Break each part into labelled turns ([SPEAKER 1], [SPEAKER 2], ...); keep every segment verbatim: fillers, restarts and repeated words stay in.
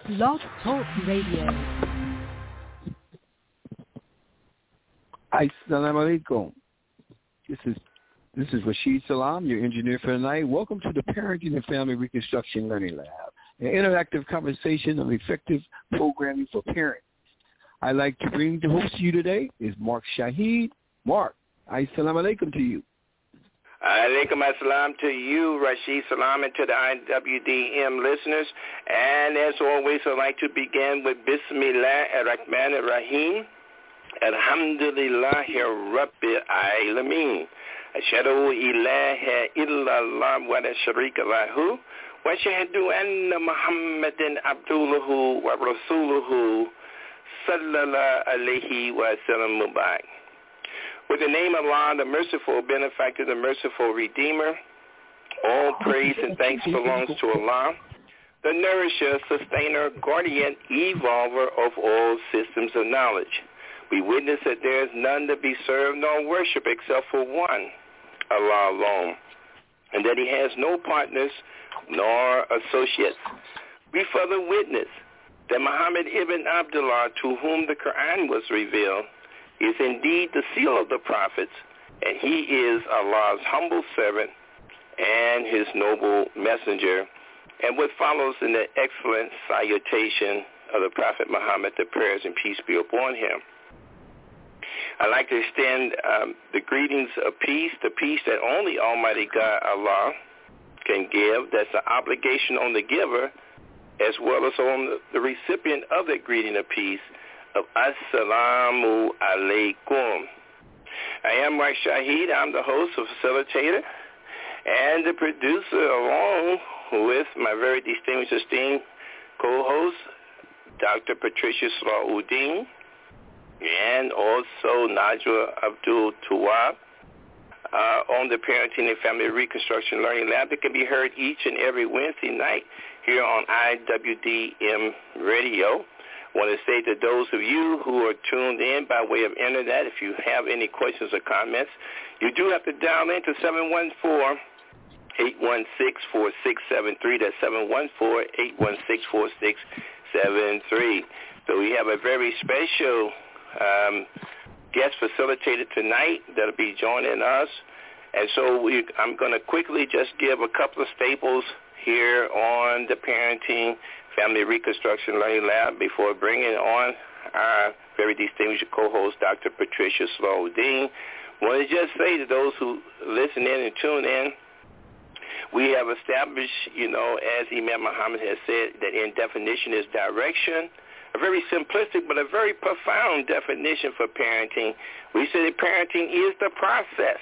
[SPEAKER 1] Blog Talk Radio.
[SPEAKER 2] Assalamu alaikum. This is this is Rashid Salam, your engineer for the night. Welcome to the Parenting and Family Reconstruction Learning Lab, an interactive conversation of effective programming for parents. I'd like to bring the host to you today is Mark Shahid. Mark, assalamu alaikum to you.
[SPEAKER 3] Alaikum assalam to you, Rashid Salam, and to the I W D M listeners. And as always, I'd like to begin with Bismillah ar-Rahman ar-Rahim. Alhamdulillahi Rabbil Alameen. Ashhadu ilaha illallah wa la sharika lahu. Wa ashhadu anna Muhammadan abduhu wa rasuluhu sallallahu alayhi wa sallam mubarak. With the name of Allah, the merciful benefactor, the merciful redeemer, all praise and thanks belongs to Allah, the nourisher, sustainer, guardian, evolver of all systems of knowledge. We witness that there is none to be served nor worship except for one, Allah alone, and that he has no partners nor associates. We further witness that Muhammad ibn Abdullah, to whom the Quran was revealed, is indeed the seal of the prophets, and he is Allah's humble servant and his noble messenger. And what follows in the excellent salutation of the Prophet Muhammad, the prayers and peace be upon him. I'd like to extend um, the greetings of peace, the peace that only Almighty God, Allah, can give. That's an obligation on the giver as well as on the recipient of that greeting of peace, of Assalamu Alaikum. I am Mark Shahid. I'm the host, the facilitator, and the producer, along with my very distinguished, esteemed co-host, Doctor Patricia Salahuddin, and also Najwa Abdul Tawab, uh, on the Parenting and Family Reconstruction Learning Lab that can be heard each and every Wednesday night here on I W D M Radio. I want to say to those of you who are tuned in by way of internet, if you have any questions or comments, you do have to dial in to seven one four, eight one six, four six seven three. That's seven one four, eight one six, four six seven three. So we have a very special um, guest facilitator tonight that will be joining us. And so we, I'm going to quickly just give a couple of staples here on the Parenting Family Reconstruction Learning Lab before bringing on our very distinguished co-host, Doctor Patricia Salahuddin. I want to just say to those who listen in and tune in, we have established, you know, as Imam Muhammad has said, that in definition is direction, a very simplistic but a very profound definition for parenting. We say that parenting is the process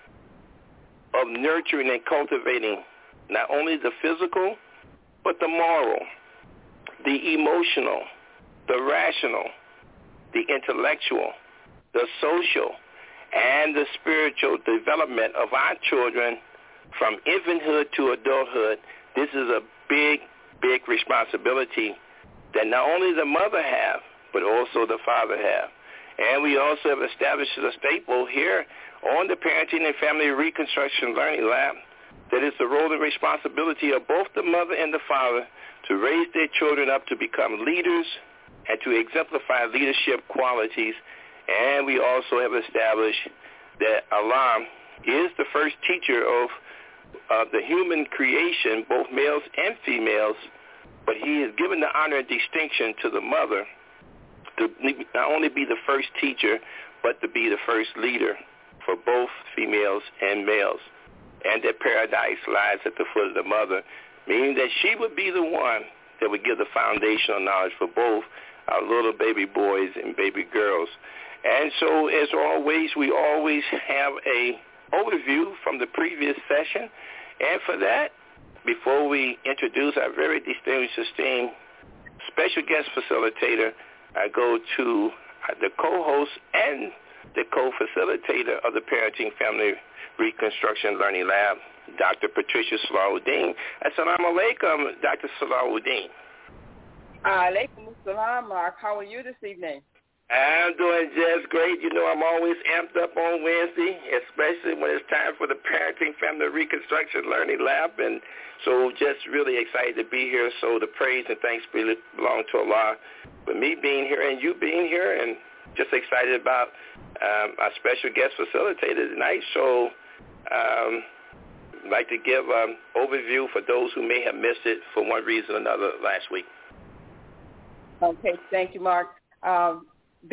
[SPEAKER 3] of nurturing and cultivating not only the physical, but the moral, the emotional, the rational, the intellectual, the social, and the spiritual development of our children from infanthood to adulthood. This is a big, big responsibility that not only the mother have, but also the father have. And we also have established a staple here on the Parenting and Family Reconstruction Learning Lab that is the role and responsibility of both the mother and the father to raise their children up to become leaders and to exemplify leadership qualities. And we also have established that Allah is the first teacher of uh, the human creation, both males and females, but he has given the honor and distinction to the mother to not only be the first teacher, but to be the first leader for both females and males. And that paradise lies at the foot of the mother, meaning that she would be the one that would give the foundational knowledge for both our little baby boys and baby girls. And so, as always, we always have a overview from the previous session. And for that, before we introduce our very distinguished, esteemed special guest facilitator, I go to the co-host and the co-facilitator of the Parenting Family Reconstruction Learning Lab, Doctor Patricia Salahuddin. Assalamu alaikum, Doctor Salahuddin.
[SPEAKER 4] Alaikum assalam, Mark. How are you this evening?
[SPEAKER 3] I'm doing just great. You know, I'm always amped up on Wednesday, especially when it's time for the Parenting Family Reconstruction Learning Lab. And so just really excited to be here. So the praise and thanks belong to Allah for me being here and you being here, and just excited about um, our special guest facilitator tonight. So um, I'd like to give an overview for those who may have missed it for one reason or another last week.
[SPEAKER 4] Okay, thank you, Mark. Um,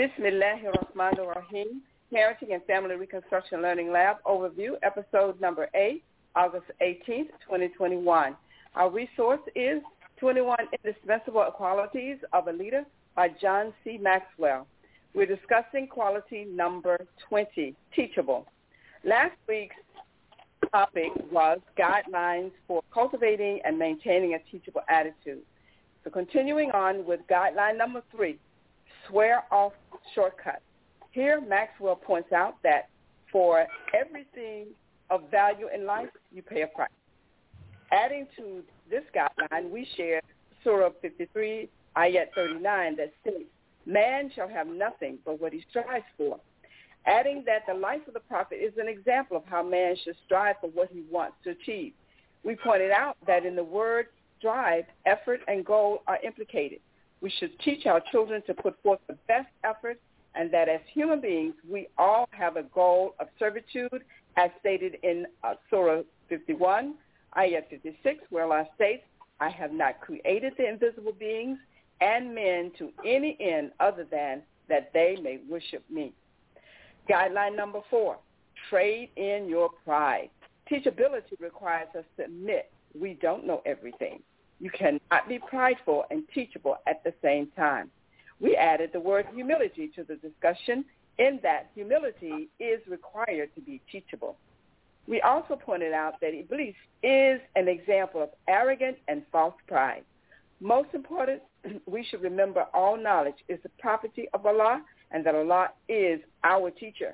[SPEAKER 4] Bismillahirrahmanirrahim, Parenting and Family Reconstruction Learning Lab Overview, episode number eight, August eighteenth, twenty twenty-one. Our resource is twenty-one Indispensable Qualities of a Leader by John C. Maxwell. We're discussing quality number twenty, teachable. Last week's topic was guidelines for cultivating and maintaining a teachable attitude. So continuing on with guideline number three, swear off shortcuts. Here, Maxwell points out that for everything of value in life, you pay a price. Adding to this guideline, we shared Surah fifty-three, Ayat thirty-nine, that states, man shall have nothing but what he strives for. Adding that the life of the prophet is an example of how man should strive for what he wants to achieve. We pointed out that in the word strive, effort and goal are implicated. We should teach our children to put forth the best effort, and that as human beings, we all have a goal of servitude, as stated in uh, Surah fifty-one, Ayat fifty-six, where Allah states, I have not created the invisible beings and men to any end other than that they may worship me. Guideline number four, trade in your pride. Teachability requires us to admit we don't know everything. You cannot be prideful and teachable at the same time. We added the word humility to the discussion in that humility is required to be teachable. We also pointed out that Iblis is an example of arrogant and false pride. Most important, we should remember all knowledge is the property of Allah and that Allah is our teacher.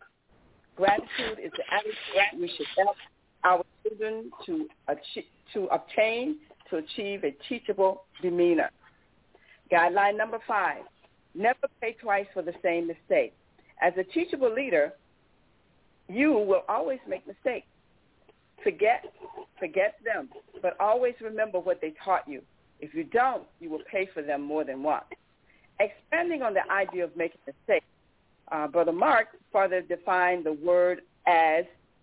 [SPEAKER 4] Gratitude is the attitude we should help our children to achieve, to obtain to achieve a teachable demeanor. Guideline number five, never pay twice for the same mistake. As a teachable leader, you will always make mistakes. Forget, forget them, but always remember what they taught you. If you don't, you will pay for them more than once. Expanding on the idea of making mistakes, uh, Brother Mark further defined the word as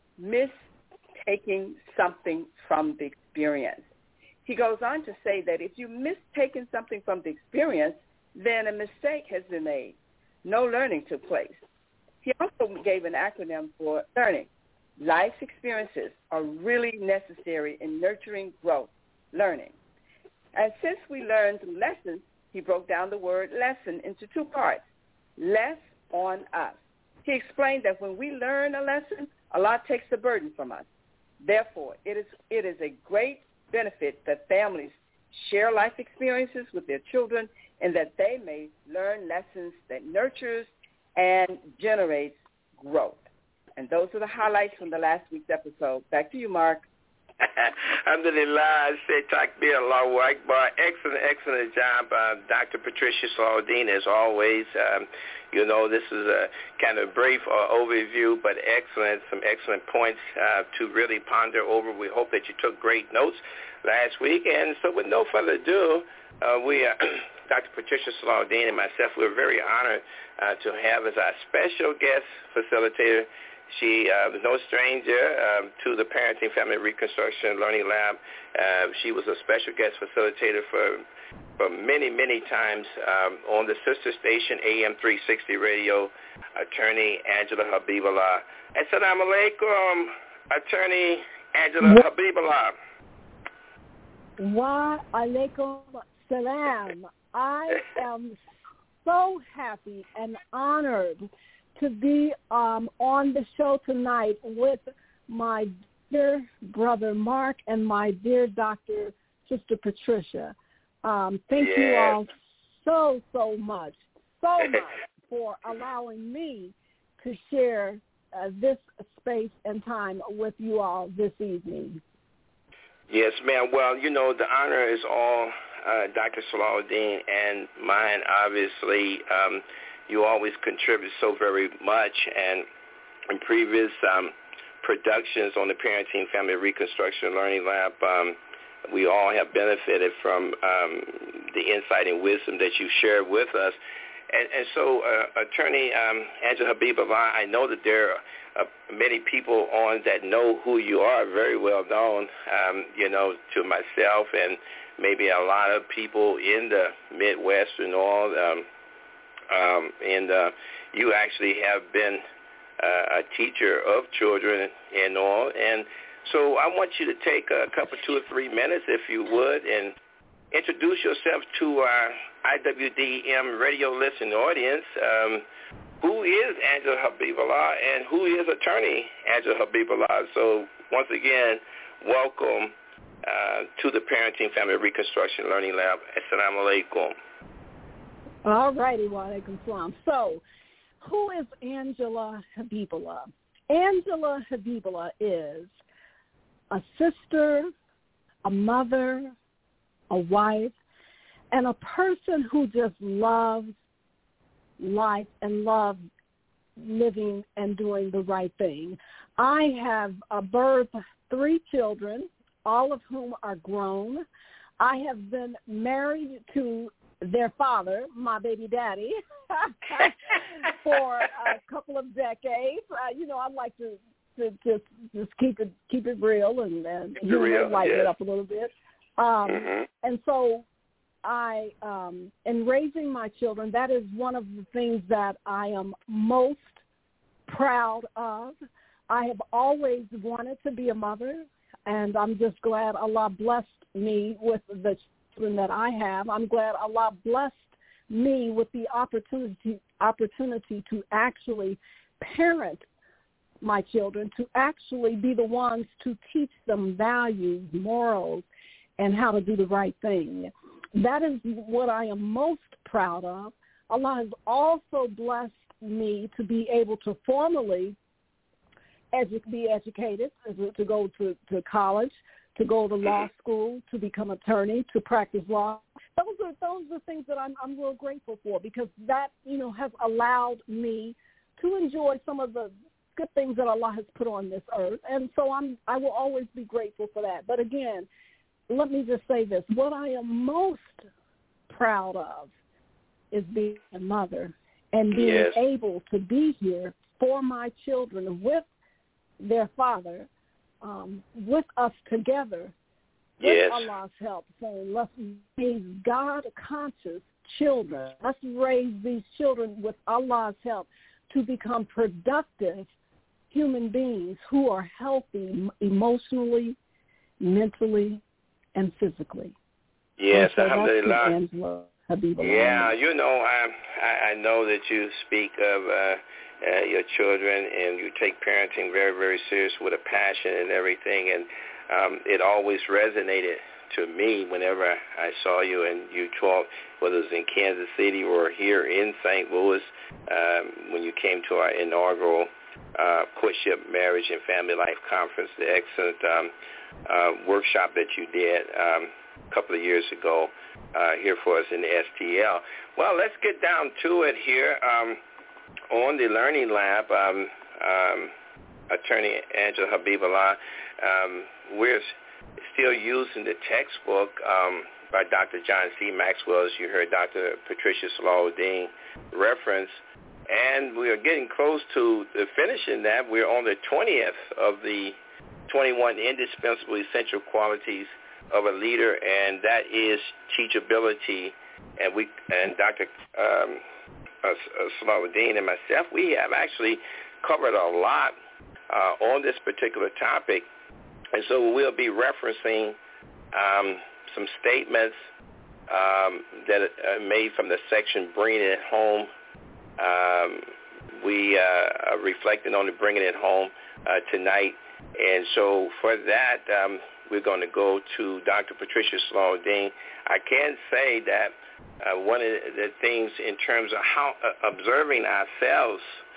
[SPEAKER 4] mistaking something from the experience. He goes on to say that if you mistaken something from the experience, then a mistake has been made. No learning took place. He also gave an acronym for learning. Life's experiences are really necessary in nurturing growth, learning. And since we learn through lessons, he broke down the word lesson into two parts, less on us. He explained that when we learn a lesson, Allah takes the burden from us. Therefore, it is it is a great benefit that families share life experiences with their children and that they may learn lessons that nurtures and generates growth. And those are the highlights from the last week's episode. Back to you, Mark.
[SPEAKER 3] Alhamdulillah, I say takbir, Allahu Akbar. Excellent, excellent job, uh, Doctor Patricia Salahuddin, as always. Um, you know, this is a kind of brief uh, overview, but excellent, some excellent points uh, to really ponder over. We hope that you took great notes last week. And so with no further ado, uh, we, uh, Doctor Patricia Salahuddin and myself, we're very honored uh, to have as our special guest facilitator. She uh, was no stranger um, to the Parenting Family Reconstruction Learning Lab. Uh, she was a special guest facilitator for for many, many times um, on the sister station A M three sixty Radio, Attorney Angela Habibullah. Assalamu alaikum, Attorney Angela Habibullah.
[SPEAKER 1] Wa alaikum salam. I am so happy and honored to be um, on the show tonight with my dear brother Mark and my dear Doctor Sister Patricia. Um, thank
[SPEAKER 3] yes.
[SPEAKER 1] you all so, so much, so much for allowing me to share uh, this space and time with you all this evening.
[SPEAKER 3] Yes, ma'am. Well, you know, the honor is all uh, Doctor Salahuddin and mine, obviously. Um, you always contribute so very much. And in previous um, productions on the Parenting Family Reconstruction Learning Lab, um, we all have benefited from um, the insight and wisdom that you shared with us. And, and so, uh, Attorney um, Angela Habibullah, I know that there are uh, many people on that know who you are, very well known, um, you know, to myself and maybe a lot of people in the Midwest and all. Um, um, and uh, you actually have been uh, a teacher of children and all. And so I want you to take a couple, two or three minutes, if you would, and introduce yourself to our I W D M radio listening audience. Um, who is Angela Habibullah and who is Attorney Angela Habibullah? So once again, welcome uh, to the Parenting Family Reconstruction Learning Lab. Assalamu alaikum.
[SPEAKER 1] All righty, wa alaikum salam. So who is Angela Habibullah? Angela Habibullah is a sister, a mother, a wife, and a person who just loves life and loves living and doing the right thing. I have uh, birthed three children, all of whom are grown. I have been married to their father, my baby daddy, for a couple of decades. Uh, you know, I like to, to just just keep it keep it real and, and you know, lighten
[SPEAKER 3] yes.
[SPEAKER 1] it up a little bit. Um,
[SPEAKER 3] mm-hmm.
[SPEAKER 1] And so I, um, in raising my children, that is one of the things that I am most proud of. I have always wanted to be a mother, and I'm just glad Allah blessed me with the children that I have. I'm glad Allah blessed me with the opportunity opportunity to actually parent my children, to actually be the ones to teach them values, morals, and how to do the right thing. That is what I am most proud of. Allah has also blessed me to be able to formally edu- be educated, to go to, to college, to go to law school, to become an attorney, to practice law. Those are those are things that I'm I'm real grateful for, because that, you know, has allowed me to enjoy some of the good things that Allah has put on this earth. And so I'm I will always be grateful for that. But again, let me just say this. What I am most proud of is being a mother and being
[SPEAKER 3] yes.
[SPEAKER 1] able to be here for my children with their father, um, with us together, with
[SPEAKER 3] yes.
[SPEAKER 1] Allah's help, saying, let's raise God-conscious children. Let's raise these children with Allah's help to become productive human beings who are healthy emotionally, mentally, and physically.
[SPEAKER 3] Yes,
[SPEAKER 1] and so
[SPEAKER 3] alhamdulillah.
[SPEAKER 1] Angela Habibullah.
[SPEAKER 3] Yeah, you know, I, I I know that you speak of uh, uh, your children and you take parenting very, very serious with a passion and everything, and um, it always resonated to me whenever I saw you and you talked, whether it was in Kansas City or here in Saint Louis, um, when you came to our inaugural uh, Courtship, Marriage, and Family Life Conference, the excellent um, uh, workshop that you did um, a couple of years ago uh, here for us in the S T L. Well, let's get down to it here. Um, on the Learning Lab, um, um, Attorney Angela Habibullah, um, we're still using the textbook um, by Doctor John C. Maxwell, as you heard Doctor Patricia Salahuddin reference, and we are getting close to the finishing that. We're on the twentieth of the twenty-one indispensable essential qualities of a leader, and that is teachability. And we and Doctor Um, uh, Salahuddin and myself, we have actually covered a lot uh, on this particular topic. And so we'll be referencing um, some statements um, that are made from the section Bringing It Home. Um, we uh, are reflecting on the Bringing It Home uh, tonight. And so for that, um, we're going to go to Doctor Patricia Salahuddin. I can say that uh, one of the things in terms of how uh, observing ourselves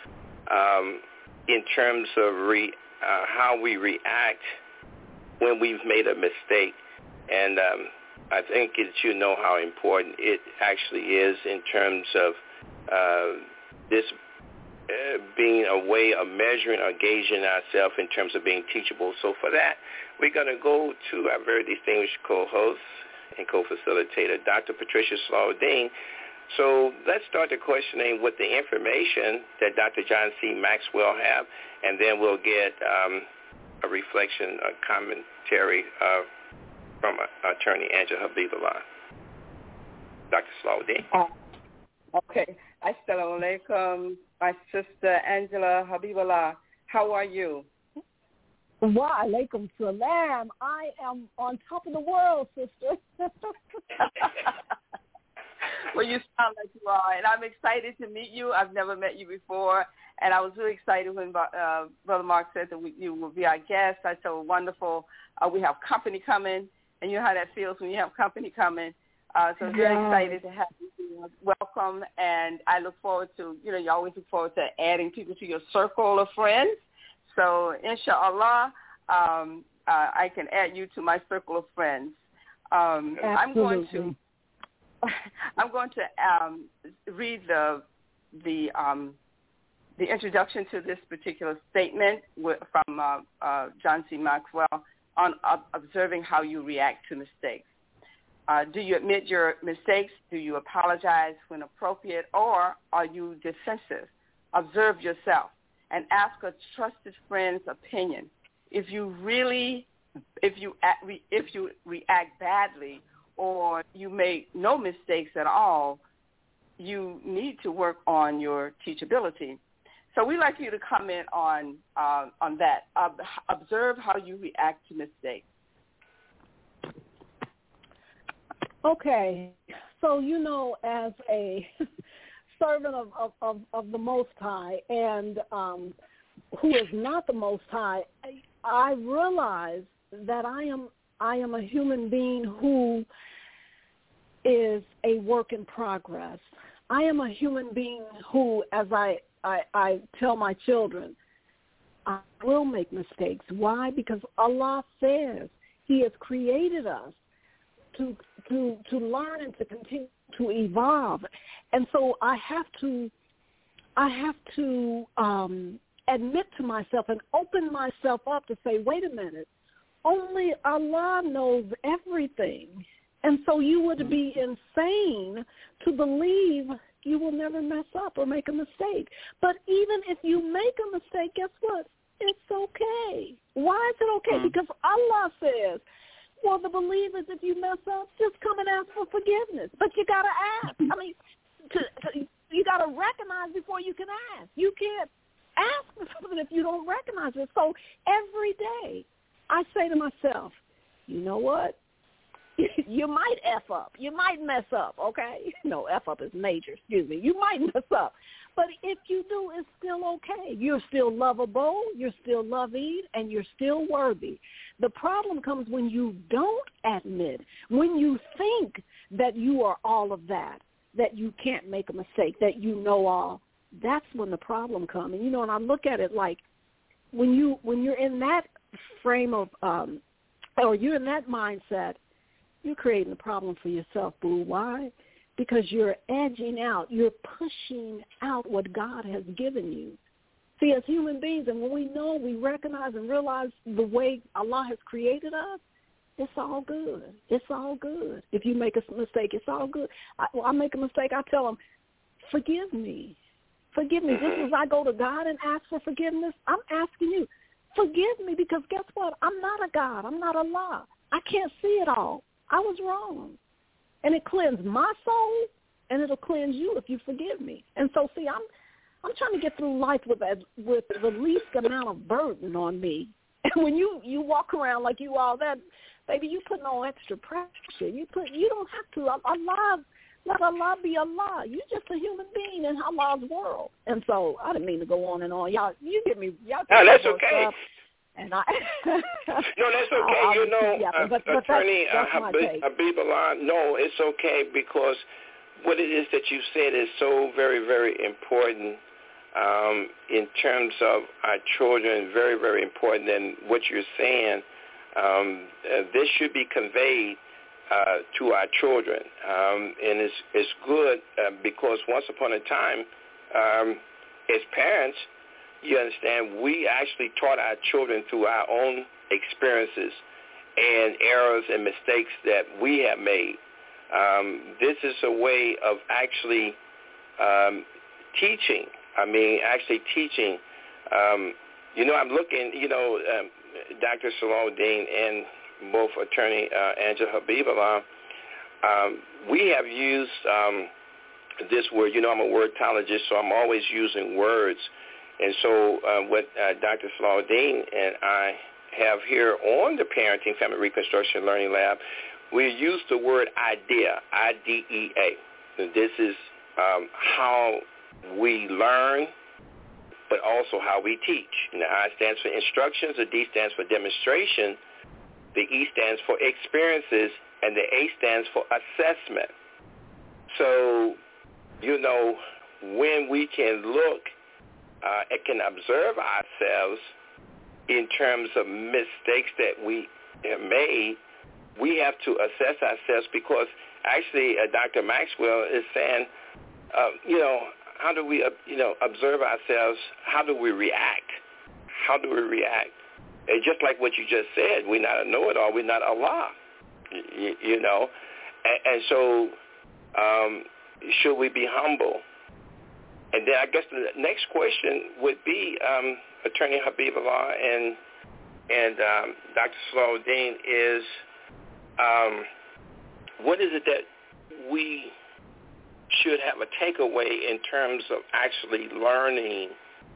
[SPEAKER 3] um, in terms of re, uh, how we react when we've made a mistake. And um, I think that you know how important it actually is in terms of uh, this uh, being a way of measuring or gauging ourselves in terms of being teachable. So for that, we're going to go to our very distinguished co-host and co-facilitator, Doctor Patricia Slaulding. So let's start the questioning with the information that Doctor John C. Maxwell have, and then we'll get um, a reflection, a commentary uh, from uh, Attorney Angela Habibullah. Doctor Slaulding.
[SPEAKER 4] Uh, okay. Assalamu alaikum, my sister Angela Habibullah. How are you?
[SPEAKER 1] Wa alaikum salam. I am on top of the world, sister.
[SPEAKER 4] Well, you sound like you are, and I'm excited to meet you. I've never met you before, and I was really excited when uh, Brother Mark said that we, you will be our guest. I said, wonderful. Uh, we have company coming, and you know how that feels when you have company coming. Uh, so I'm very
[SPEAKER 1] yeah.
[SPEAKER 4] excited to have you. Welcome, and I look forward to, you know, you always look forward to adding people to your circle of friends. So, inshallah, um, uh, I can add you to my circle of friends. Um, I'm going to I'm going to um, read the the um, the introduction to this particular statement with, from uh, uh, John C. Maxwell on uh, observing how you react to mistakes. Uh, do you admit your mistakes? Do you apologize when appropriate, or are you defensive? Observe yourself and ask a trusted friend's opinion. If you really, if you if you react badly, or you make no mistakes at all, you need to work on your teachability. So we'd like you to comment on uh, on that. Uh, observe how you react to mistakes.
[SPEAKER 1] Okay. So, you know, as a servant of, of, of, of the Most High and um, who is not the Most High, I realize that I am I am a human being who is a work in progress. I am a human being who, as I, I, I tell my children, I will make mistakes. Why? Because Allah says He has created us to to to learn and to continue to evolve. And so I have to I have to um, admit to myself and open myself up to say, wait a minute, only Allah knows everything. And so you would be insane to believe you will never mess up or make a mistake. But even if you make a mistake, guess what? It's okay. Why is it okay? Mm-hmm. Because Allah says, well, the believers, if you mess up, just come and ask for forgiveness. But you got to ask. I mean, to, to, you got to recognize before you can ask. You can't ask for something if you don't recognize it. So every day I say to myself, you know what? You might F up. You might mess up, okay? No, F up is major, excuse me. You might mess up. But if you do, it's still okay. You're still lovable, you're still loving, and you're still worthy. The problem comes when you don't admit, when you think that you are all of that, that you can't make a mistake, that you know all. That's when the problem comes. And, you know, and I look at it like when, you, when you're in that frame of, um, or you're in that mindset, you're creating a problem for yourself, boo. Why? Because you're edging out. You're pushing out what God has given you. See, as human beings, and when we know, we recognize and realize the way Allah has created us, it's all good. It's all good. If you make a mistake, it's all good. I, I make a mistake, I tell them, forgive me. Forgive me. Just as I go to God and ask for forgiveness, I'm asking you, forgive me, because guess what? I'm not a God. I'm not Allah. I can't see it all. I was wrong. And it cleansed my soul, and it'll cleanse you if you forgive me. And so, see, I'm I'm trying to get through life with a, with the least amount of burden on me. And when you, you walk around like you all that, baby, you put no extra pressure. You put you don't have to. Allah, let Allah be Allah. You're just a human being in Allah's world. And so I didn't mean to go on and on. Y'all, you give me y'all.
[SPEAKER 3] No, that's okay.
[SPEAKER 1] Up. And I
[SPEAKER 3] no, that's okay.
[SPEAKER 1] I'll,
[SPEAKER 3] you know,
[SPEAKER 1] yeah,
[SPEAKER 3] uh,
[SPEAKER 1] but, but
[SPEAKER 3] Attorney
[SPEAKER 1] that's,
[SPEAKER 3] uh,
[SPEAKER 1] that's
[SPEAKER 3] Habibullah, no, it's okay, because what it is that you said is so very, very important um, in terms of our children, very, very important. And what you're saying, um, uh, this should be conveyed uh, to our children. Um, and it's, it's good uh, because once upon a time, um, as parents, you understand, we actually taught our children through our own experiences and errors and mistakes that we have made. Um, this is a way of actually um, teaching. I mean, actually teaching. Um, you know, I'm looking, you know, um, Doctor Salahuddin and both attorney uh, Angela Habibullah, um, we have used um, this word. You know, I'm a wordologist, so I'm always using words. And so uh, what uh, Doctor Salahuddin and I have here on the Parenting Family Reconstruction Learning Lab, we use the word idea, I D E A. And this is um, how we learn, but also how we teach. And the I stands for instructions, the D stands for demonstration, the E stands for experiences, and the A stands for assessment. So, you know, when we can look uh, and can observe ourselves in terms of mistakes that we have made, we have to assess ourselves, because actually uh, Doctor Maxwell is saying, uh, you know, how do we, uh, you know, observe ourselves? How do we react? How do we react? And just like what you just said, we're not a know-it-all. We're not Allah, you, you know. And, and so um, should we be humble? And then I guess the next question would be, um, Attorney Habibullah and and um, Doctor Salahuddin, is um, what is it that we should have a takeaway in terms of actually learning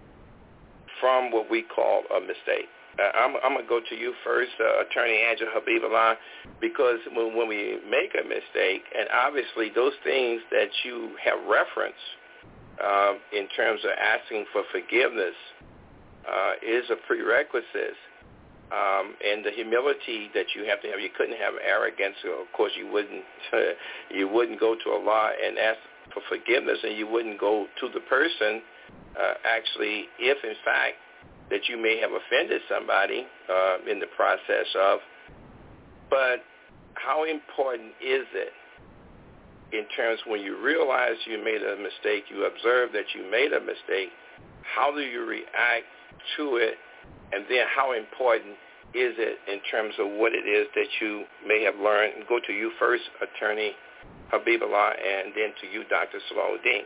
[SPEAKER 3] from what we call a mistake? Uh, I'm, I'm going to go to you first, uh, Attorney Angela Habibullah, because when, when we make a mistake, and obviously those things that you have referenced uh, in terms of asking for forgiveness uh, is a prerequisite. Um, and the humility that you have to have, you couldn't have arrogance. Of course, you wouldn't you wouldn't go to Allah and ask for forgiveness, and you wouldn't go to the person uh, actually if, in fact, that you may have offended somebody uh, in the process of. But how important is it in terms when you realize you made a mistake, you observe that you made a mistake, how do you react to it? And then how important is it in terms of what it is that you may have learned? And go to you first, Attorney Habibullah, and then to you, Doctor Salahuddin.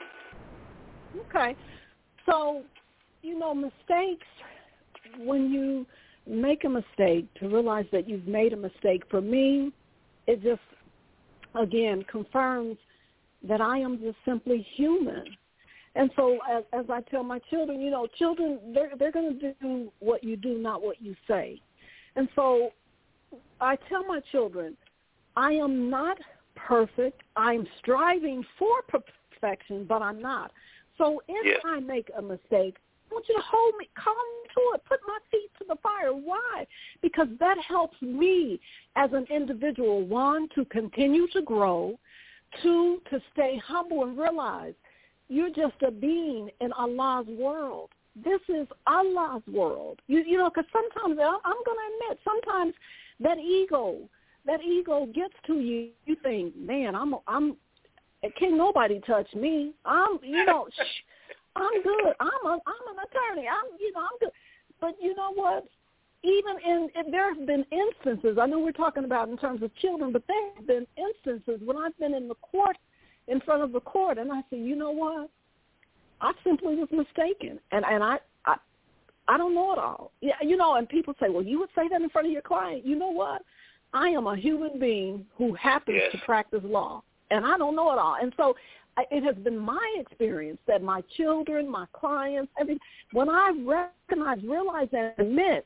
[SPEAKER 1] Okay. So, you know, mistakes, when you make a mistake, to realize that you've made a mistake, for me, it just, again, confirms that I am just simply human. And so as, as I tell my children, you know, children, they're, they're going to do what you do, not what you say. And so I tell my children, I am not perfect. I'm striving for perfection, but I'm not. So if
[SPEAKER 3] yeah.
[SPEAKER 1] I make a mistake, I want you to hold me, calm to it, put my feet to the fire. Why? Because that helps me as an individual, one, to continue to grow, two, to stay humble and realize you're just a being in Allah's world. This is Allah's world. You, you know, because sometimes, I'm going to admit, sometimes that ego, that ego gets to you. You think, man, I'm, I'm, can't nobody touch me. I'm, you know, shh, I'm good. I'm a, I'm an attorney. I'm, you know, I'm good. But you know what? Even in, in there have been instances. I know we're talking about in terms of children, but there have been instances when I've been in the court, in front of the court, and I say, you know what? I simply was mistaken, and and I, I I don't know it all. Yeah, you know, and people say, well, you would say that in front of your client. You know what? I am a human being who happens
[SPEAKER 3] yes.
[SPEAKER 1] to practice law, and I don't know it all. And so I, it has been my experience that my children, my clients, every when I recognize, realize, and admit,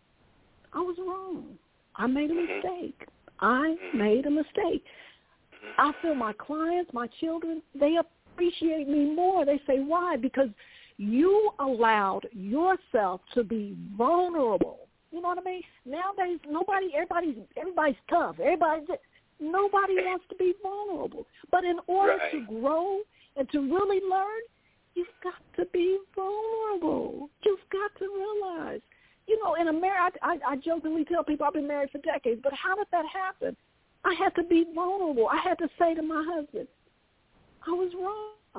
[SPEAKER 1] I was wrong. I made a mistake. I made a mistake. I feel my clients, my children, they appreciate me more. They say, why? Because you allowed yourself to be vulnerable. You know what I mean? Nowadays, nobody, everybody's, everybody's tough. Everybody, nobody wants to be vulnerable. But in order
[SPEAKER 3] right.
[SPEAKER 1] to grow and to really learn, you've got to be vulnerable. You've got to realize. You know, in America, I, I, I jokingly tell people I've been married for decades, but how did that happen? I had to be vulnerable. I had to say to my husband, I was wrong.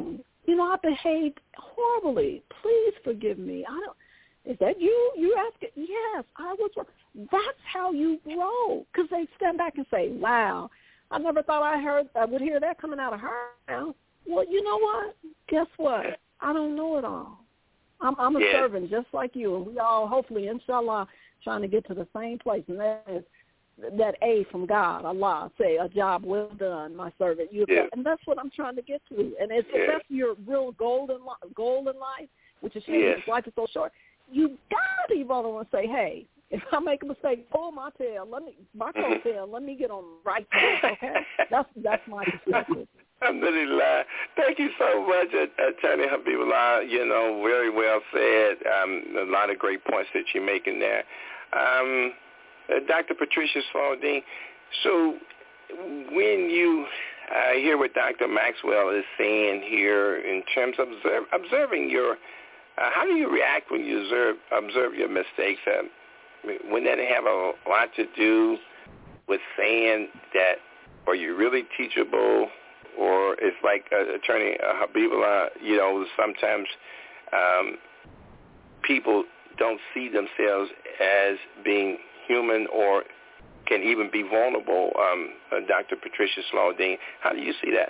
[SPEAKER 1] you know, I behaved horribly. Please forgive me. I don't. Is that you? You ask it? Yes, I was wrong. That's how you grow. Because they stand back and say, wow, I never thought I heard I would hear that coming out of her mouth. Well, you know what? Guess what? I don't know it all. I'm, I'm a
[SPEAKER 3] yeah.
[SPEAKER 1] servant just like you, and we all, hopefully, inshallah, trying to get to the same place, and that is that A from God, Allah, say, a job well done, my servant. You
[SPEAKER 3] yeah.
[SPEAKER 1] And that's what I'm trying to get to. And if,
[SPEAKER 3] yeah.
[SPEAKER 1] if that's your real goal in, li- goal in life, which is
[SPEAKER 3] yes.
[SPEAKER 1] life is so short, you got to be vulnerable and say, hey, if I make a mistake, pull my tail, let me, my coat tail, let me get on the right path, okay? That's that's my perspective.
[SPEAKER 3] Alhamdulillah. Thank you so much, Attorney Habibullah. You know, very well said. Um, a lot of great points that you're making there. Um, uh, Doctor Patricia Slaulding, so when you uh, hear what Doctor Maxwell is saying here in terms of observe, observing your, uh, how do you react when you observe, observe your mistakes? Uh, wouldn't that have a lot to do with saying that, are you really teachable? Or it's like uh, Attorney uh, Habibullah, you know, sometimes um, people don't see themselves as being human or can even be vulnerable. Um, uh, Doctor Patricia Slaulding, how do you see that?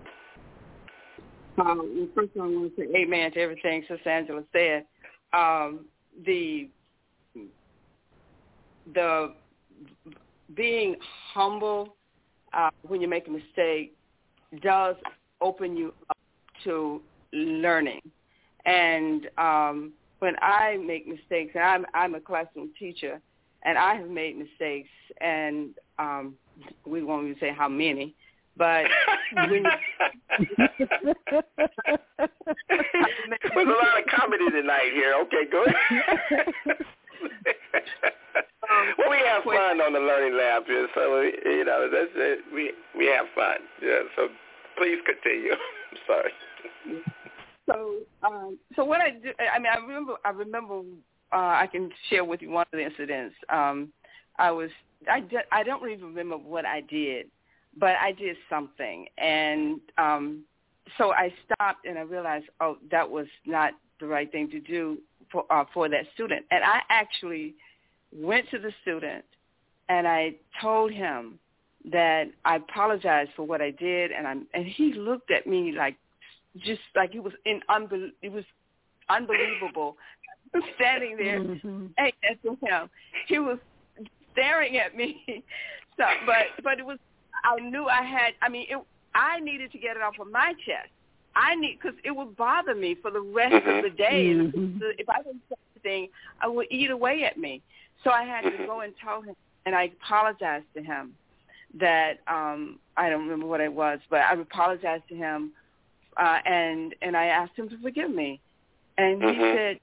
[SPEAKER 4] Um, well, first of all, I want to say amen to everything Sister Angela said. Um, the the being humble uh, when you make a mistake does open you up to learning. And um, when I make mistakes, and I'm, I'm a classroom teacher, and I have made mistakes, and um, we won't even say how many, but when
[SPEAKER 3] there's a lot of comedy tonight here. Okay, go ahead. Um, well, we have fun on the Learning Lab here, so you know that's it. We we have fun. Yeah. So please continue. I'm sorry.
[SPEAKER 4] So, um, so what I do, I mean, I remember, I remember, uh, I can share with you one of the incidents. Um, I was, I did, I don't even remember what I did, but I did something, and um, so I stopped and I realized, oh, that was not the right thing to do for uh, for that student, and I actually went to the student and I told him that I apologized for what I did, and I'm and he looked at me like just like it was in unbel- it was unbelievable. Standing there, mm-hmm. Hey, that's him. He was staring at me. So, but but it was I knew I had. I mean, it, I needed to get it off of my chest. I need because it would bother me for the rest mm-hmm. of the day. Mm-hmm. If I didn't say anything, I would eat away at me. So I had to go and tell him, and I apologized to him that um, I don't remember what it was, but I apologized to him, uh, and and I asked him to forgive me, and mm-hmm. he said,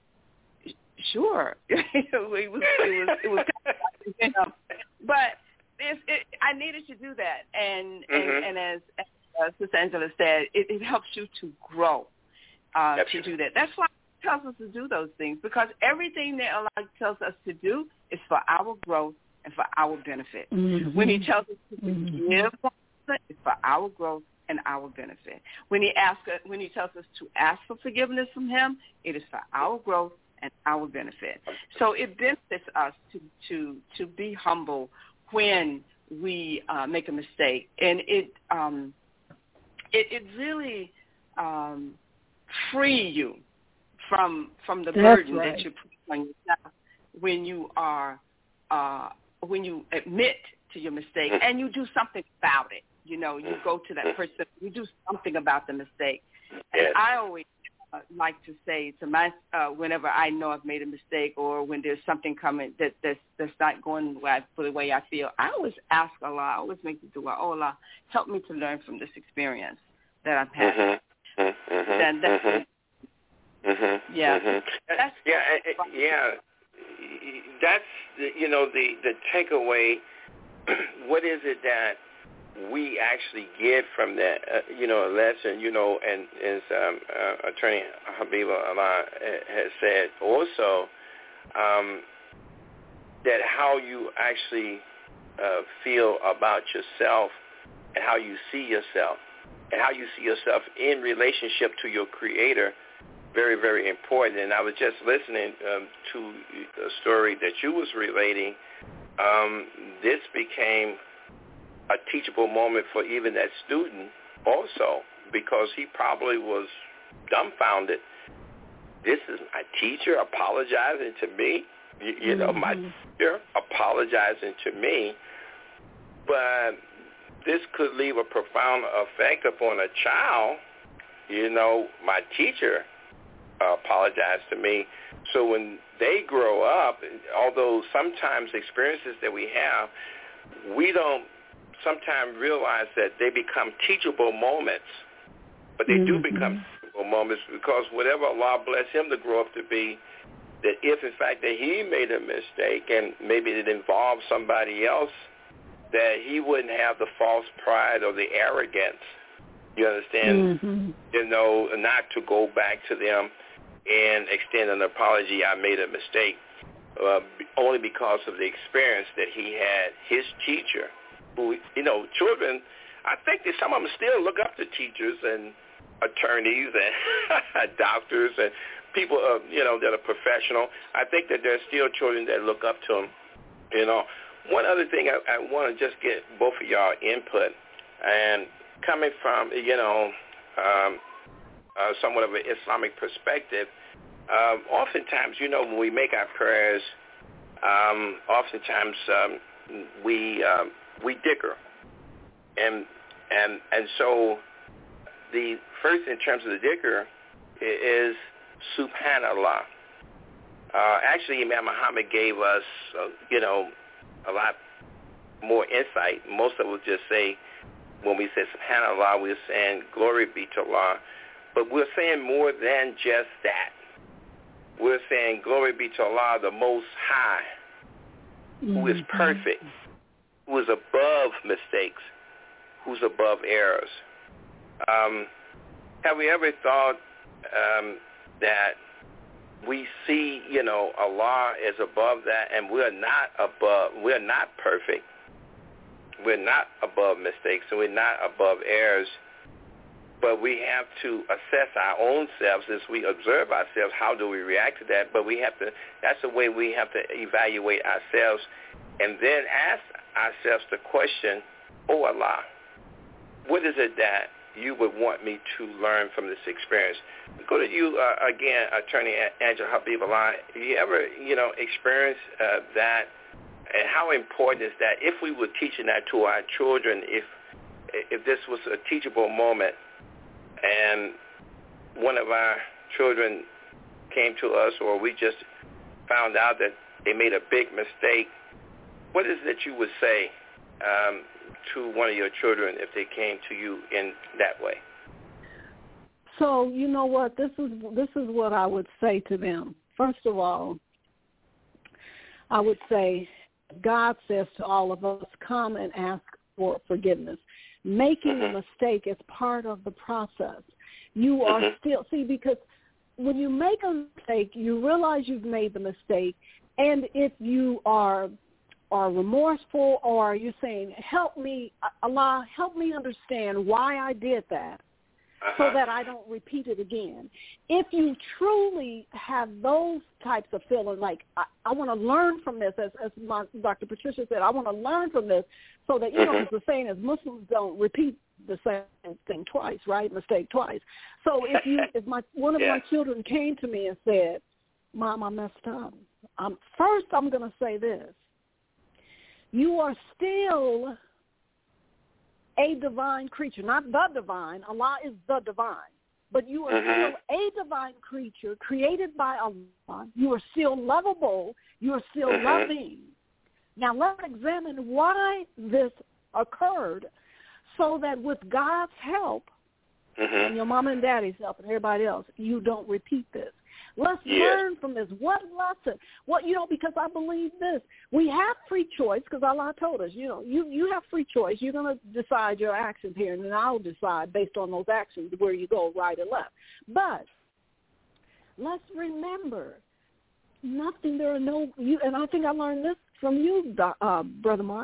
[SPEAKER 4] "Sure." it was it was it was, you know, but it, it, I needed to do that, and mm-hmm. and, and as, as uh, Sister Angela said, it, it helps you to grow uh, to do that. That's why tells us to do those things, because everything that Allah tells us to do is for our growth and for our benefit. Mm-hmm. When he tells us to forgive, mm-hmm. it's for our growth and our benefit. When he asks, when he tells us to ask for forgiveness from him, it is for our growth and our benefit. So it benefits us to to to be humble when we uh, make a mistake, and it um, it, it really um, free you from from the
[SPEAKER 1] That's
[SPEAKER 4] burden
[SPEAKER 1] right.
[SPEAKER 4] that you put on yourself when you are uh, when you admit to your mistake and you do something about it. You know, you go to that person, you do something about the mistake. And
[SPEAKER 3] yes.
[SPEAKER 4] I always uh, like to say to my uh, whenever I know I've made a mistake or when there's something coming that that's that's not going the way I, the way I feel, I always ask Allah, I always make the dua, oh Allah, help me to learn from this experience that I've had.
[SPEAKER 3] Mm-hmm. Mm-hmm.
[SPEAKER 4] Then that's
[SPEAKER 3] mm-hmm. Mm-hmm.
[SPEAKER 4] Yeah,
[SPEAKER 3] mm-hmm.
[SPEAKER 4] that's
[SPEAKER 3] yeah, yeah. That's you know the the takeaway. What is it that we actually get from that? Uh, you know, a lesson. You know, and as um, uh, Attorney Habibullah has said, also um, that how you actually uh, feel about yourself and how you see yourself and how you see yourself in relationship to your Creator, very, very important. And I was just listening um, to the story that you was relating. Um, this became a teachable moment for even that student also, because he probably was dumbfounded. This is my teacher apologizing to me. You, you know, mm-hmm. my teacher apologizing to me. But this could leave a profound effect upon a child. You know, my teacher uh, apologized to me. So when they grow up, although sometimes experiences that we have, we don't sometimes realize that they become teachable moments. But they mm-hmm. do become teachable moments, because whatever Allah bless him to grow up to be, that if in fact that he made a mistake and maybe it involved somebody else, that he wouldn't have the false pride or the arrogance, you understand, mm-hmm. you know, not to go back to them and extend an apology. I made a mistake, uh, only because of the experience that he had, his teacher, who, you know, children, I think that some of them still look up to teachers and attorneys and doctors and people, uh, you know, that are professional. I think that there's still children that look up to them, you know. One other thing I, I want to just get both of y'all input, and coming from, you know, um, uh, somewhat of an Islamic perspective, um, oftentimes, you know, when we make our prayers, um, oftentimes um, we um, we dicker, and and and so the first in terms of the dicker is Subhanallah. Uh, actually, Imam Muhammad gave us, uh, you know, a lot more insight. Most of us would just say, when we say Subhanallah, we're saying glory be to Allah. But we're saying more than just that. We're saying glory be to Allah, the Most High, mm-hmm. who is perfect, who is above mistakes, who's above errors. Um, have we ever thought um, that we see, you know, Allah is above that, and we're not above, we're not perfect. We're not above mistakes, and we're not above errors. But we have to assess our own selves as we observe ourselves. How do we react to that? But we have to, that's the way we have to evaluate ourselves, and then ask ourselves the question, oh Allah, what is it that you would want me to learn from this experience? Go to you uh, again, Attorney Angela Habibullah. Have you ever, you know, experienced uh, that, and how important is that? If we were teaching that to our children, if if this was a teachable moment, and one of our children came to us, or we just found out that they made a big mistake, what is it that you would say um, to one of your children if they came to you in that way?
[SPEAKER 1] So, you know what, this is this is what I would say to them. First of all, I would say, God says to all of us, come and ask for forgiveness. Making mm-hmm. a mistake is part of the process. You are mm-hmm. still, see, because when you make a mistake, you realize you've made the mistake, and if you are are remorseful, or you're saying, help me, Allah, help me understand why I did that, so that I don't repeat it again. If you truly have those types of feelings, like I, I want to learn from this, as, as my, Doctor Patricia said, I want to learn from this, so that, you know, as the saying is, Muslims don't repeat the same thing twice, right? Mistake twice. So if you, if my one of yeah. my children came to me and said, Mom, I messed up. Um, first, I'm going to say this. You are still a divine creature, not the divine. Allah is the divine. But you are mm-hmm. still a divine creature created by Allah. You are still lovable. You are still mm-hmm. loving. Now let's examine why this occurred, so that with God's help mm-hmm. and your mom and daddy's help and everybody else, you don't repeat this. Let's yes. learn from this. What lesson? What, you know, because I believe this. We have free choice, because Allah told us, you know, you, you have free choice. You're going to decide your actions here, and then I'll decide based on those actions where you go, right or left. But let's remember, nothing, there are no, you, and I think I learned this from you, uh, Brother Mark.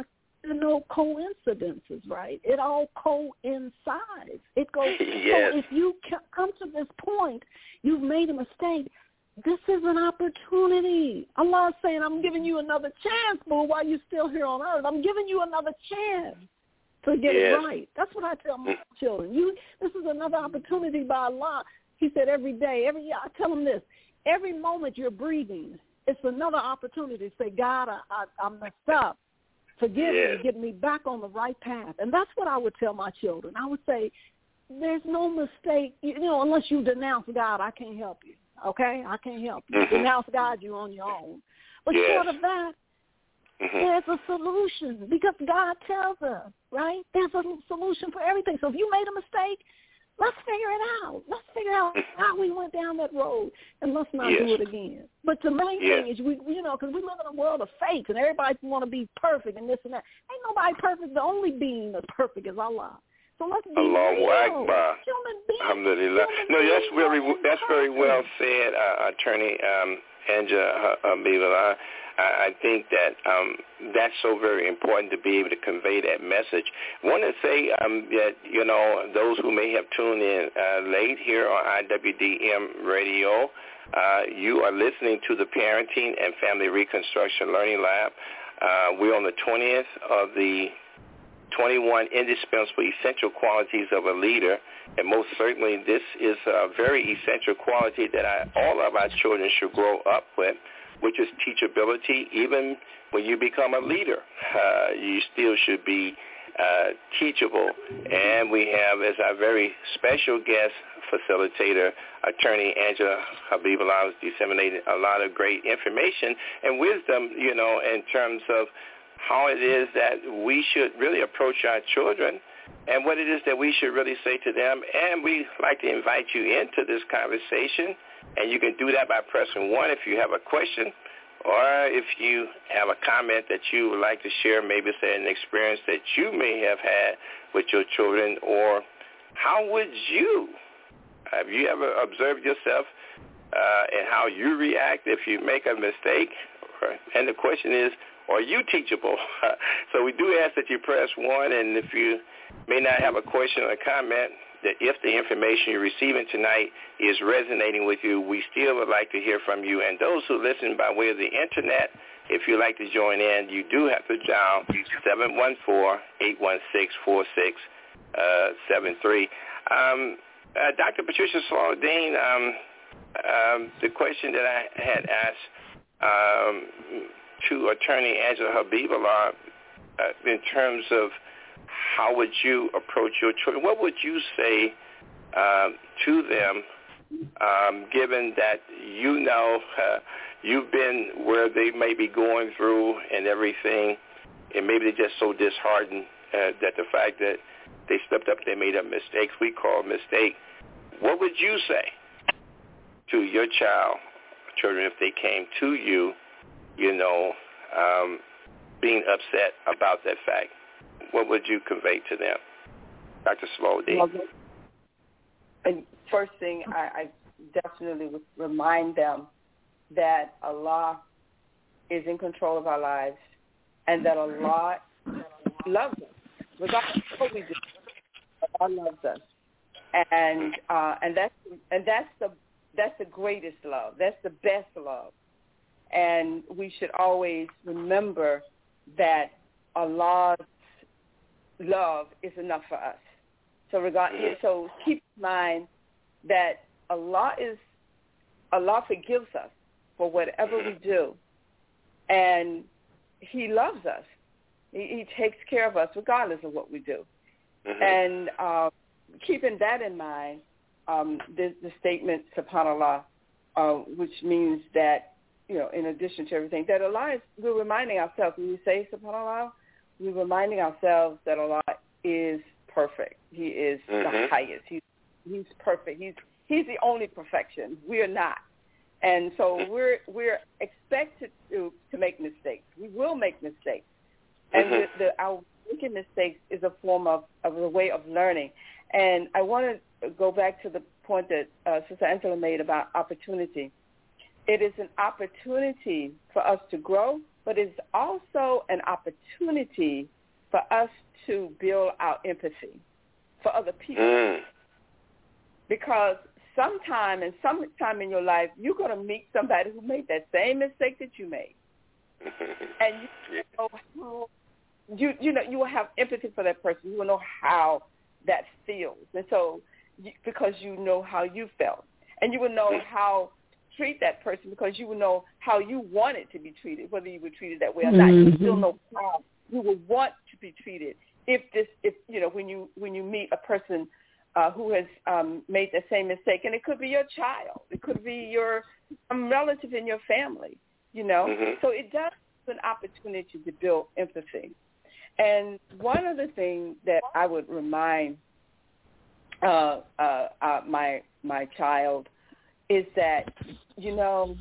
[SPEAKER 1] there are no coincidences, right? It all coincides. It goes.
[SPEAKER 3] Yes.
[SPEAKER 1] So if you come to this point, you've made a mistake. This is an opportunity. Allah's saying, I'm giving you another chance, boo, while you're still here on earth. I'm giving you another chance to get
[SPEAKER 3] yes.
[SPEAKER 1] it right. That's what I tell my children. You, this is another opportunity by Allah. He said every day, every year, I tell them this. Every moment you're breathing, it's another opportunity to say, God, I, I, I messed up. Forgive
[SPEAKER 3] yes.
[SPEAKER 1] me. Get me back on the right path. And that's what I would tell my children. I would say, there's no mistake. You know, unless you denounce God, I can't help you. Okay? I can't help you.
[SPEAKER 3] Mm-hmm.
[SPEAKER 1] Denounce God, you're on your own. But
[SPEAKER 3] yes.
[SPEAKER 1] short of that, mm-hmm. there's a solution because God tells us, right? There's a solution for everything. So if you made a mistake, let's figure it out. Let's figure out how we went down that road, and let's not
[SPEAKER 3] yes.
[SPEAKER 1] do it again. But the main
[SPEAKER 3] yes.
[SPEAKER 1] thing is, we, you know, because we live in a world of fakes, and everybody want to be perfect and this and that. Ain't nobody perfect. The only being that's perfect is Allah. So let's be
[SPEAKER 3] Allahu
[SPEAKER 1] real.
[SPEAKER 3] Akbar.
[SPEAKER 1] Human beings.
[SPEAKER 3] Alhamdulillah. No, that's very that's very well said, uh, Attorney um, Angela Habibullah. I think that um, that's so very important to be able to convey that message. I want to say um, that, you know, those who may have tuned in uh, late here on I W D M Radio, uh, you are listening to the Parenting and Family Reconstruction Learning Lab. Uh, we're on the twentieth of the twenty-one indispensable essential qualities of a leader, and most certainly this is a very essential quality that I, all of our children should grow up with, which is teachability. Even when you become a leader, uh, you still should be uh, teachable. And we have as our very special guest facilitator, Attorney Angela Habibullah, who's disseminated a lot of great information and wisdom, you know, in terms of how it is that we should really approach our children and what it is that we should really say to them. And we like to invite you into this conversation, and you can do that by pressing one if you have a question, or if you have a comment that you would like to share, maybe say an experience that you may have had with your children, or how would you, have you ever observed yourself uh, and how you react if you make a mistake? And the question is, are you teachable? So we do ask that you press one, and if you may not have a question or a comment, that if the information you're receiving tonight is resonating with you, we still would like to hear from you. And those who listen by way of the Internet, if you'd like to join in, you do have to dial seven one four, eight one six, four six seven three. Um, uh, Doctor Patricia Saladin, um, um, the question that I had asked um, to Attorney Angela Habibullah, uh, in terms of how would you approach your children, what would you say um, to them, um, given that you know uh, you've been where they may be going through and everything, and maybe they're just so disheartened uh, that the fact that they stepped up, they made up mistakes, we call mistake. What would you say to your child, children, if they came to you, you know, um, being upset about that fact? What would you convey to them, Doctor Slowden?
[SPEAKER 4] Well, and first thing, I, I definitely would remind them that Allah is in control of our lives and that Allah loves us. Regardless of what we do, Allah loves us, and uh, and that's and that's the that's the greatest love. That's the best love. And we should always remember that Allah's love is enough for us. So regard, so keep in mind that Allah is Allah forgives us for whatever we do, and He loves us. He, he takes care of us regardless of what we do. Mm-hmm. And uh, keeping that in mind, um, the, the statement SubhanAllah, uh, which means that, you know, in addition to everything, that Allah is, we're reminding ourselves, when we say SubhanAllah, we're reminding ourselves that Allah is perfect. He is mm-hmm. the highest. He's, he's perfect. He's He's the only perfection. We're not. And so we're we're expected to, to make mistakes. We will make mistakes. And mm-hmm. the, the, our making mistakes is a form of, of a way of learning. And I want to go back to the point that uh, Sister Angela made about opportunity. It is an opportunity for us to grow, but it's also an opportunity for us to build our empathy for other people.
[SPEAKER 3] Mm.
[SPEAKER 4] Because sometime and sometime in your life, you're going to meet somebody who made that same mistake that you made. And you know how, you, you know, you will have empathy for that person. You will know how that feels. And so, you, because you know how you felt. And you will know how to treat that person because you will know how you wanted to be treated, whether you were treated that way or not.
[SPEAKER 1] Mm-hmm.
[SPEAKER 4] You still know how you will want to be treated if this, if, you know, when you, when you meet a person Uh, who has um, made the same mistake. And it could be your child. It could be your um, relative in your family, you know.
[SPEAKER 3] Mm-hmm.
[SPEAKER 4] So it does give an opportunity to build empathy. And one of the things that I would remind uh, uh, uh, my my child is that, you know,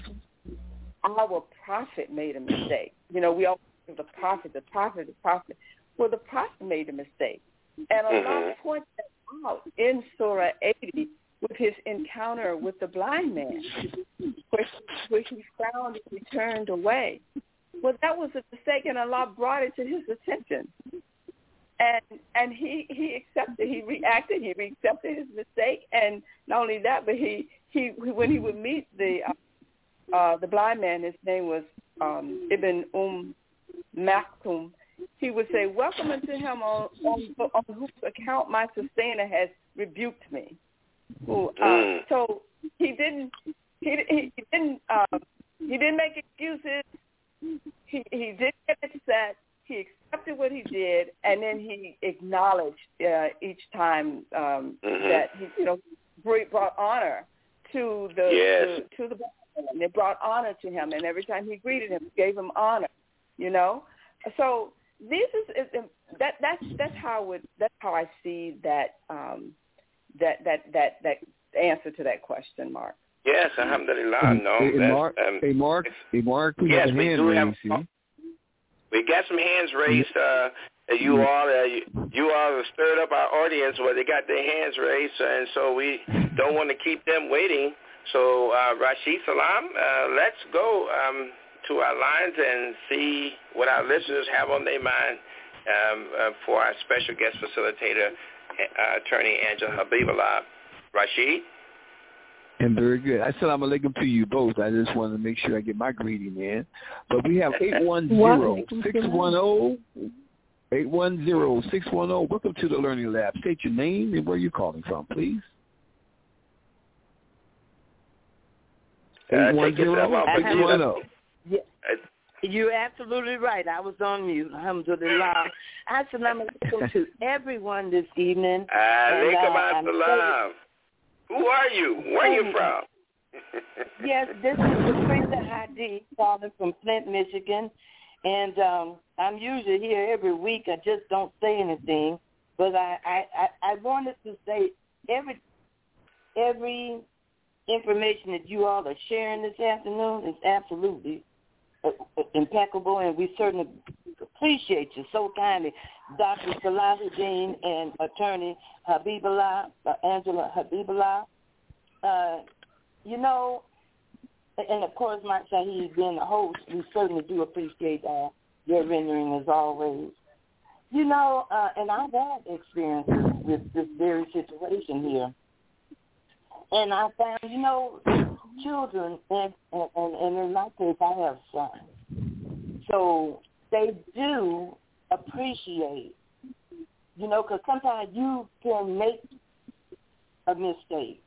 [SPEAKER 4] our prophet made a mistake. You know, we always say the prophet, the prophet, the prophet. Well, the prophet made a mistake. And Allah mm-hmm. points that out in Surah eighty with his encounter with the blind man, where, where he found and he turned away. Well, that was a mistake, and Allah brought it to his attention. And and he, he accepted, he reacted, he accepted his mistake, and not only that, but he, he when he would meet the uh, uh, the blind man, his name was um, Ibn Umm Maktoum, he would say, welcome unto him on, on, on whose account my sustainer has rebuked me. Who, uh, so he didn't he, he didn't uh, he didn't make excuses. He he didn't get upset. He accepted what he did, and then he acknowledged uh, each time um, mm-hmm. that he you know brought honor to the
[SPEAKER 3] yes.
[SPEAKER 4] to, to the and it brought honor to him, and every time he greeted him, gave him honor. You know, so. This is, is that that's that's how would that's how I see that um, that that that that answer to that question, Mark.
[SPEAKER 3] Yes, alhamdulillah. No,
[SPEAKER 2] hey,
[SPEAKER 3] that's,
[SPEAKER 2] Mark,
[SPEAKER 3] um,
[SPEAKER 2] hey Mark, hey Mark, we
[SPEAKER 3] yes,
[SPEAKER 2] have a
[SPEAKER 3] we
[SPEAKER 2] hand
[SPEAKER 3] do
[SPEAKER 2] raised.
[SPEAKER 3] have. We got some hands raised. Uh, you all, uh, you, you all have stirred up our audience where they got their hands raised, and so we don't want to keep them waiting. So, uh, Rashid Salam, uh, let's go. Um, to our lines and see what our listeners have on their mind um, uh, for our special guest facilitator, uh, attorney Angela Habibullah. Rashid?
[SPEAKER 2] And very good. Assalamu alaikum to you both. I just wanted to make sure I get my greeting in. But we have eight one zero, six one zero, eight one zero, six one zero. Welcome to the Learning Lab. State your name and where you're calling from, please. eight one zero, six one zero.
[SPEAKER 5] Yeah, you're absolutely right. I was on mute. Alhamdulillah. Assalamu alaikum to everyone this evening.
[SPEAKER 3] Alaikum assalam. Who are you? Where are you from?
[SPEAKER 5] Yes, this is Patricia Hadi calling from Flint, Michigan. And um, I'm usually here every week. I just don't say anything. But I, I, I, I wanted to say every every information that you all are sharing this afternoon is absolutely impeccable, and we certainly appreciate you so kindly, Doctor Salahuddin and Attorney Habibullah, uh, Angela Habibullah. Uh, you know, and of course, Mark Shahid being the host, we certainly do appreciate uh, your rendering as always. You know, uh, and I've had experiences with this very situation here. And I found, you know, children, and, and, and in my case, I have sons. So they do appreciate, you know, because sometimes you can make a mistake,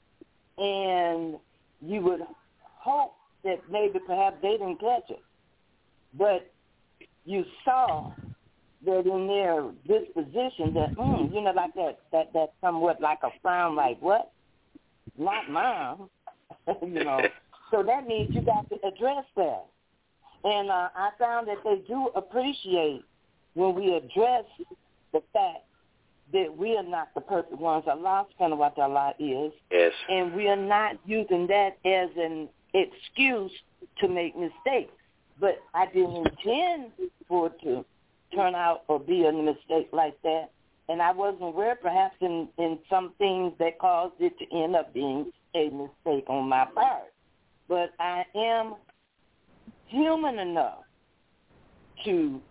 [SPEAKER 5] and you would hope that maybe perhaps they didn't catch it. But you saw that in their disposition that, mm, you know, like that, that, that somewhat like a frown, like, what? Not mom, you know. So that means you got to address that. And uh, I found that they do appreciate when we address the fact that we are not the perfect ones. Allah subhanahu wa ta'ala is.
[SPEAKER 3] Yes.
[SPEAKER 5] And we are not using that as an excuse to make mistakes. But I didn't intend for it to turn out or be a mistake like that. And I wasn't aware perhaps in, in some things that caused it to end up being a mistake on my part. But I am human enough to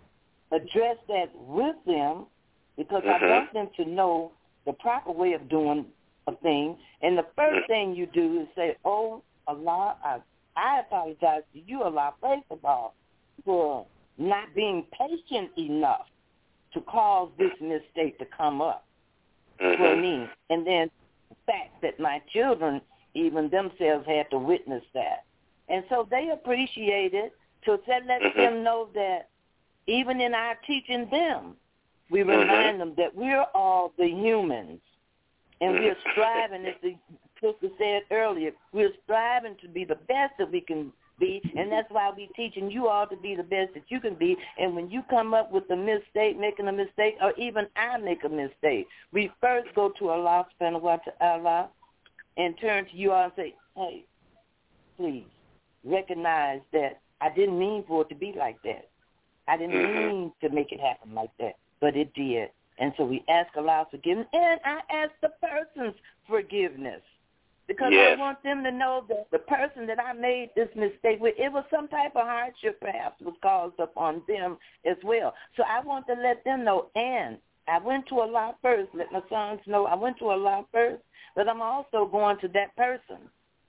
[SPEAKER 5] address that with them because
[SPEAKER 3] mm-hmm.
[SPEAKER 5] I want them to know the proper way of doing a thing. And the first mm-hmm. thing you do is say, oh, Allah, I, I apologize to you, Allah, first of all, for not being patient enough to cause this mistake to come up
[SPEAKER 3] mm-hmm.
[SPEAKER 5] for me. And then the fact that my children even themselves had to witness that. And so they appreciate it. So that lets
[SPEAKER 3] mm-hmm.
[SPEAKER 5] them know that even in our teaching them, we remind
[SPEAKER 3] mm-hmm.
[SPEAKER 5] them that we're all the humans. And mm-hmm. we're striving, as the sister said earlier, we're striving to be the best that we can be, and that's why we're teaching you all to be the best that you can be. And when you come up with a mistake, making a mistake, or even I make a mistake, we first go to Allah, subhanahu wa ta'ala, and turn to you all and say, hey, please recognize that I didn't mean for it to be like that. I didn't
[SPEAKER 3] mm-hmm.
[SPEAKER 5] mean to make it happen like that, but it did. And so we ask Allah's forgiveness, and I ask the person's forgiveness because
[SPEAKER 3] yes.
[SPEAKER 5] I want them to know that the person that I made this mistake with, it was some type of hardship perhaps was caused upon them as well. So I want to let them know, and I went to Allah first, let my sons know I went to Allah first, but I'm also going to that person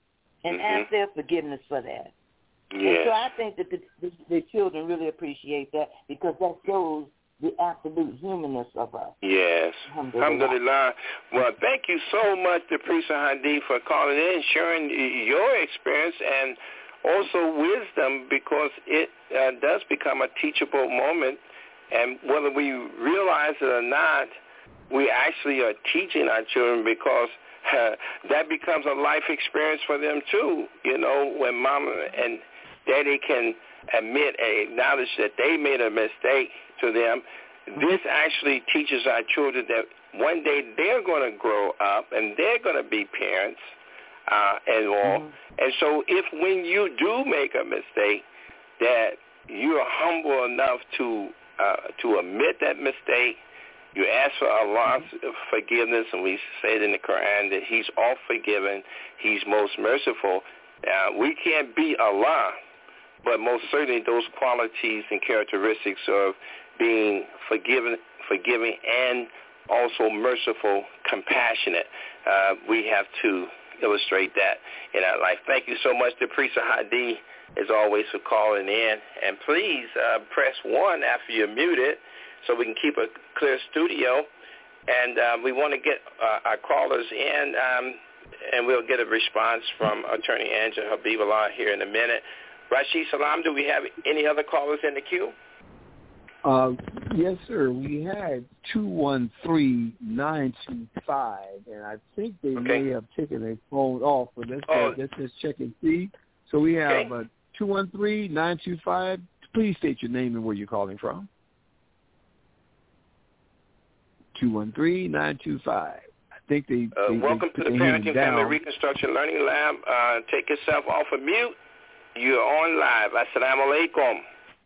[SPEAKER 5] and
[SPEAKER 3] mm-hmm.
[SPEAKER 5] ask their forgiveness for that.
[SPEAKER 3] Yes.
[SPEAKER 5] And so I think that the, the, the children really appreciate that because that shows the absolute humanness of us.
[SPEAKER 3] Yes.
[SPEAKER 5] Alhamdulillah.
[SPEAKER 3] Alhamdulillah. Well, thank you so much, the Priest Hadi, for calling in, sharing your experience and also wisdom because it uh, does become a teachable moment. And whether we realize it or not, we actually are teaching our children because uh, that becomes a life experience for them too. You know, when mama and daddy can admit and acknowledge that they made a mistake to them, this actually teaches our children that one day they're going to grow up and they're going to be parents uh, and all. Mm-hmm. And so if when you do make a mistake that you're humble enough to uh, to admit that mistake, you ask for Allah's forgiveness, and we say it in the Quran that he's all forgiving, he's most merciful. Uh, we can't be Allah, but most certainly those qualities and characteristics of being forgiving, forgiving and also merciful, compassionate, uh, we have to illustrate that in our life. Thank you so much to Priest Hadi, as always, for calling in. And please uh, press one after you're muted so we can keep a clear studio. And uh, we want to get uh, our callers in, um, and we'll get a response from Attorney Angela Habibullah here in a minute. Rashid Salam, do we have any other callers in the queue?
[SPEAKER 2] Uh, yes, sir. We had two one three, nine two five, and I think they
[SPEAKER 3] okay.
[SPEAKER 2] may have taken their phone off, but let's,
[SPEAKER 3] oh.
[SPEAKER 2] uh, let's just check and see. So we have
[SPEAKER 3] okay.
[SPEAKER 2] uh, two one three, nine two five. Please state your name and where you're calling from. two one three, nine two five. I think they,
[SPEAKER 3] uh,
[SPEAKER 2] they
[SPEAKER 3] welcome
[SPEAKER 2] they
[SPEAKER 3] to the Parenting Family Reconstruction Learning Lab. Uh, take yourself off of mute. You're on live. Assalamu alaikum.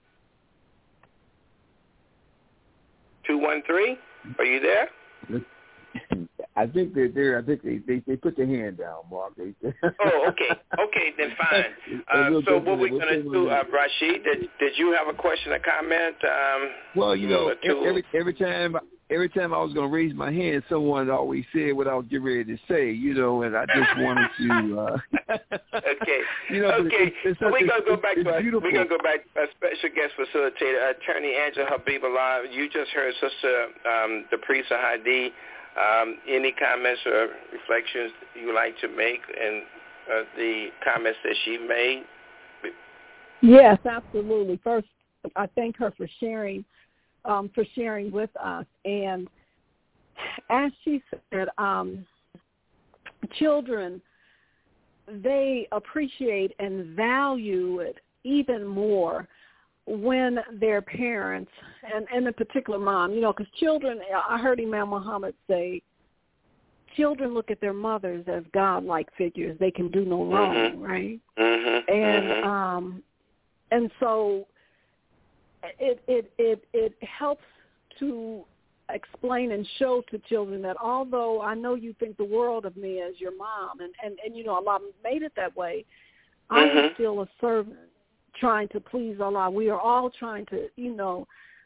[SPEAKER 3] two one three, are you there?
[SPEAKER 2] I think they're there. I think they, they, they put their hand down, Mark. They,
[SPEAKER 3] oh, okay. Okay, then fine. Uh, so what we're going to do, uh, Rashid, did, did you have a question or comment? Um,
[SPEAKER 2] well, you know,
[SPEAKER 3] to...
[SPEAKER 2] every, every time every time I was going to raise my hand, someone always said what I was getting ready to say, you know, and I just wanted to. Uh,
[SPEAKER 3] okay.
[SPEAKER 2] You know,
[SPEAKER 3] okay.
[SPEAKER 2] It's, it's
[SPEAKER 3] so we're going to go back
[SPEAKER 2] it's
[SPEAKER 3] to our,
[SPEAKER 2] beautiful.
[SPEAKER 3] we're going to go back to our special guest facilitator, Attorney Angela Habibullah. You just heard Sister um, the Priest Hadi. Um, any comments or reflections you would like to make and uh, the comments that she made?
[SPEAKER 1] Yes, absolutely. First, I thank her for sharing, um, for sharing with us. And as she said, um, children, they appreciate and value it even more when their parents, and, and in particular mom, you know, because children, I heard Imam Muhammad say, children look at their mothers as God-like figures. They can do no wrong,
[SPEAKER 3] mm-hmm.
[SPEAKER 1] right?
[SPEAKER 3] Mm-hmm.
[SPEAKER 1] And
[SPEAKER 3] mm-hmm.
[SPEAKER 1] um, and so it it it it helps to explain and show to children that although I know you think the world of me as your mom, and and, and you know Allah made it that way,
[SPEAKER 3] mm-hmm.
[SPEAKER 1] I am still a servant trying to please Allah. We are all trying to, you know,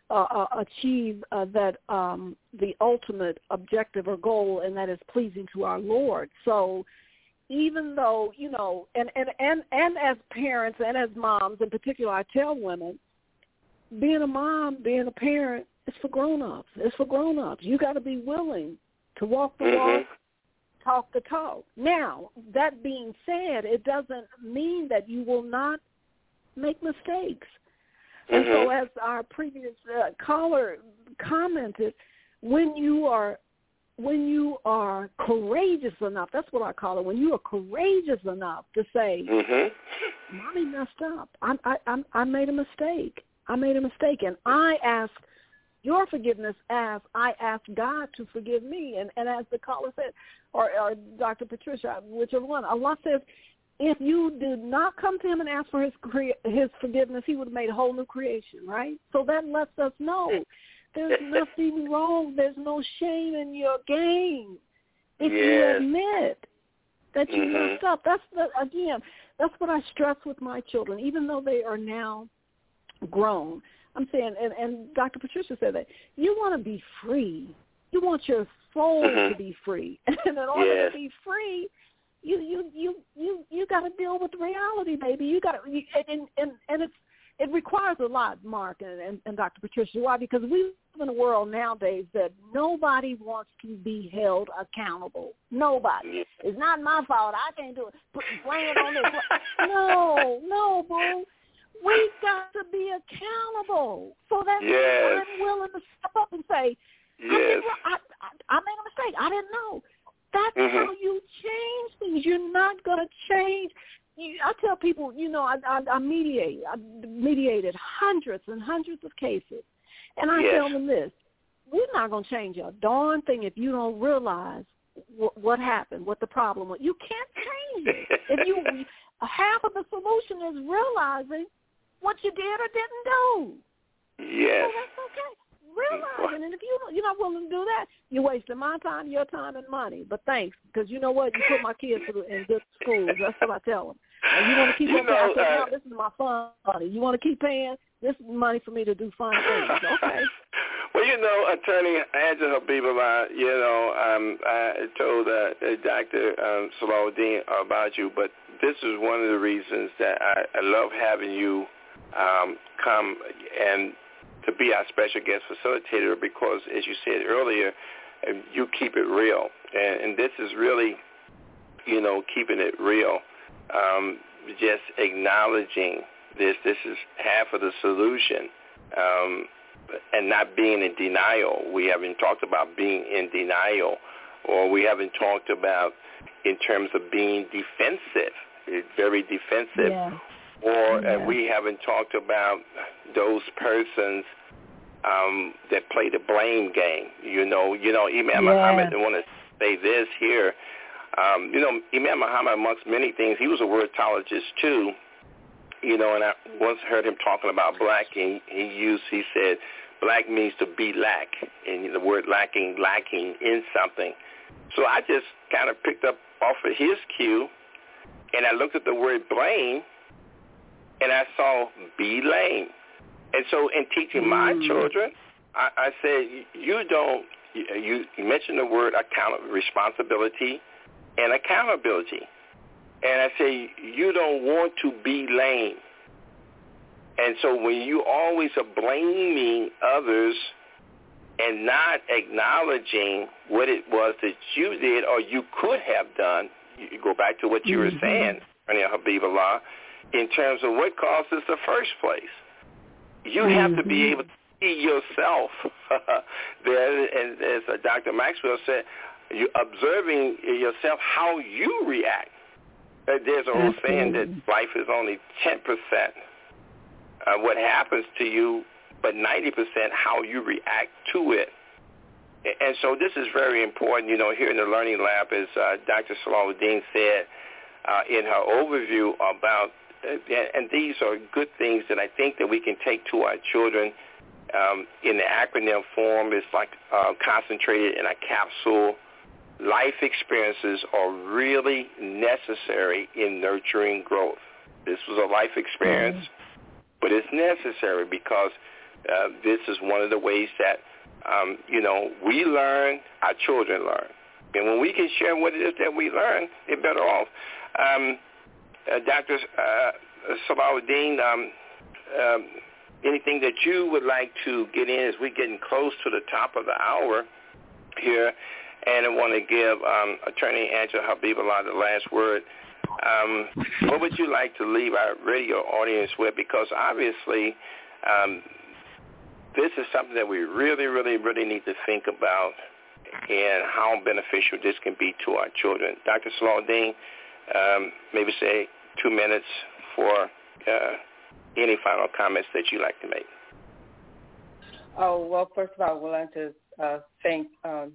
[SPEAKER 1] uh, achieve uh, that um, the ultimate objective or goal, and that is pleasing to our Lord. So even though, you know, and, and, and, and as parents and as moms in particular, I tell women, being a mom, being a parent, is for grown-ups. It's for grown-ups. You got to be willing to walk the
[SPEAKER 3] mm-hmm.
[SPEAKER 1] walk, talk the talk. Now, that being said, it doesn't mean that you will not make mistakes. And
[SPEAKER 3] mm-hmm.
[SPEAKER 1] so as our previous uh, caller commented, when you are when you are courageous enough, that's what I call it, when you are courageous enough to say,
[SPEAKER 3] mm-hmm.
[SPEAKER 1] Mommy messed up. I, I, I, I made a mistake. I made a mistake. And I ask your forgiveness as I ask God to forgive me. And, and as the caller said, or, or Doctor Patricia, whichever one, Allah says, if you did not come to him and ask for his crea- his forgiveness, he would have made a whole new creation, right? So that lets us know there's nothing wrong. There's no shame in your game. If
[SPEAKER 3] yes.
[SPEAKER 1] you admit that you
[SPEAKER 3] mm-hmm.
[SPEAKER 1] messed up, that's the, again, that's what I stress with my children, even though they are now grown. I'm saying, and, and Doctor Patricia said that, you want to be free. You want your soul
[SPEAKER 3] mm-hmm.
[SPEAKER 1] to be free. And in order
[SPEAKER 3] yes.
[SPEAKER 1] to be free, you you you you, you got to deal with reality, baby. You got to, and, and, and it's, it requires a lot, Mark and, and, and Doctor Patricia. Why? Because we live in a world nowadays that nobody wants to be held accountable. Nobody. It's not my fault. I can't do it. Put blame it on this. No, no, boo. We got to be accountable. So that
[SPEAKER 3] yes.
[SPEAKER 1] means I'm willing to step up and say,
[SPEAKER 3] yes.
[SPEAKER 1] I, did, I, I, I made a mistake. I didn't know. That's
[SPEAKER 3] mm-hmm.
[SPEAKER 1] how you change things. You're not going to change. You, I tell people, you know, I, I, I mediate. I mediated hundreds and hundreds of cases. And I
[SPEAKER 3] yes.
[SPEAKER 1] tell them this, we're not going to change a darn thing if you don't realize w- what happened, what the problem was. You can't change it. If you half of the solution is realizing what you did or didn't do.
[SPEAKER 3] Yes.
[SPEAKER 1] So that's okay. Realizing, and if you, you're not willing to do that, you're wasting my time, your time, and money. But thanks, because you know what? You put my kids in good schools. That's what I tell them. And you want to keep
[SPEAKER 3] you
[SPEAKER 1] on
[SPEAKER 3] know,
[SPEAKER 1] paying? I said,
[SPEAKER 3] uh,
[SPEAKER 1] no, this is my fun money. You want to keep paying? This is money for me to do fun things. Okay.
[SPEAKER 3] Well, you know, Attorney Angela Habibullah, you know, um, I told uh, Doctor Um, Salahuddin about you, but this is one of the reasons that I, I love having you um, come and to be our special guest facilitator because, as you said earlier, you keep it real. And, and this is really, you know, keeping it real. Um, just acknowledging this. This is half of the solution. Um, and not being in denial. We haven't talked about being in denial, or we haven't talked about in terms of being defensive, very defensive.
[SPEAKER 1] Yeah.
[SPEAKER 3] Or
[SPEAKER 1] yeah.
[SPEAKER 3] uh, we haven't talked about those persons um, that play the blame game. You know, you know, Imam
[SPEAKER 1] yeah.
[SPEAKER 3] Muhammad, I want to say this here. Um, you know, Imam Muhammad, amongst many things, he was a wordologist too. You know, and I once heard him talking about black, and he used, he said, black means to be lack, and the word lacking, lacking in something. So I just kind of picked up off of his cue, and I looked at the word blame, and I saw be lame. And so in teaching my
[SPEAKER 1] mm.
[SPEAKER 3] children, I, I said, you don't, you, you mentioned the word account, responsibility and accountability. And I say, you don't want to be lame. And so when you always are blaming others and not acknowledging what it was that you did or you could have done, you go back to what you
[SPEAKER 1] mm-hmm.
[SPEAKER 3] were saying, Habibullah, in terms of what caused this in the first place. You
[SPEAKER 1] mm-hmm.
[SPEAKER 3] have to be able to see yourself there, and as Doctor Maxwell said, you're observing yourself how you react. There's an old saying that life is only ten percent uh, what happens to you, but ninety percent how you react to it. And so this is very important, you know, here in the Learning Lab, as uh, Doctor Salahuddin said uh, in her overview about, uh, and these are good things that I think that we can take to our children um, in the acronym form. It's like uh, concentrated in a capsule. Life experiences are really necessary in nurturing growth. This was a life experience, but it's necessary because uh, this is one of the ways that, um, you know, we learn, our children learn. And when we can share what it is that we learn, they're better off. Um, uh, Doctor Uh, Salahuddin, um, um, anything that you would like to get in as we're getting close to the top of the hour here, and I want to give um, Attorney Angela Habibullah the last word. Um, what would you like to leave our radio audience with? Because obviously um, this is something that we really, really, really need to think about and how beneficial this can be to our children. Doctor Salahuddin, um, maybe say two minutes for uh, any final comments that you'd like to make.
[SPEAKER 4] Oh, well, first of all, I would like to uh, thank um,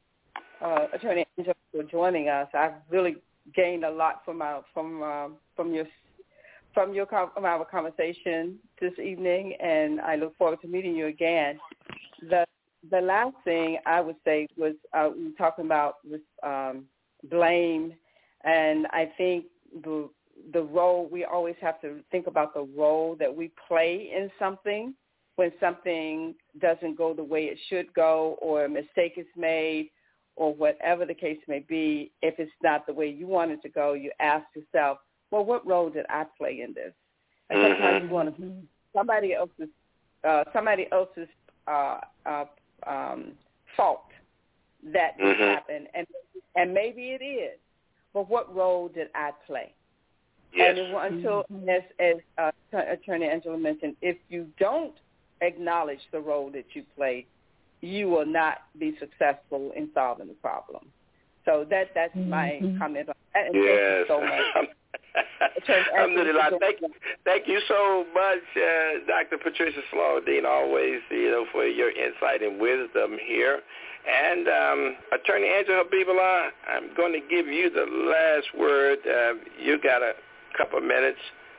[SPEAKER 4] uh, Attorney Angela for joining us. I've really gained a lot from our, from uh, from your from your from our conversation this evening, and I look forward to meeting you again. The the last thing I would say was uh, we were talking about was um, blame, and I think the the role, we always have to think about the role that we play in something when something doesn't go the way it should go, or a mistake is made, or whatever the case may be. If it's not the way you want it to go, you ask yourself, well, what role did I play in this? And sometimes you want to somebody else's uh, somebody else's uh, uh, um, fault that mm-hmm. happened, and and maybe it is, but what role did I play?
[SPEAKER 3] Yes.
[SPEAKER 4] And until, as, as uh, Attorney Angela mentioned, if you don't acknowledge the role that you played, you will not be successful in solving the problem. So that that's my mm-hmm. comment on that. And
[SPEAKER 3] yes.
[SPEAKER 4] Thank you so much.
[SPEAKER 3] Alhamdulillah. Thank, thank you so much, uh, Doctor Patricia Salahuddin, always, you know, for your insight and wisdom here. And um, Attorney Angela Habibullah, I'm going to give you the last word. Uh, you got a couple of minutes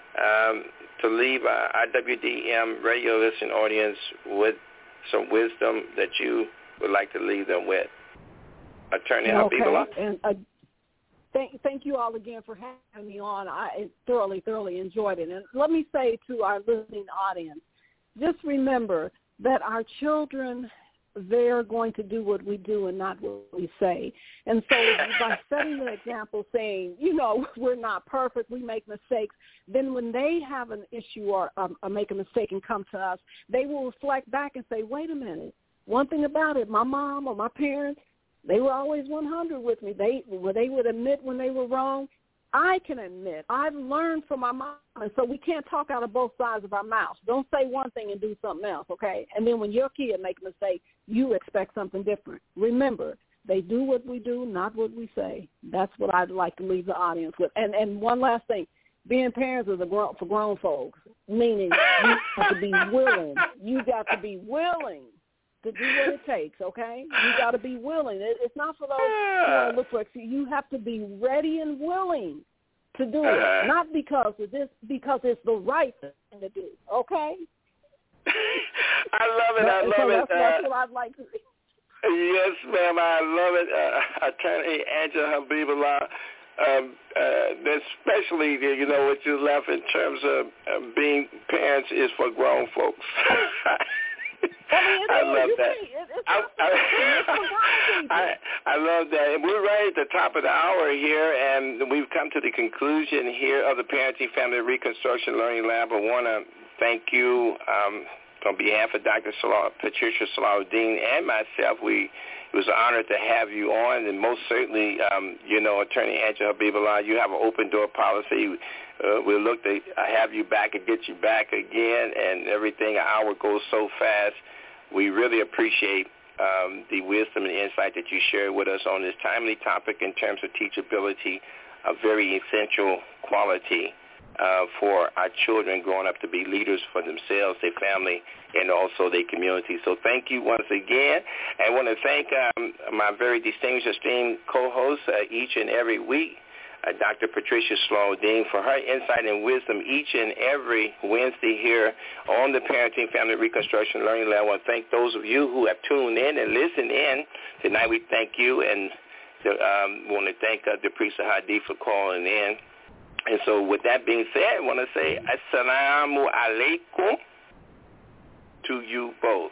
[SPEAKER 3] um, to leave our I W D M radio listening audience with some wisdom that you would like to leave them with. Attorney
[SPEAKER 1] okay.
[SPEAKER 3] Habibullah.
[SPEAKER 1] And uh, thank, thank you all again for having me on. I thoroughly, thoroughly enjoyed it. And let me say to our listening audience, just remember that our children, they're going to do what we do and not what we say. And so by setting an example saying, you know, we're not perfect, we make mistakes, then when they have an issue or, um, or make a mistake and come to us, they will reflect back and say, wait a minute, one thing about it, my mom or my parents, they were always one hundred with me. They, they would admit when they were wrong. I can admit I've learned from my mom, and so we can't talk out of both sides of our mouths. Don't say one thing and do something else, okay? And then when your kid make a mistake, you expect something different. Remember, they do what we do, not what we say. That's what I'd like to leave the audience with. And and one last thing, being parents is a grown, for grown folks, meaning you have to be willing. You got to be willing to do what it takes, okay? You got to be willing. It, it's not for those who want to look for excuses. You have to be ready and willing to do it, not because of this, because it's the right thing to do, okay?
[SPEAKER 3] I love it. I love
[SPEAKER 1] so
[SPEAKER 3] it.
[SPEAKER 1] That's, uh, that's what I'd like to see.
[SPEAKER 3] Yes, ma'am. I love it. Uh, Attorney Angela Habibullah, um, uh, especially, you know, what you left in terms of uh, being parents is for grown folks.
[SPEAKER 1] I, mean,
[SPEAKER 3] I love
[SPEAKER 1] you
[SPEAKER 3] that.
[SPEAKER 1] It, it's
[SPEAKER 3] I, I, I, I love that. And we're right at the top of the hour here, and we've come to the conclusion here of the Parenting Family Reconstruction Learning Lab. I want to thank you um, on behalf of Doctor Salah, Patricia Salahuddin and myself. We It was an honor to have you on, and most certainly, um, you know, Attorney Angela Habibullah, you have an open-door policy. Uh, we'll look to have you back and get you back again, and everything. An hour goes so fast. We really appreciate um, the wisdom and insight that you shared with us on this timely topic in terms of teachability, a very essential quality uh, for our children growing up to be leaders for themselves, their family, and also their community. So thank you once again. I want to thank um, my very distinguished, esteemed co-hosts uh, each and every week, uh, Doctor Patricia Salahuddin, for her insight and wisdom each and every Wednesday here on the Parenting Family Reconstruction Learning Lab. I want to thank those of you who have tuned in and listened in. Tonight we thank you, and um, want to thank uh, Deprisa Hadi for calling in. And so with that being said, I want to say Assalamu alaikum to you both.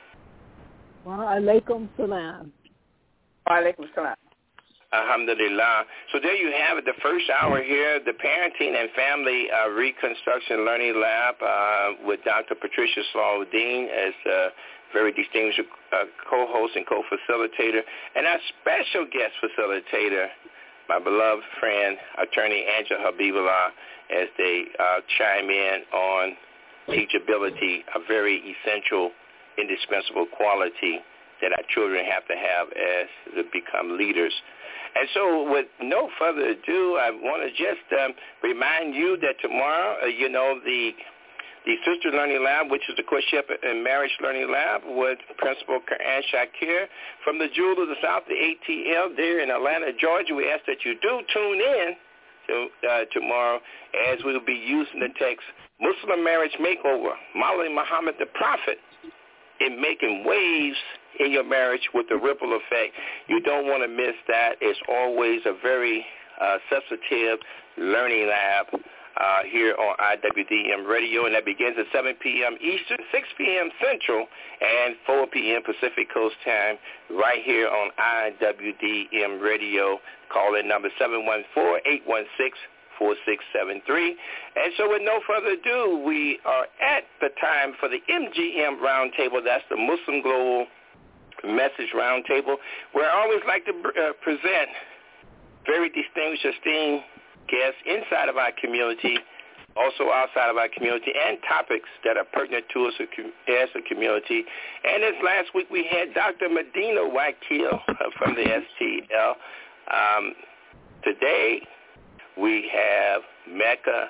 [SPEAKER 1] Wa alaikum salam.
[SPEAKER 4] Wa alaikum salam.
[SPEAKER 3] Alhamdulillah. So there you have it, the first hour here, the Parenting and Family uh, Reconstruction Learning Lab uh, with Doctor Patricia Salahuddin as a very distinguished uh, co-host and co-facilitator, and our special guest facilitator, my beloved friend, Attorney Angela Habibullah, as they uh, chime in on teachability, a very essential, indispensable quality that our children have to have as they become leaders. And so with no further ado, I want to just um, remind you that tomorrow, uh, you know, the the Sister Learning Lab, which is the Courtship and Marriage Learning Lab with Principal Quran Shakir from the Jewel of the South, the A T L there in Atlanta, Georgia. We ask that you do tune in to, uh, tomorrow as we will be using the text, Muslim Marriage Makeover, Mawlana Muhammad the Prophet, in making waves in your marriage with the ripple effect. You don't want to miss that. It's always a very uh, substantive learning lab uh, here on I W D M Radio, and that begins at seven p.m. Eastern, six p.m. Central, and four p.m. Pacific Coast Time right here on I W D M Radio. Call in number seven one four, eight one six, four six seven three. And so with no further ado, we are at the time for the M G M Roundtable. That's the Muslim Global Message Roundtable, where I always like to uh, present very distinguished, esteemed guests inside of our community, also outside of our community, and topics that are pertinent to us as a community. And this last week we had Doctor Medina Wakil from the S T L. Um, today we have Mecca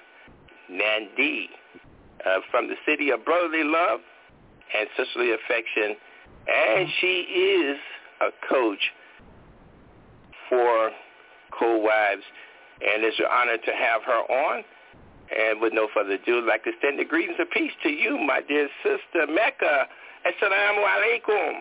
[SPEAKER 3] Nandi uh, from the City of Brotherly Love and Sisterly Affection, and she is a coach for co-wives, and it's an honor to have her on. And with no further ado, I'd like to send the greetings of peace to you, my dear sister, Mecca. Assalamu alaikum.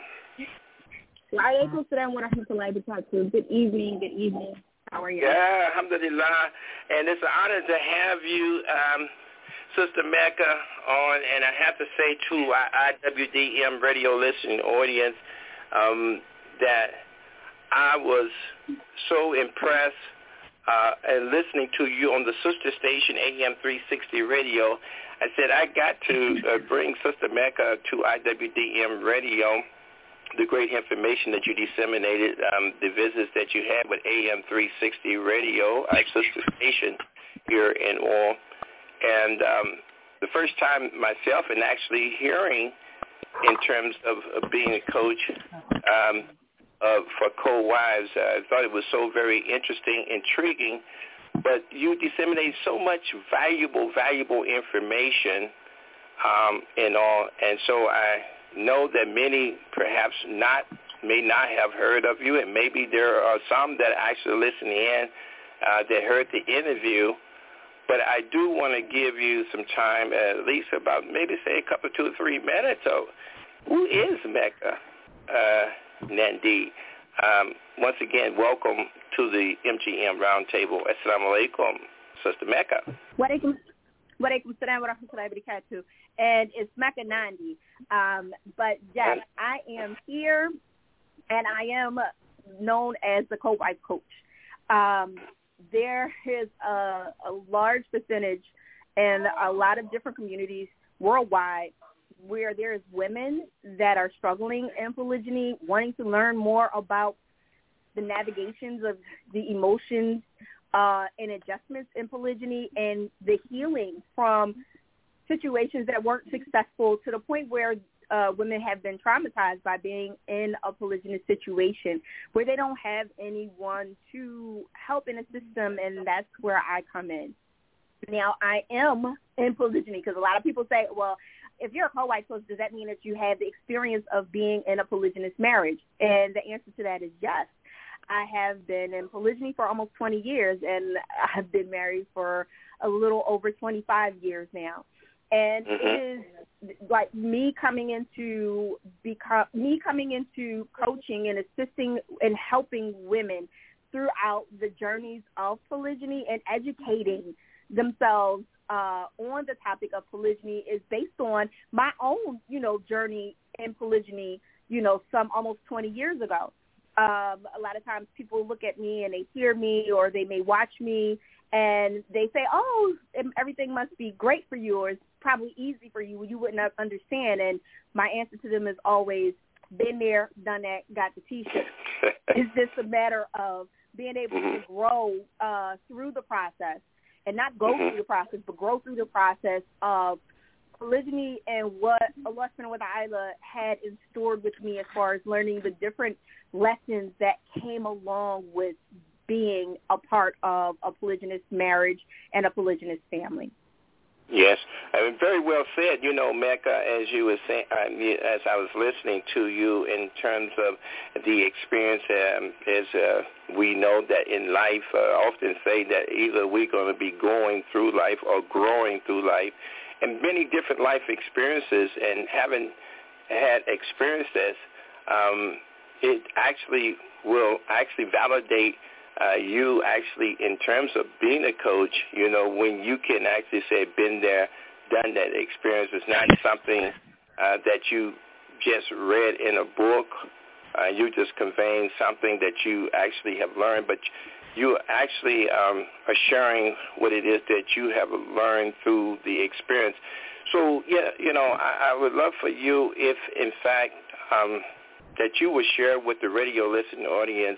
[SPEAKER 6] Wa alaikum salam wa rahmatullahi wa barakatuh. Good evening, good evening. How are you?
[SPEAKER 3] Yeah, alhamdulillah. And it's an honor to have you, um, Sister Mecca, on. And I have to say, to our I W D M radio listening audience, um, that I was so impressed uh, and listening to you on the sister station, A M three sixty Radio. I said, I got to uh, bring Sister Mecca to I W D M Radio, the great information that you disseminated, um, the visits that you had with A M three sixty Radio, our sister station here in All. And um, the first time myself and actually hearing in terms of, of being a coach um, uh, for co-wives, uh, I thought it was so very interesting, intriguing, but you disseminated so much valuable, valuable information um, and all. And so I know that many perhaps not may not have heard of you, and maybe there are some that actually listen in uh, that heard the interview. But I do want to give you some time, at least about maybe say a couple, two or three minutes. So who is Mecca uh, Nandi? Um, once again, welcome to the M G M Roundtable. Assalamu alaikum, Sister Mecca.
[SPEAKER 6] Wa alaikum salam wa rahmatullahi wa barakatuh. And it's Mecca Nandi. Um, but, yes, I am here, and I am known as the co-wife coach. Um, there is a, a large percentage in a lot of different communities worldwide where there is women that are struggling in polygyny, wanting to learn more about the navigations of the emotions uh, and adjustments in polygyny and the healing from situations that weren't successful to the point where uh, women have been traumatized by being in a polygynous situation where they don't have anyone to help and assist them, and that's where I come in. Now, I am in polygyny because a lot of people say, well, if you're a co-wife coach, does that mean that you have the experience of being in a polygynous marriage? And the answer to that is yes. I have been in polygyny for almost twenty years, and I've been married for a little over twenty-five years now. And mm-hmm. it is like me coming into become me coming into coaching and assisting and helping women throughout the journeys of polygyny and educating themselves uh, on the topic of polygyny is based on my own, you know, journey in polygyny, you know, some almost twenty years ago. Um, a lot of times people look at me and they hear me or they may watch me and they say, oh, everything must be great for you or it's probably easy for you. You wouldn't understand. And my answer to them is always, been there, done that, got the T-shirt. It's just a matter of being able mm-hmm. to grow uh, through the process and not go mm-hmm. through the process, but grow through the process of polygyny and what Allah subhanahu wa ta'ala had in store with me as far as learning the different lessons that came along with being a part of a polygynous marriage and a polygynous family.
[SPEAKER 3] Yes, I mean, very well said. You know, Mecca, as you were saying, uh, as I was listening to you in terms of the experience, um, as uh, we know that in life, uh, I often say that either we're going to be going through life or growing through life, and many different life experiences, and having had experienced this, um, it actually will actually validate Uh, you actually, in terms of being a coach, you know, when you can actually say, been there, done that experience, it's not something uh, that you just read in a book. Uh, you just conveying something that you actually have learned, but you actually um, are sharing what it is that you have learned through the experience. So, yeah, you know, I, I would love for you if, in fact, um, that you would share with the radio listening audience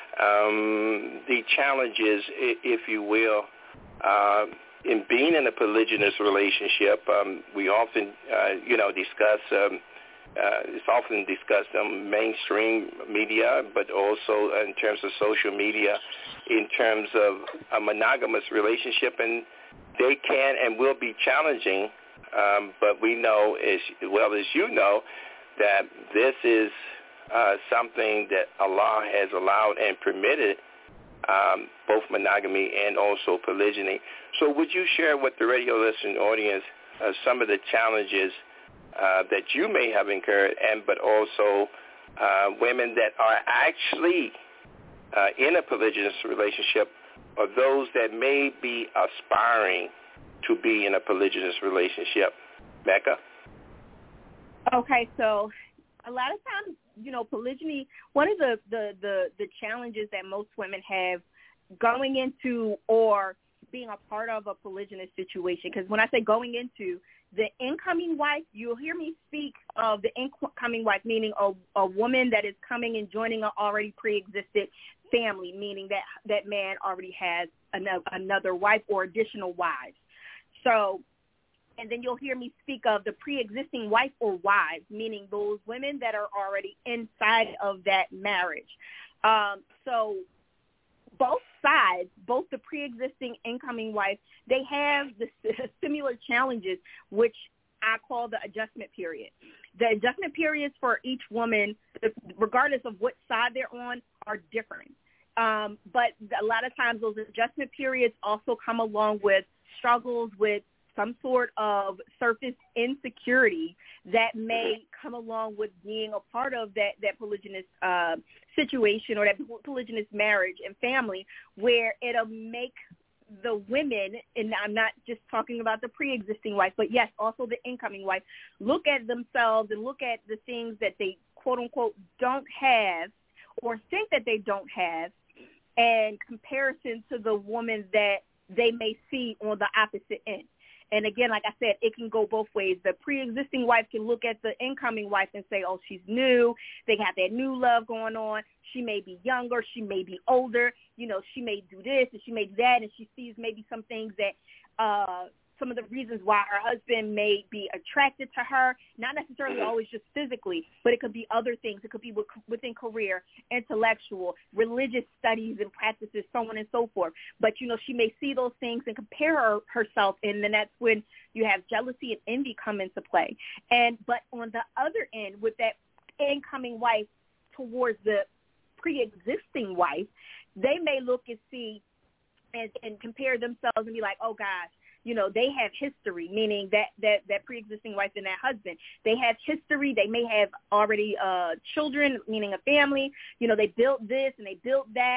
[SPEAKER 3] Um, the challenges, if you will, uh, in being in a polygynous relationship. Um, we often, uh, you know, discuss, um, uh, it's often discussed on mainstream media, but also in terms of social media, in terms of a monogamous relationship, and they can and will be challenging, um, but we know, as well as you know, that this is Uh, something that Allah has allowed and permitted, um, both monogamy and also polygyny. So would you share with the radio listening audience uh, some of the challenges uh, that you may have incurred, and but also uh, women that are actually uh, in a polygynous relationship, or those that may be aspiring to be in a polygynous relationship? Mecca?
[SPEAKER 6] Okay, so a lot of times, you know, polygyny, one of the, the, the, the challenges that most women have going into or being a part of a polygynous situation, because when I say going into, the incoming wife, you'll hear me speak of the incoming wife, meaning a, a woman that is coming and joining an already pre-existed family, meaning that that man already has another, another wife or additional wives. So, and then you'll hear me speak of the pre-existing wife or wives, meaning those women that are already inside of that marriage. Um, so both sides, both the pre-existing incoming wife, they have the similar challenges, which I call the adjustment period. The adjustment periods for each woman, regardless of what side they're on, are different. Um, but a lot of times those adjustment periods also come along with struggles with some sort of surface insecurity that may come along with being a part of that, that polygynous uh, situation or that polygynous marriage and family, where it'll make the women, and I'm not just talking about the pre-existing wife, but yes, also the incoming wife, look at themselves and look at the things that they, quote unquote, don't have or think that they don't have in comparison to the woman that they may see on the opposite end. And again, like I said, it can go both ways. The pre-existing wife can look at the incoming wife and say, oh, she's new. They got that new love going on. She may be younger. She may be older. You know, she may do this and she may do that. And she sees maybe some things that uh, some of the reasons why her husband may be attracted to her, not necessarily always just physically, but it could be other things. It could be within career, intellectual, religious studies and practices, so on and so forth. But, you know, she may see those things and compare her, herself, and then that's when you have jealousy and envy come into play. And but on the other end, with that incoming wife towards the pre-existing wife, they may look and see and, and compare themselves and be like, oh, gosh, you know, they have history, meaning that, that, that pre-existing wife and that husband, they have history. They may have already uh, children, meaning a family. You know, they built this and they built that, and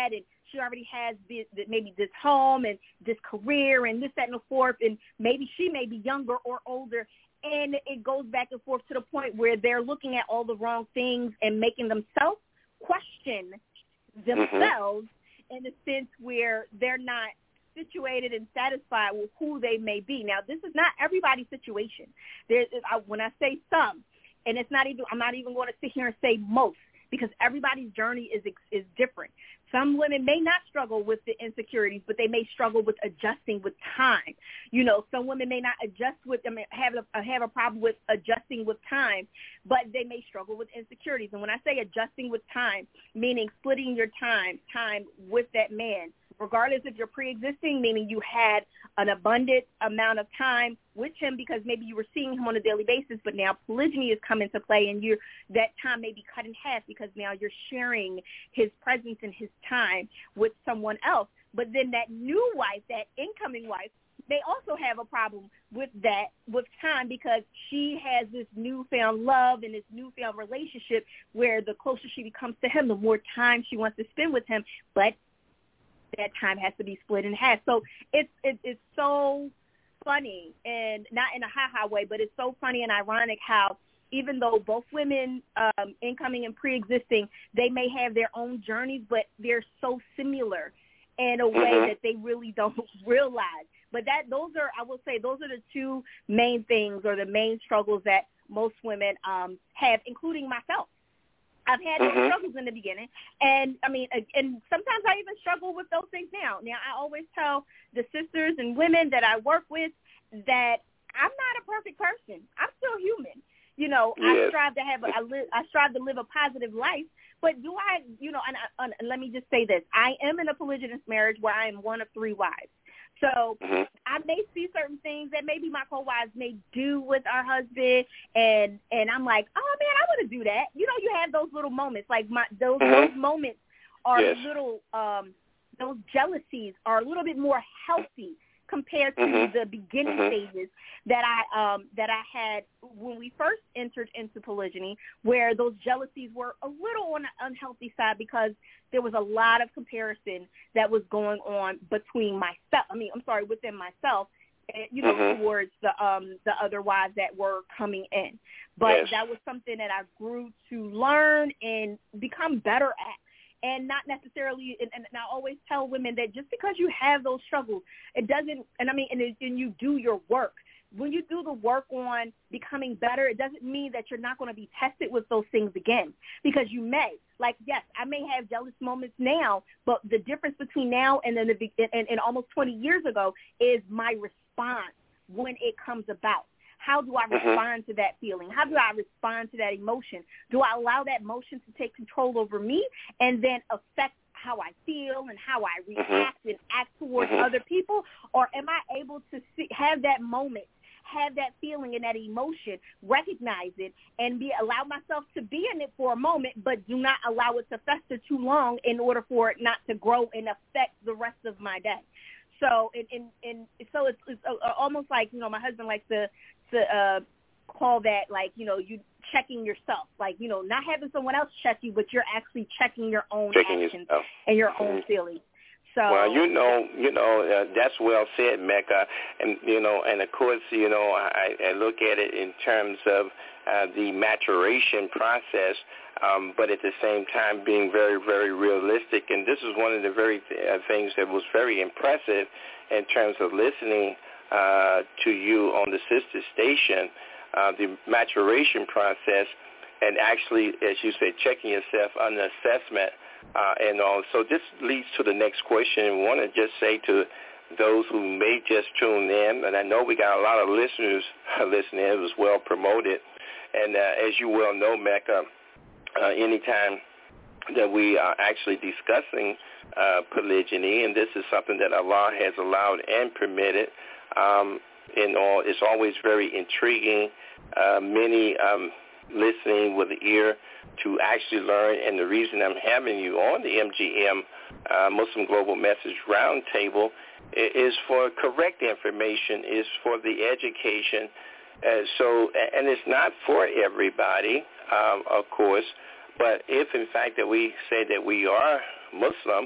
[SPEAKER 6] she already has this, maybe this home and this career and this, that, and the fourth, and maybe she may be younger or older, and it goes back and forth to the point where they're looking at all the wrong things and making themselves question themselves mm-hmm. in the sense where they're not situated and satisfied with who they may be. Now, this is not everybody's situation. There, I, when I say some, and it's not even, I'm not even going to sit here and say most, because everybody's journey is is different. Some women may not struggle with the insecurities, but they may struggle with adjusting with time. You know, some women may not adjust with, I mean, have a, have a problem with adjusting with time, but they may struggle with insecurities. And when I say adjusting with time, meaning splitting your time, time with that man, regardless if you're pre-existing, meaning you had an abundant amount of time with him because maybe you were seeing him on a daily basis, but now polygyny has come into play and you that time may be cut in half because now you're sharing his presence and his time with someone else. But then that new wife, that incoming wife, they also have a problem with that, with time, because she has this newfound love and this newfound relationship where the closer she becomes to him, the more time she wants to spend with him, but that time has to be split in half. So it's it, it's so funny, and not in a ha-ha way, but it's so funny and ironic how even though both women, um, incoming and pre-existing, they may have their own journeys, but they're so similar in a way mm-hmm. that they really don't realize. But that those are, I will say, those are the two main things or the main struggles that most women um, have, including myself. I've had those mm-hmm. struggles in the beginning, and I mean, and sometimes I even struggle with those things now. Now, I always tell the sisters and women that I work with that I'm not a perfect person. I'm still human. You know, yes. I strive to have, a, I, live, I strive to live a positive life. But do I, you know, and, I, and let me just say this: I am in a polygynous marriage where I am one of three wives. So mm-hmm. I may see certain things that maybe my co-wives may do with our husband, and and I'm like, oh man, I want to do that. You know, you have those little moments, like my those mm-hmm. those moments are yes. little, um, those jealousies are a little bit more healthy compared to mm-hmm. the beginning mm-hmm. stages that I um, that I had when we first entered into polygyny, where those jealousies were a little on the unhealthy side because there was a lot of comparison that was going on between myself. I mean, I'm sorry, within myself, you know, mm-hmm. towards the um, the other wives that were coming in. But yes. that was something that I grew to learn and become better at. And not necessarily, and, and I always tell women that just because you have those struggles, it doesn't, and I mean, and, it, and you do your work. When you do the work on becoming better, it doesn't mean that you're not going to be tested with those things again, because you may. Like, yes, I may have jealous moments now, but the difference between now and then the and, and almost twenty years ago is my response when it comes about. How do I respond mm-hmm. to that feeling? How do I respond to that emotion? Do I allow that emotion to take control over me and then affect how I feel and how I react mm-hmm. and act towards mm-hmm. other people? Or am I able to see, have that moment, have that feeling and that emotion, recognize it, and be allow myself to be in it for a moment, but do not allow it to fester too long in order for it not to grow and affect the rest of my day? So, and, and, and so it's, it's almost like, you know, my husband likes to, to uh, call that, like, you know, you checking yourself, like, you know, not having someone else check you, but you're actually checking your own checking actions yourself. And your mm-hmm. own feelings. So,
[SPEAKER 3] well, you know, you know, uh, that's well said, Mecca, and you know, and of course, you know, I, I look at it in terms of uh, the maturation process, um, but at the same time being very, very realistic. And this is one of the very th- uh, things that was very impressive in terms of listening uh, to you on the sister station, uh, the maturation process, and actually, as you say, checking yourself under assessment. Uh, and all. So this leads to the next question. I want to just say to those who may just tune in, and I know we got a lot of listeners listening. It was well promoted. And uh, as you well know, Mecca, uh, anytime that we are actually discussing uh, polygyny, and this is something that Allah has allowed and permitted, um, in all, it's always very intriguing. Uh, many um, listening with the ear to actually learn, and the reason I'm having you on the M G M uh, Muslim Global Message Roundtable is for correct information, is for the education. Uh, so, and it's not for everybody, um, of course, but if in fact that we say that we are Muslim,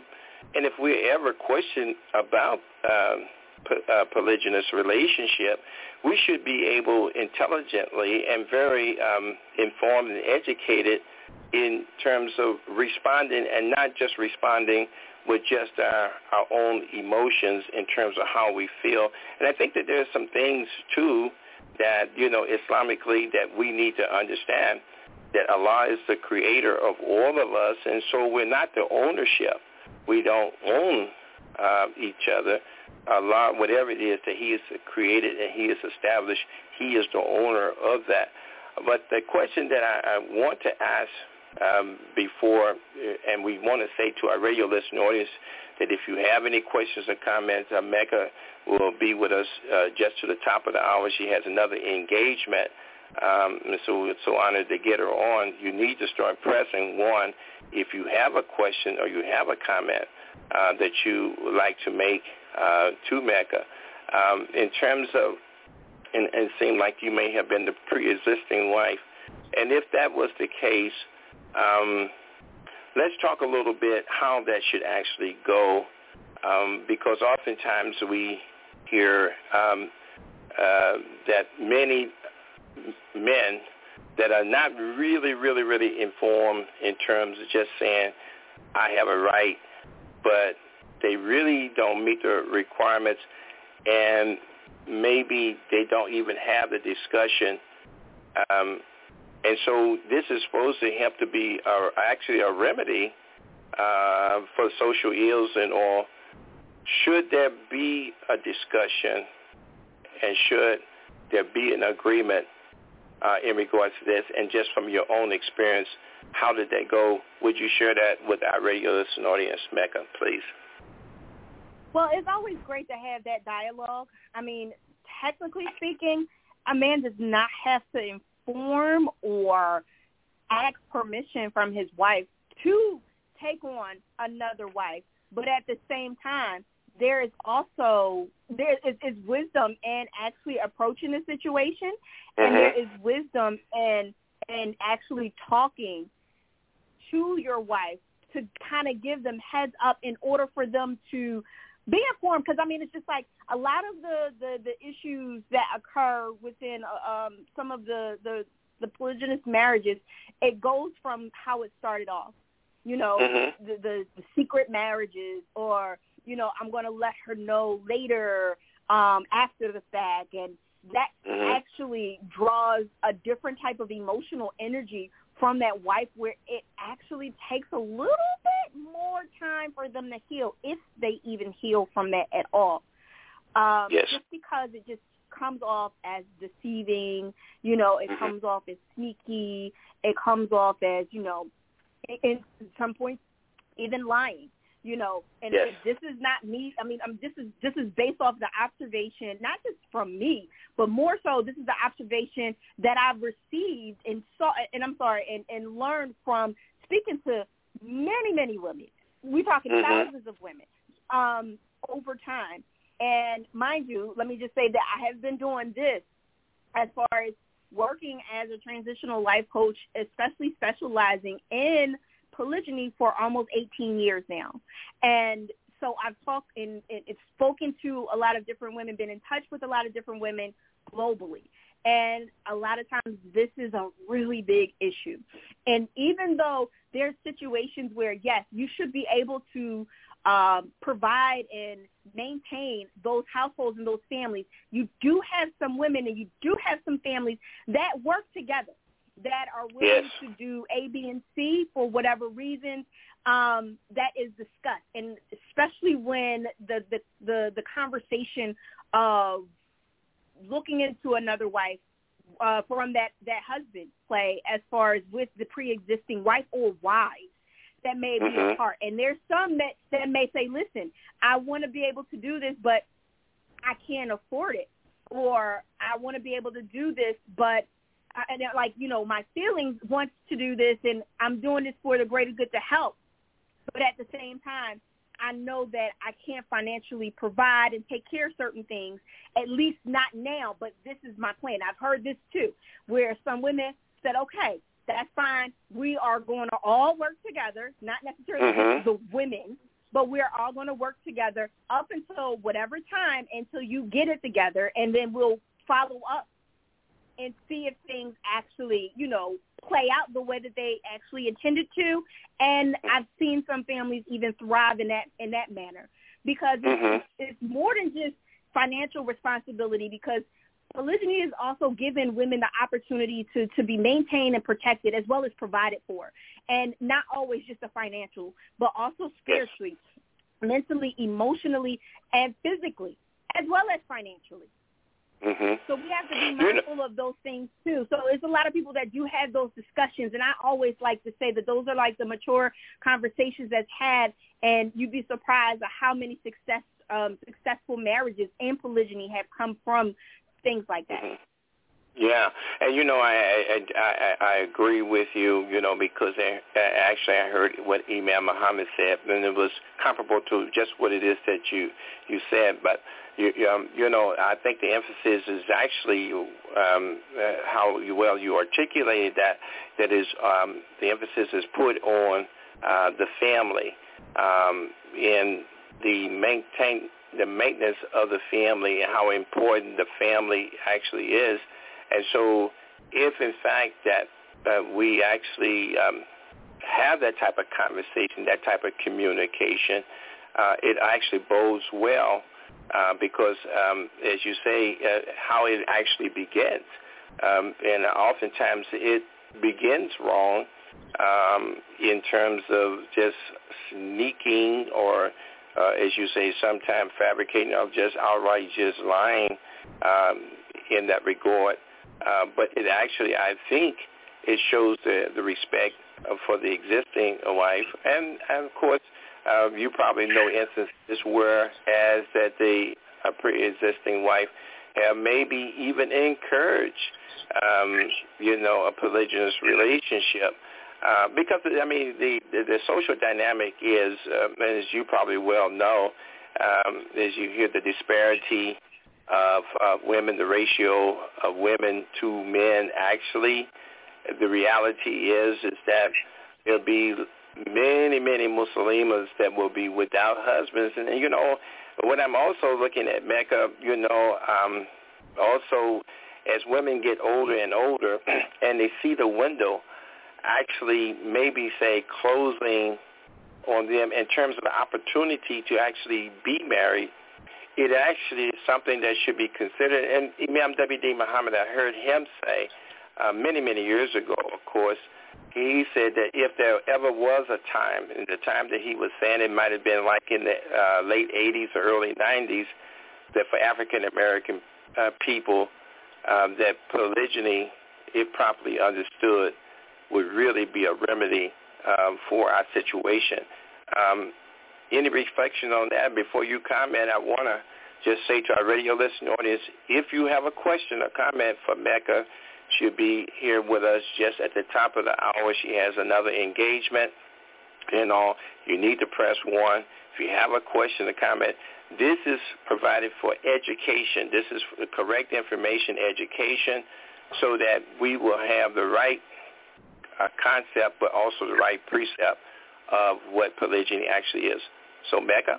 [SPEAKER 3] And if we're ever questioned about uh, po- uh, polygynous relationship, we should be able intelligently and very um, informed and educated in terms of responding, and not just responding with just our, our own emotions in terms of how we feel. And I think that there's some things, too, that, you know, Islamically that we need to understand, that Allah is the creator of all of us, and so we're not the ownership. We don't own uh, each other. Allah, whatever it is that he has created and he has established, he is the owner of that. But the question that I, I want to ask um, before, and we want to say to our radio listening audience, that if you have any questions or comments, uh, Mecca will be with us uh, just to the top of the hour. She has another engagement, um, and so we're so honored to get her on. You need to start pressing one if you have a question or you have a comment uh, that you would like to make uh, to Mecca. Um, in terms of, and, and it seemed like you may have been the pre-existing wife, and if that was the case, um, let's talk a little bit how that should actually go, um, because oftentimes we hear um, uh, that many men that are not really, really, really informed in terms of just saying, I have a right, but they really don't meet the requirements, and maybe they don't even have the discussion. Um, and so this is supposed to have to be a, actually a remedy uh, for social ills and all. Should there be a discussion, and should there be an agreement uh, in regards to this? And just from your own experience, how did that go? Would you share that with our radio listening audience, Mecca, please?
[SPEAKER 6] Well, it's always great to have that dialogue. I mean, technically speaking, a man does not have to inform or ask permission from his wife to take on another wife. But at the same time, there is also there is, is wisdom in actually approaching the situation, and mm-hmm. there is wisdom in in actually talking to your wife to kind of give them heads up in order for them to be informed. Because, I mean, it's just like a lot of the, the, the issues that occur within um, some of the, the, the polygynous marriages, it goes from how it started off. You know, mm-hmm. the, the, the secret marriages, or, you know, I'm going to let her know later um, after the fact. And that mm-hmm. actually draws a different type of emotional energy from that wife, where it actually takes a little bit more time for them to heal, if they even heal from that at all. Um, yes. Just because it just comes off as deceiving, you know, it mm-hmm. comes off as sneaky, it comes off as, you know, in some points, even lying, you know, and yes. this is not me. I mean, I'm, this is this is based off the observation, not just from me, but more so, this is the observation that I've received and saw, and I'm sorry, and, and learned from speaking to many, many women. We're talking mm-hmm. thousands of women um, over time. And mind you, let me just say that I have been doing this as far as working as a transitional life coach, especially specializing in polygyny, for almost eighteen years now. And so I've talked and it's spoken to a lot of different women, been in touch with a lot of different women globally. And a lot of times this is a really big issue. And even though there's situations where, yes, you should be able to um, provide and maintain those households and those families, you do have some women and you do have some families that work together, that are willing yes. to do A, B, and C for whatever reasons um, that is discussed. And especially when the, the, the, the conversation of looking into another wife uh, from that, that husband play, as far as with the pre-existing wife or wives that may be mm-hmm. a part. And there's some that, that may say, listen, I want to be able to do this, but I can't afford it. Or I want to be able to do this, but and like, you know, my feelings want to do this, and I'm doing this for the greater good to help. But at the same time, I know that I can't financially provide and take care of certain things, at least not now, but this is my plan. I've heard this too, where some women said, okay, that's fine. We are going to all work together, not necessarily mm-hmm. the women, but we're all going to work together up until whatever time until you get it together, and then we'll follow up and see if things actually, you know, play out the way that they actually intended to. And I've seen some families even thrive in that in that manner, because
[SPEAKER 3] mm-hmm.
[SPEAKER 6] it's, it's more than just financial responsibility, because polygyny is also giving women the opportunity to, to be maintained and protected as well as provided for. And not always just the financial, but also spiritually, mentally, emotionally, and physically, as well as financially.
[SPEAKER 3] Mm-hmm.
[SPEAKER 6] So we have to be mindful of those things too. So there's a lot of people that do have those discussions, and I always like to say that those are like the mature conversations that's had, and you'd be surprised at how many success um, successful marriages in polygyny have come from things like that.
[SPEAKER 3] Mm-hmm. Yeah, and you know, I, I I I agree with you. You know, because I, actually I heard what Imam Muhammad said, and it was comparable to just what it is that you you said. But you um, you know, I think the emphasis is actually um, uh, how you, well you articulated that. That is, um, the emphasis is put on uh, the family um, in the maintain the maintenance of the family and how important the family actually is. And so if, in fact, that uh, we actually um, have that type of conversation, that type of communication, uh, it actually bodes well uh, because, um, as you say, uh, how it actually begins. Um, and oftentimes it begins wrong um, in terms of just sneaking or, uh, as you say, sometimes fabricating or just outright just lying um, in that regard. Uh, but it actually, I think, it shows the, the respect uh, for the existing wife. And, and of course, uh, you probably know instances where as that the uh, pre-existing wife uh, maybe even encourage, um, you know, a polygynous relationship. Uh, because, I mean, the, the, the social dynamic is, uh, as you probably well know, um, as you hear the disparity of uh, women, the ratio of women to men, actually, the reality is is that there'll be many, many Muslimas that will be without husbands. And, you know, when I'm also looking at Mecca, you know, um, also as women get older and older and they see the window actually maybe, say, closing on them in terms of the opportunity to actually be married, it actually is something that should be considered. And Imam W D Muhammad, I heard him say uh, many, many years ago, of course, he said that if there ever was a time, in the time that he was saying it might have been like in the uh, late eighties or early nineties, that for African-American uh, people, um, that polygyny, if properly understood, would really be a remedy um, for our situation. Um, Any reflection on that? Before you comment, I want to just say to our radio listening audience, if you have a question or comment for Mecca, she'll be here with us just at the top of the hour. She has another engagement and all. You need to press one. If you have a question or comment, this is provided for education. This is for correct information education so that we will have the right uh, concept but also the right precept of what polygyny actually is. So, Mecca?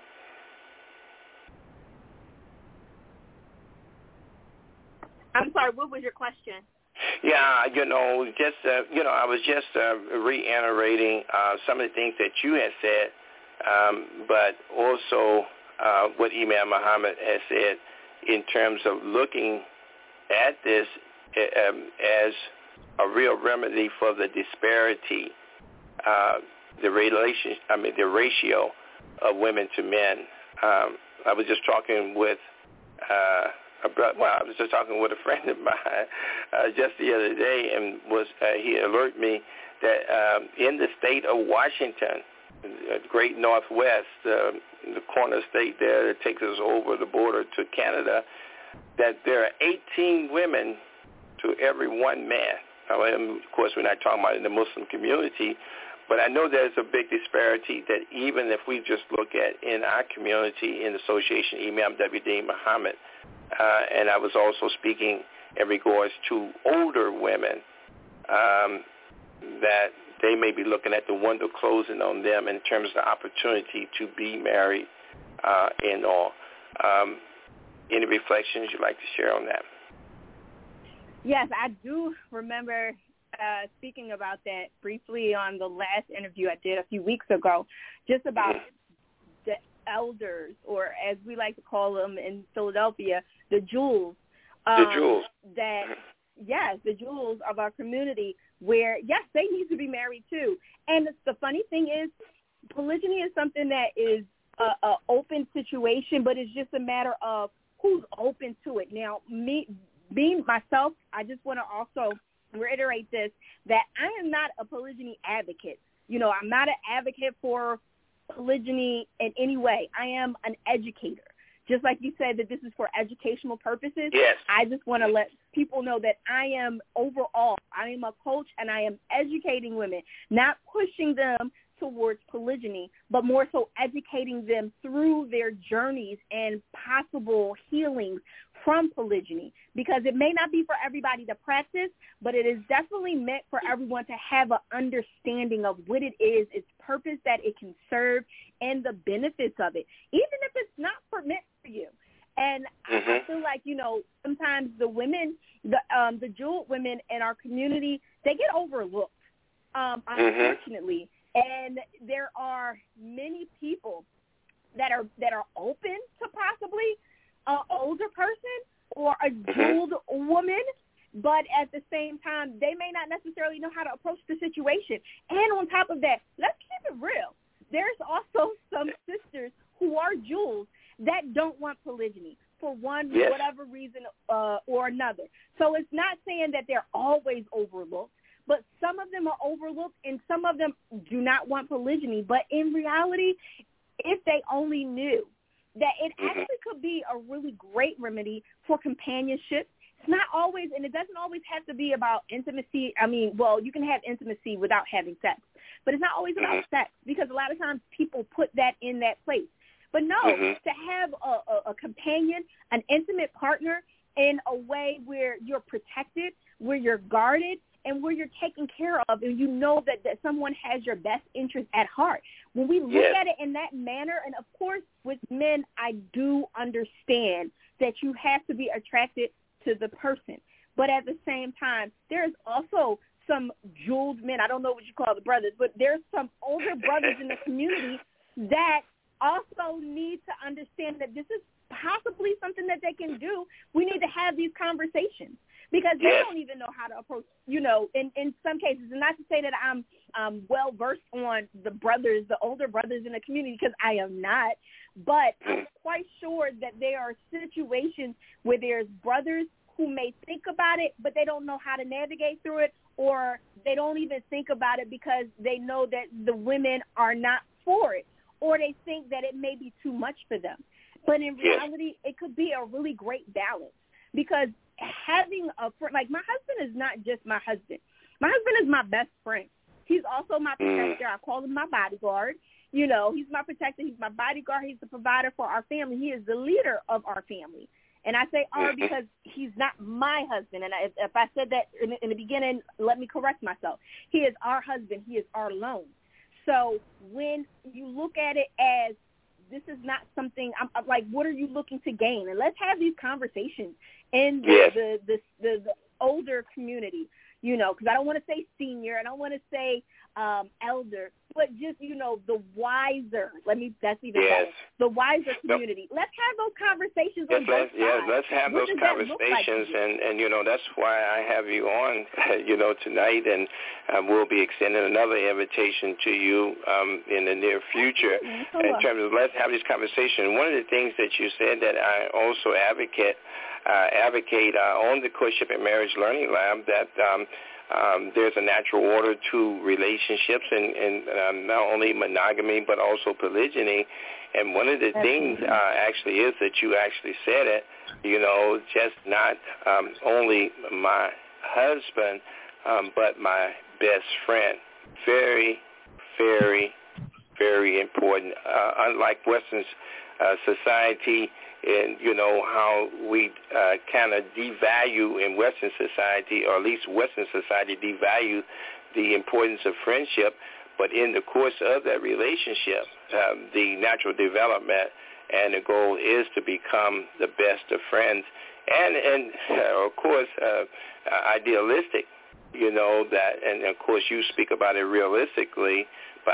[SPEAKER 6] I'm sorry, what was your question?
[SPEAKER 3] Yeah, you know, just, uh, you know, I was just uh, reiterating uh, some of the things that you had said, um, but also uh, what Imam Muhammad has said in terms of looking at this um, as a real remedy for the disparity, uh, the relation, I mean, the ratio of women to men. Um, I was just talking with, uh, a bro- well, I was just talking with a friend of mine uh, just the other day, and was uh, he alerted me that um, in the state of Washington, the great Northwest, uh, the corner state there that takes us over the border to Canada, that there are eighteen women to every one man. Now, of course, we're not talking about in the Muslim community, but I know there's a big disparity that even if we just look at in our community in association, Imam W D Muhammad, uh, and I was also speaking in regards to older women, um, that they may be looking at the window closing on them in terms of the opportunity to be married uh, and all. Um, any reflections you'd like to share on that?
[SPEAKER 6] Yes, I do remember uh, speaking about that briefly on the last interview I did a few weeks ago, just about mm-hmm. the elders, or as we like to call them in Philadelphia, the jewels. Um,
[SPEAKER 3] the jewels.
[SPEAKER 6] That, yes, the jewels of our community where, yes, they need to be married too. And the funny thing is, polygyny is something that is a, a open situation, but it's just a matter of who's open to it. Now, me, being myself, I just want to also reiterate this, that I am not a polygyny advocate. You know, I'm not an advocate for polygyny in any way. I am an educator. Just like you said that this is for educational purposes,
[SPEAKER 3] yes.
[SPEAKER 6] I just want to let people know that I am overall, I am a coach and I am educating women, not pushing them towards polygyny, but more so educating them through their journeys and possible healings from polygyny, because it may not be for everybody to practice, but it is definitely meant for everyone to have an understanding of what it is, its purpose that it can serve, and the benefits of it, even if it's not for meant for you. And mm-hmm. I feel like, you know, sometimes the women, the um, the jeweled women in our community, they get overlooked, um, unfortunately. Mm-hmm. And there are many people that are that are open to possibly an older person or a jeweled mm-hmm. woman, but at the same time, they may not necessarily know how to approach the situation. And on top of that, let's keep it real. There's also some sisters who are jewels that don't want polygyny for one, yes. whatever reason uh, or another. So it's not saying that they're always overlooked, but some of them are overlooked and some of them do not want polygyny. But in reality, if they only knew that it actually could be a really great remedy for companionship. It's not always, and it doesn't always have to be about intimacy. I mean, well, you can have intimacy without having sex, but it's not always about sex, because a lot of times people put that in that place. But no, mm-hmm. to have a, a, a companion, an intimate partner in a way where you're protected, where you're guarded, and where you're taken care of, and you know that, that someone has your best interest at heart. When we look yes. at it in that manner, and of course with men, I do understand that you have to be attracted to the person. But at the same time, there's also some jeweled men, I don't know what you call the brothers, but there's some older brothers in the community that also need to understand that this is possibly something that they can do. We need to have these conversations, because they yes. don't even know how to approach, you know, in, in some cases. And not to say that I'm um, well-versed on the brothers, the older brothers in the community, because I am not. But I'm quite sure that there are situations where there's brothers who may think about it, but they don't know how to navigate through it, or they don't even think about it because they know that the women are not for it, or they think that it may be too much for them. But in reality, it could be a really great balance, because having a friend, like my husband is not just my husband. My husband is my best friend. He's also my protector. I call him my bodyguard. You know, he's my protector. He's my bodyguard. He's the provider for our family. He is the leader of our family. And I say our because he's not my husband. And if, if I said that in, in the beginning, let me correct myself. He is our husband. He is our loan. So when you look at it as this is not something, I'm, I'm like, what are you looking to gain? And let's have these conversations in the, yes. the, the, the, the older community, you know, because I don't want to say senior. I don't want to say um, elder, but just, you know, the wiser. Let me, that's even
[SPEAKER 3] yes.
[SPEAKER 6] better. The wiser community. Yep. Let's have those conversations
[SPEAKER 3] yes,
[SPEAKER 6] on both
[SPEAKER 3] let's,
[SPEAKER 6] sides.
[SPEAKER 3] Yeah, let's have
[SPEAKER 6] what
[SPEAKER 3] those conversations, like and, and, you know, that's why I have you on, you know, tonight, and um, we'll be extending another invitation to you um, in the near future mm-hmm. in terms of let's have this conversation. One of the things that you said that I also advocate, uh, advocate uh, on the Courtship and Marriage Learning Lab, that um, Um, there's a natural order to relationships, and, and um, not only monogamy but also polygyny. And one of the Absolutely. things uh, actually is that you actually said it, you know, just not um, only my husband, um, but my best friend. Very, very, very important. Uh, unlike Western uh, society, and, you know, how we uh, kind of devalue in Western society, or at least Western society devalue the importance of friendship, but in the course of that relationship, um, the natural development and the goal is to become the best of friends. And, and uh, of course, uh, idealistic, you know, that, and of course you speak about it realistically, but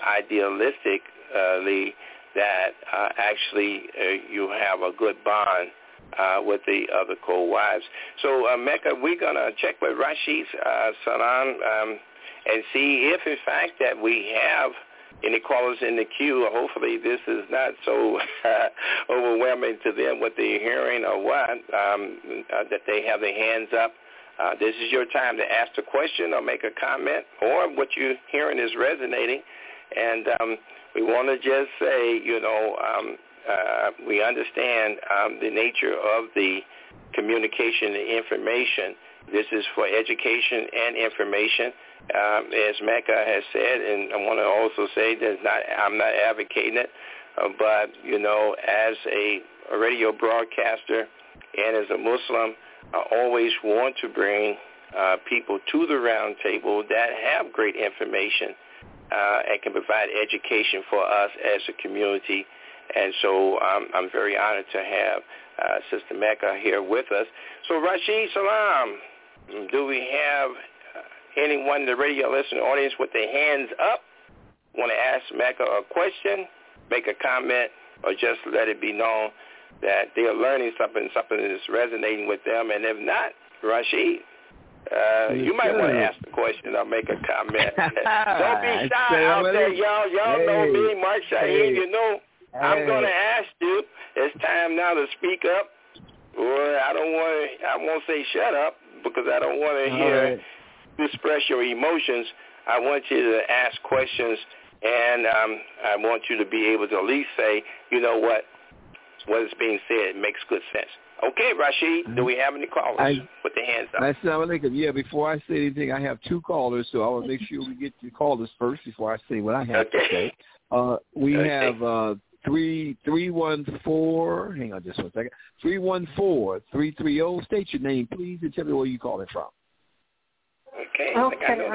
[SPEAKER 3] idealistically, that uh, actually uh, you have a good bond uh, with the other co-wives. So, uh, Mecca, we're going to check with Rashid uh, Salam um, and see if, in fact, that we have any callers in the queue. Hopefully this is not so uh, overwhelming to them what they're hearing or what, um, uh, that they have their hands up. Uh, this is your time to ask a question or make a comment, or what you're hearing is resonating. And um, we want to just say, you know, um, uh, we understand um, the nature of the communication and information. This is for education and information. Um, as Mecca has said, and I want to also say that not, I'm not advocating it, uh, but, you know, as a, a radio broadcaster and as a Muslim, I always want to bring uh, people to the round table that have great information uh, and can provide education for us as a community. And so um, I'm very honored to have uh, Sister Mecca here with us. So Rashid Salam, do we have anyone in the radio listening audience with their hands up, want to ask Mecca a question, make a comment, or just let it be known that they are learning something, something that is resonating with them? And if not, Rashid, uh, you might want to ask the question or make a comment. Don't be shy out there, y'all. Y'all hey. know me, Mark Shaheen. Hey. You know, hey. I'm going to ask you. It's time now to speak up. Or I don't want to, I won't say shut up because I don't want to hear right. express your emotions. I want you to ask questions, and um, I want you to be able to at least say, you know what, what is being said makes good sense. Okay, Rashid, do we have any callers? I, Put their hands up.
[SPEAKER 2] Assalamu alaikum. Yeah, before I say anything, I have two callers, so I will make sure we get the callers first before I say what I have
[SPEAKER 3] okay.
[SPEAKER 2] to say. Uh, we
[SPEAKER 3] okay.
[SPEAKER 2] have uh, three three one four. Hang on just one second. Three one four three three zero. State your name, please, and tell me where you calling from.
[SPEAKER 3] Okay.
[SPEAKER 7] Okay.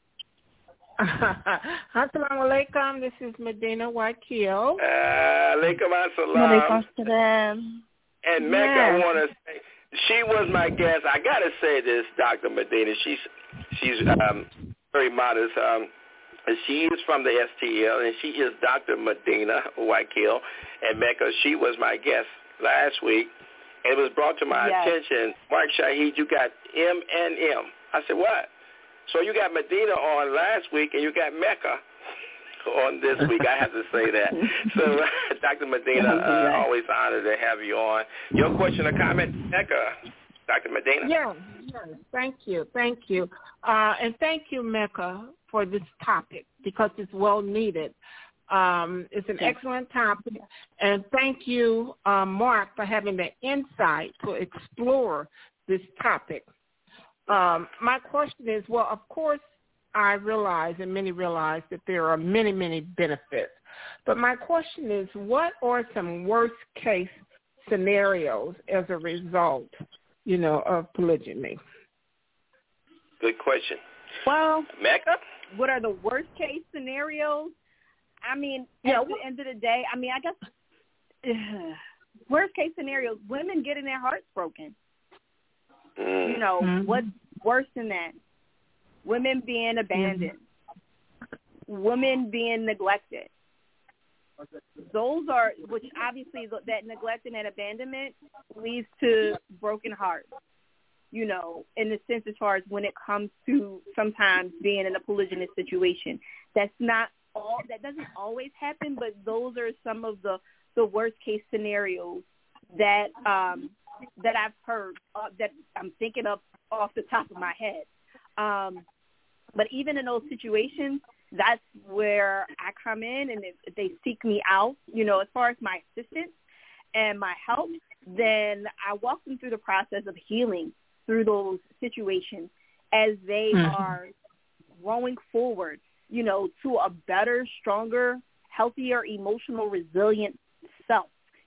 [SPEAKER 7] Assalamu alaikum. This is Medina Wakil.
[SPEAKER 3] Uh, alaikum assalam. And Mecca,
[SPEAKER 7] yes.
[SPEAKER 3] I want to say, she was my guest. I got to say this, Doctor Medina. She's she's um, very modest. Um, she is from the S T L, and she is Doctor Medina Wakil. And Mecca, she was my guest last week. It was brought to my
[SPEAKER 7] yes.
[SPEAKER 3] attention, Mark Shahid, you got M and M. I said, what? So you got Medina on last week, and you got Mecca on this week. I have to say that. So, uh, Doctor Medina, uh, always honored to have you on. Your question or comment, Mecca, Doctor Medina?
[SPEAKER 7] Yeah, yeah. Thank you. Thank you. Uh, and thank you, Mecca, for this topic because it's well needed. Um, it's an excellent topic. And thank you, uh, Mark, for having the insight to explore this topic. Um, my question is, well, of course, I realize and many realize that there are many, many benefits. But my question is, what are some worst-case scenarios as a result, you know, of polygyny?
[SPEAKER 3] Good question.
[SPEAKER 6] Well,
[SPEAKER 3] Mecca?
[SPEAKER 6] What are the worst-case scenarios? I mean,
[SPEAKER 7] yeah,
[SPEAKER 6] at the end of the day, I mean, I guess uh, worst-case scenarios, women getting their hearts broken.
[SPEAKER 3] Mm.
[SPEAKER 6] You know,
[SPEAKER 7] mm-hmm.
[SPEAKER 6] what's worse than that? Women being abandoned. Mm-hmm. Women being neglected. Those are, which obviously that neglect and that abandonment leads to broken hearts, you know, in the sense as far as when it comes to sometimes being in a polygynous situation. That's not all, that doesn't always happen, but those are some of the, the worst case scenarios that, um, that I've heard uh, that I'm thinking of off the top of my head. Um, but even in those situations, that's where I come in, and if they seek me out, you know, as far as my assistance and my help, then I walk them through the process of healing through those situations as they mm-hmm. are growing forward, you know, to a better, stronger, healthier, emotional, resilient self.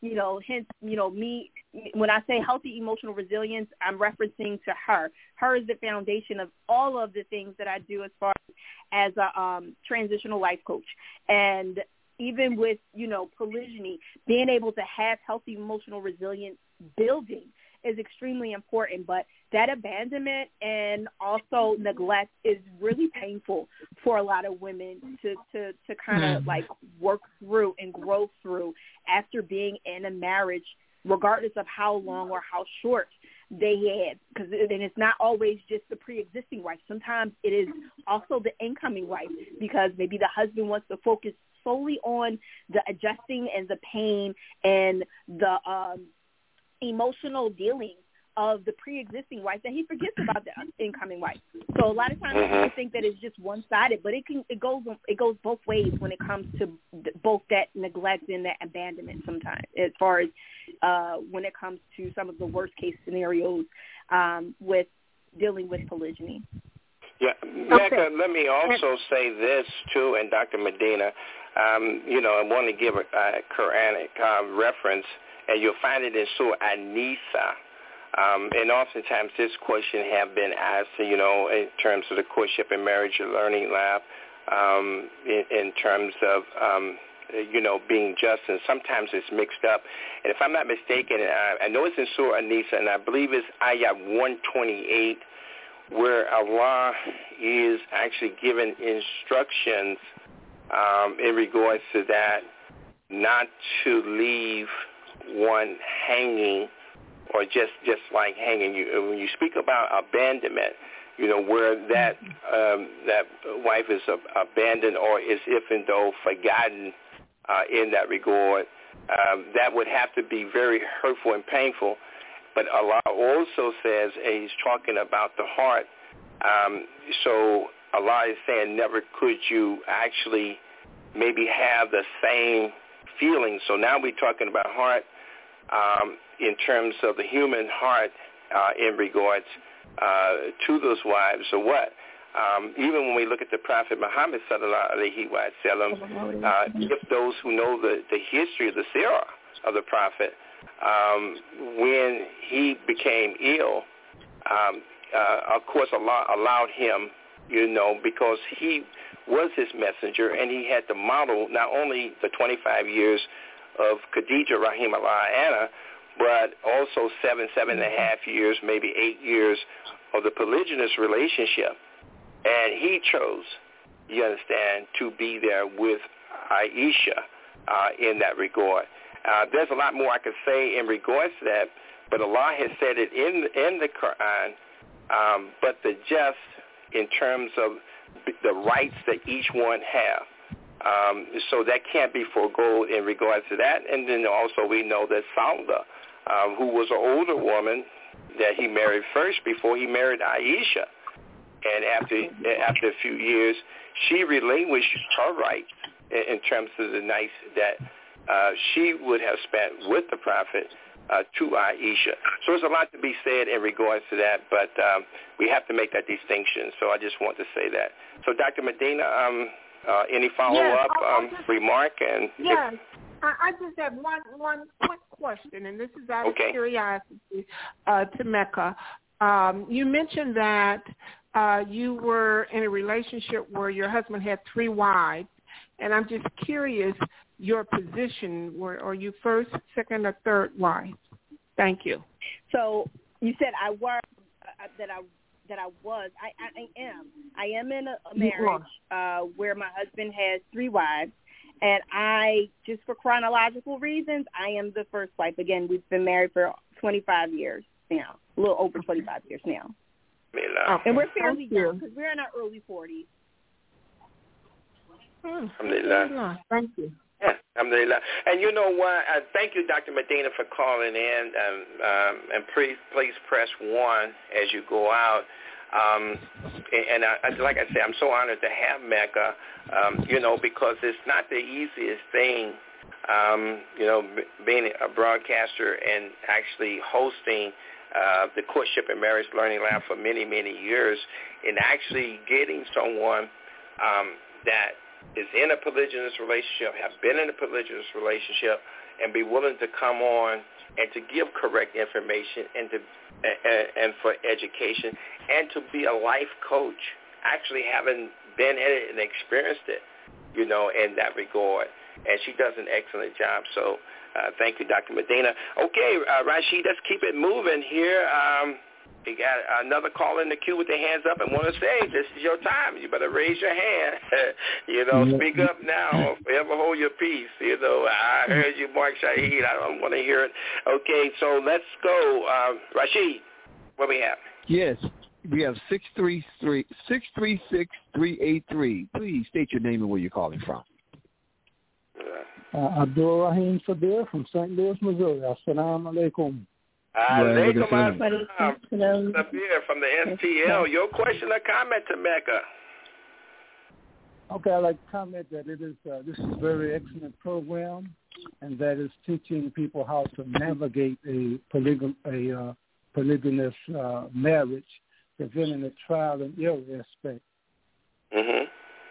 [SPEAKER 6] you know, hence, you know, me, when I say healthy emotional resilience, I'm referencing to her. Her is the foundation of all of the things that I do as far as a um, transitional life coach. And even with, you know, polygyny, being able to have healthy emotional resilience building is extremely important. But that abandonment and also neglect is really painful for a lot of women to, to, to kind of mm. like work through and grow through after being in a marriage, regardless of how long or how short they had. Because and it's not always just the pre-existing wife. Sometimes it is also the incoming wife, because maybe the husband wants to focus solely on the adjusting and the pain and the um, emotional dealing of the pre-existing wife, that he forgets about the incoming wife. So a lot of times people think that it's just one-sided, but it can it goes it goes both ways when it comes to both that neglect and that abandonment sometimes, as far as uh, when it comes to some of the worst-case scenarios um, with dealing with polygyny.
[SPEAKER 3] Yeah, Mecca, okay. Let me also say this, too, and Doctor Medina, um, you know, I want to give a, a Quranic uh, reference, and you'll find it in Surah An-Nisa. Um, and oftentimes this question have been asked, you know, in terms of the Courtship and Marriage Learning Lab, um, in, in terms of, um, you know, being just, and sometimes it's mixed up. And if I'm not mistaken, I, I know it's in Surah An-Nisa, and I believe it's Ayah one twenty-eight, where Allah is actually giving instructions um, in regards to that, not to leave one hanging, or just, just like hanging. You, when you speak about abandonment, you know, where that um, that wife is ab- abandoned or is if and though forgotten uh, in that regard, um, that would have to be very hurtful and painful. But Allah also says, and he's talking about the heart. Um, so Allah is saying, never could you actually maybe have the same feelings. So now we're talking about heart um, in terms of the human heart uh, in regards uh, to those wives. So what? Um, even when we look at the Prophet Muhammad sallallahu alaihi wasallam, uh, if those who know the, the history of the seerah of the Prophet, um, when he became ill, um, uh, of course Allah allowed him, you know, because he was his messenger, and he had to model not only the twenty-five years of Khadija rahimahullah anha, but also seven, seven and a half years, maybe eight years of the polygynous relationship. And he chose, you understand, to be there with Aisha uh, in that regard. Uh, there's a lot more I could say in regards to that, but Allah has said it in in the Quran. Um, but the just in terms of the rights that each one have. Um, so that can't be forgoed in regards to that. And then also we know that Sauda, um, who was an older woman that he married first before he married Aisha. And after after a few years, she relinquished her rights in, in terms of the nights that uh, she would have spent with the Prophet uh, to Aisha. So there's a lot to be said in regards to that, but um, we have to make that distinction. So I just want to say that. So Doctor Medina, um, uh, any follow-up
[SPEAKER 7] yes,
[SPEAKER 3] um, just, remark? And
[SPEAKER 7] yes, if, I, I just have one, one quick question, and this is out
[SPEAKER 3] okay.
[SPEAKER 7] of curiosity uh, to Mecca. Um, you mentioned that uh, you were in a relationship where your husband had three wives, and I'm just curious your position. Were, are you first, second, or third wife? Thank you.
[SPEAKER 6] So you said I were uh, that I that I was. I, I, I am. I am in a, a marriage uh, where my husband has three wives, and I, just for chronological reasons, I am the first wife. Again, we've been married for twenty-five years now, a little over twenty-five years now.
[SPEAKER 3] Okay.
[SPEAKER 6] And we're fairly young because we're in our early forties.
[SPEAKER 7] Hmm.
[SPEAKER 3] Alhamdulillah.
[SPEAKER 7] Thank you.
[SPEAKER 3] Yeah, alhamdulillah. And you know what? Uh, thank you, Doctor Medina, for calling in. Um, um, and please, please press one as you go out. Um, and I, like I said, I'm so honored to have Mecca, um, you know, because it's not the easiest thing, um, you know, b- being a broadcaster and actually hosting uh, the Courtship and Marriage Learning Lab for many, many years, and actually getting someone um, that is in a polygynous relationship, have been in a polygynous relationship, and be willing to come on and to give correct information and to and, and for education and to be a life coach, actually having been in it and experienced it, you know, in that regard. And she does an excellent job. So uh, thank you, Doctor Medina. Okay, uh, Rashid, let's keep it moving here. Um, we got another caller in the queue with their hands up and want to say, this is your time. You better raise your hand. you know, speak up now or forever hold your peace. You know, I heard you, Mark Shahid. I don't want to hear it. Okay, so let's go. Uh, Rashid, what we have?
[SPEAKER 2] Yes, we have six three three, six three six, three eight three. Please state your name and where you're calling from.
[SPEAKER 8] Uh, Abdul Rahim Sabir from Saint Louis, Missouri. Assalamu alaikum.
[SPEAKER 3] Alaikum assalam. Sabir from the S T L. Your question or comment to Mecca?
[SPEAKER 8] Okay, I'd like to comment that it is uh, this is a very excellent program, and that is teaching people how to navigate a, polygam- a uh, polygamous uh, marriage, preventing the trial and error aspect.
[SPEAKER 3] Mm-hmm.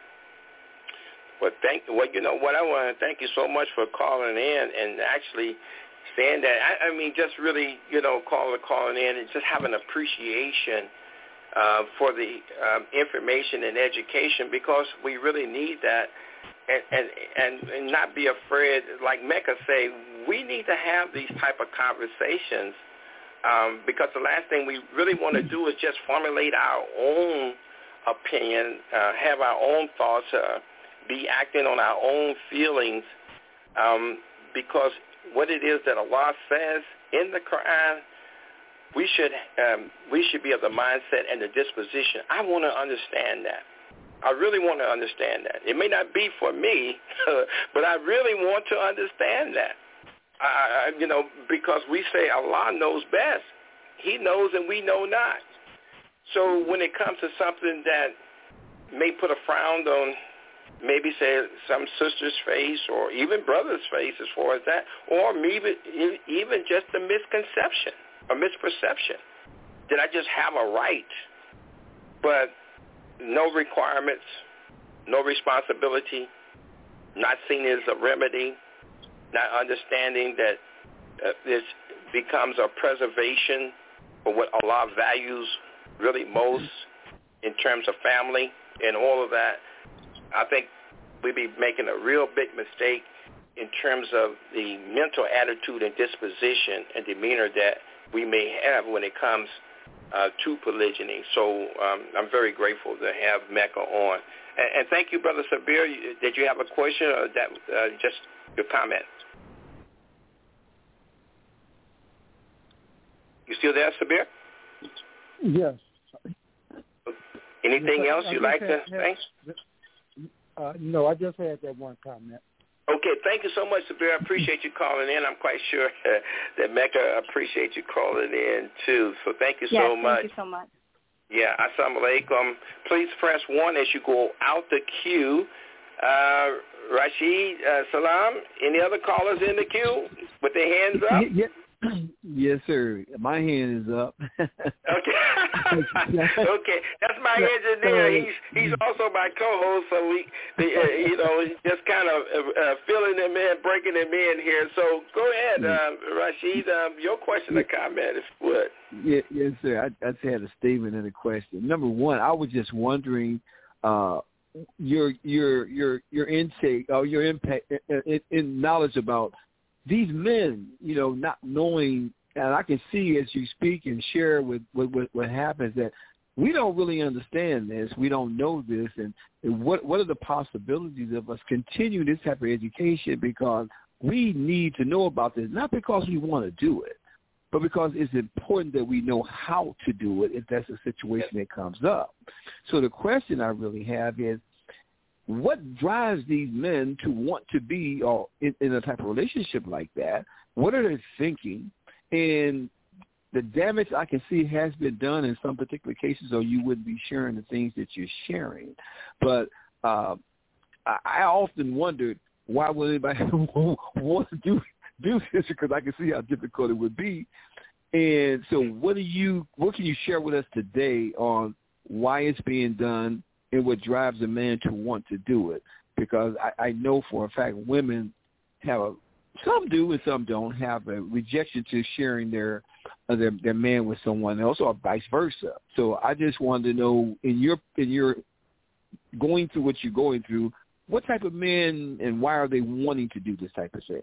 [SPEAKER 3] Well, thank well, you know what I want to thank you so much for calling in and actually saying that. I, I mean, just really, you know, calling calling in and just having appreciation uh, for the um, information and education, because we really need that, and, and and and not be afraid. Like Mecca say, we need to have these type of conversations, um, because the last thing we really want to do is just formulate our own opinion, uh, have our own thoughts. Uh, be acting on our own feelings, um, because what it is that Allah says in the Quran, we should um, we should be of the mindset and the disposition. I want to understand that. I really want to understand that. It may not be for me, but I really want to understand that. I, I, you know, because we say Allah knows best. He knows and we know not. So when it comes to something that may put a frown on maybe say some sister's face or even brother's face as far as that, or maybe even just a misconception, a misperception, that I just have a right, but no requirements, no responsibility, not seen as a remedy, not understanding that uh, this becomes a preservation for what Allah values really most in terms of family and all of that. I think we'd be making a real big mistake in terms of the mental attitude and disposition and demeanor that we may have when it comes uh, to polygyny. So um, I'm very grateful to have Mecca on. And, and thank you, Brother Sabir. Did you have a question or that uh, just your comment? You still there, Sabir?
[SPEAKER 8] Yes.
[SPEAKER 3] Anything else you'd like to say?
[SPEAKER 8] Uh, no, I just had that one comment.
[SPEAKER 3] Okay, thank you so much, Sabir. I appreciate you calling in. I'm quite sure uh, that Mecca appreciates you calling in, too. So thank you
[SPEAKER 6] yes,
[SPEAKER 3] so much.
[SPEAKER 6] Thank you so much.
[SPEAKER 3] Yeah, assalamu alaikum. Please press one as you go out the queue. Uh, Rashid, uh, Salam, any other callers in the queue with their hands up?
[SPEAKER 2] Yeah. Yes, sir. My hand is up.
[SPEAKER 3] Okay. Okay. That's my engineer. He's he's also my co-host, so we, the, uh, you know, just kind of uh, filling them in, breaking them in here. So go ahead, uh, Rashid. Um, your question or comment, if you would.
[SPEAKER 2] Yeah, yes, sir. I, I just had a statement and a question. Number one, I was just wondering uh, your your your your intake or your impact in, in knowledge about these men, you know, not knowing, and I can see as you speak and share with what, what, what happens that we don't really understand this. We don't know this. And what what are the possibilities of us continuing this type of education, because we need to know about this, not because we want to do it, but because it's important that we know how to do it if that's a situation that comes up. So the question I really have is, what drives these men to want to be or in, in a type of relationship like that? What are they thinking? And the damage I can see has been done in some particular cases, or you wouldn't be sharing the things that you're sharing. But uh, I, I often wondered, why would anybody want to do do this? Because I can see how difficult it would be. And so what do you, what can you share with us today on why it's being done and what drives a man to want to do it? Because I, I know for a fact women have a some do and some don't have a rejection to sharing their uh, their, their man with someone else, or vice versa. So I just wanted to know, in your in your going through what you're going through, what type of men and why are they wanting to do this type of thing?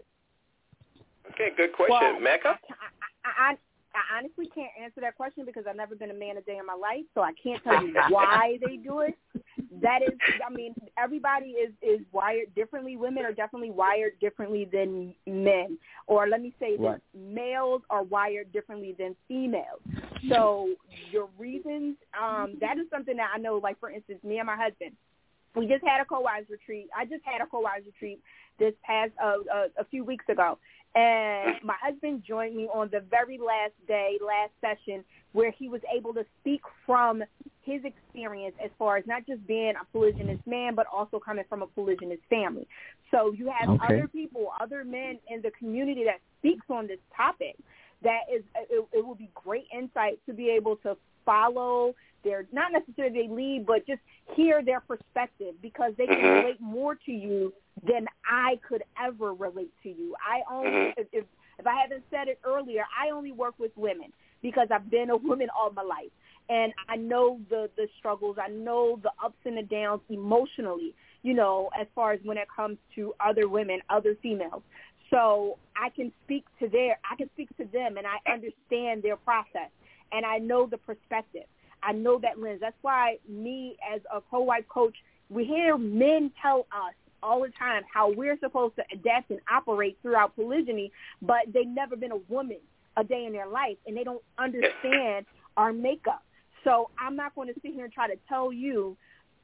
[SPEAKER 3] Okay, good question,
[SPEAKER 6] well,
[SPEAKER 3] Mecca.
[SPEAKER 6] I, I, I honestly can't answer that question because I've never been a man a day in my life, so I can't tell you why they do it. That is, I mean, everybody is, is wired differently. Women are definitely wired differently than men. Or let me say
[SPEAKER 2] right.
[SPEAKER 6] that males are wired differently than females. So your reasons, um, that is something that I know, like, for instance, me and my husband, we just had a co-wives retreat. I just had a co-wives retreat this past, uh, uh, a few weeks ago. And my husband joined me on the very last day, last session, where he was able to speak from his experience as far as not just being a polygynous man, but also coming from a polygynous family. So you have
[SPEAKER 2] okay.
[SPEAKER 6] other people, other men in the community that speaks on this topic. That is, it, it will be great insight to be able to follow their, not necessarily they lead, but just hear their perspective, because they can relate more to you than I could ever relate to you. I only, if, if, if I haven't said it earlier, I only work with women because I've been a woman all my life. And I know the, the struggles. I know the ups and the downs emotionally, you know, as far as when it comes to other women, other females. So I can speak to their, I can speak to them, and I understand their process, and I know the perspective. I know that lens. That's why me as a co-wife coach, we hear men tell us all the time how we're supposed to adapt and operate throughout polygyny, but they've never been a woman a day in their life, and they don't understand our makeup. So I'm not going to sit here and try to tell you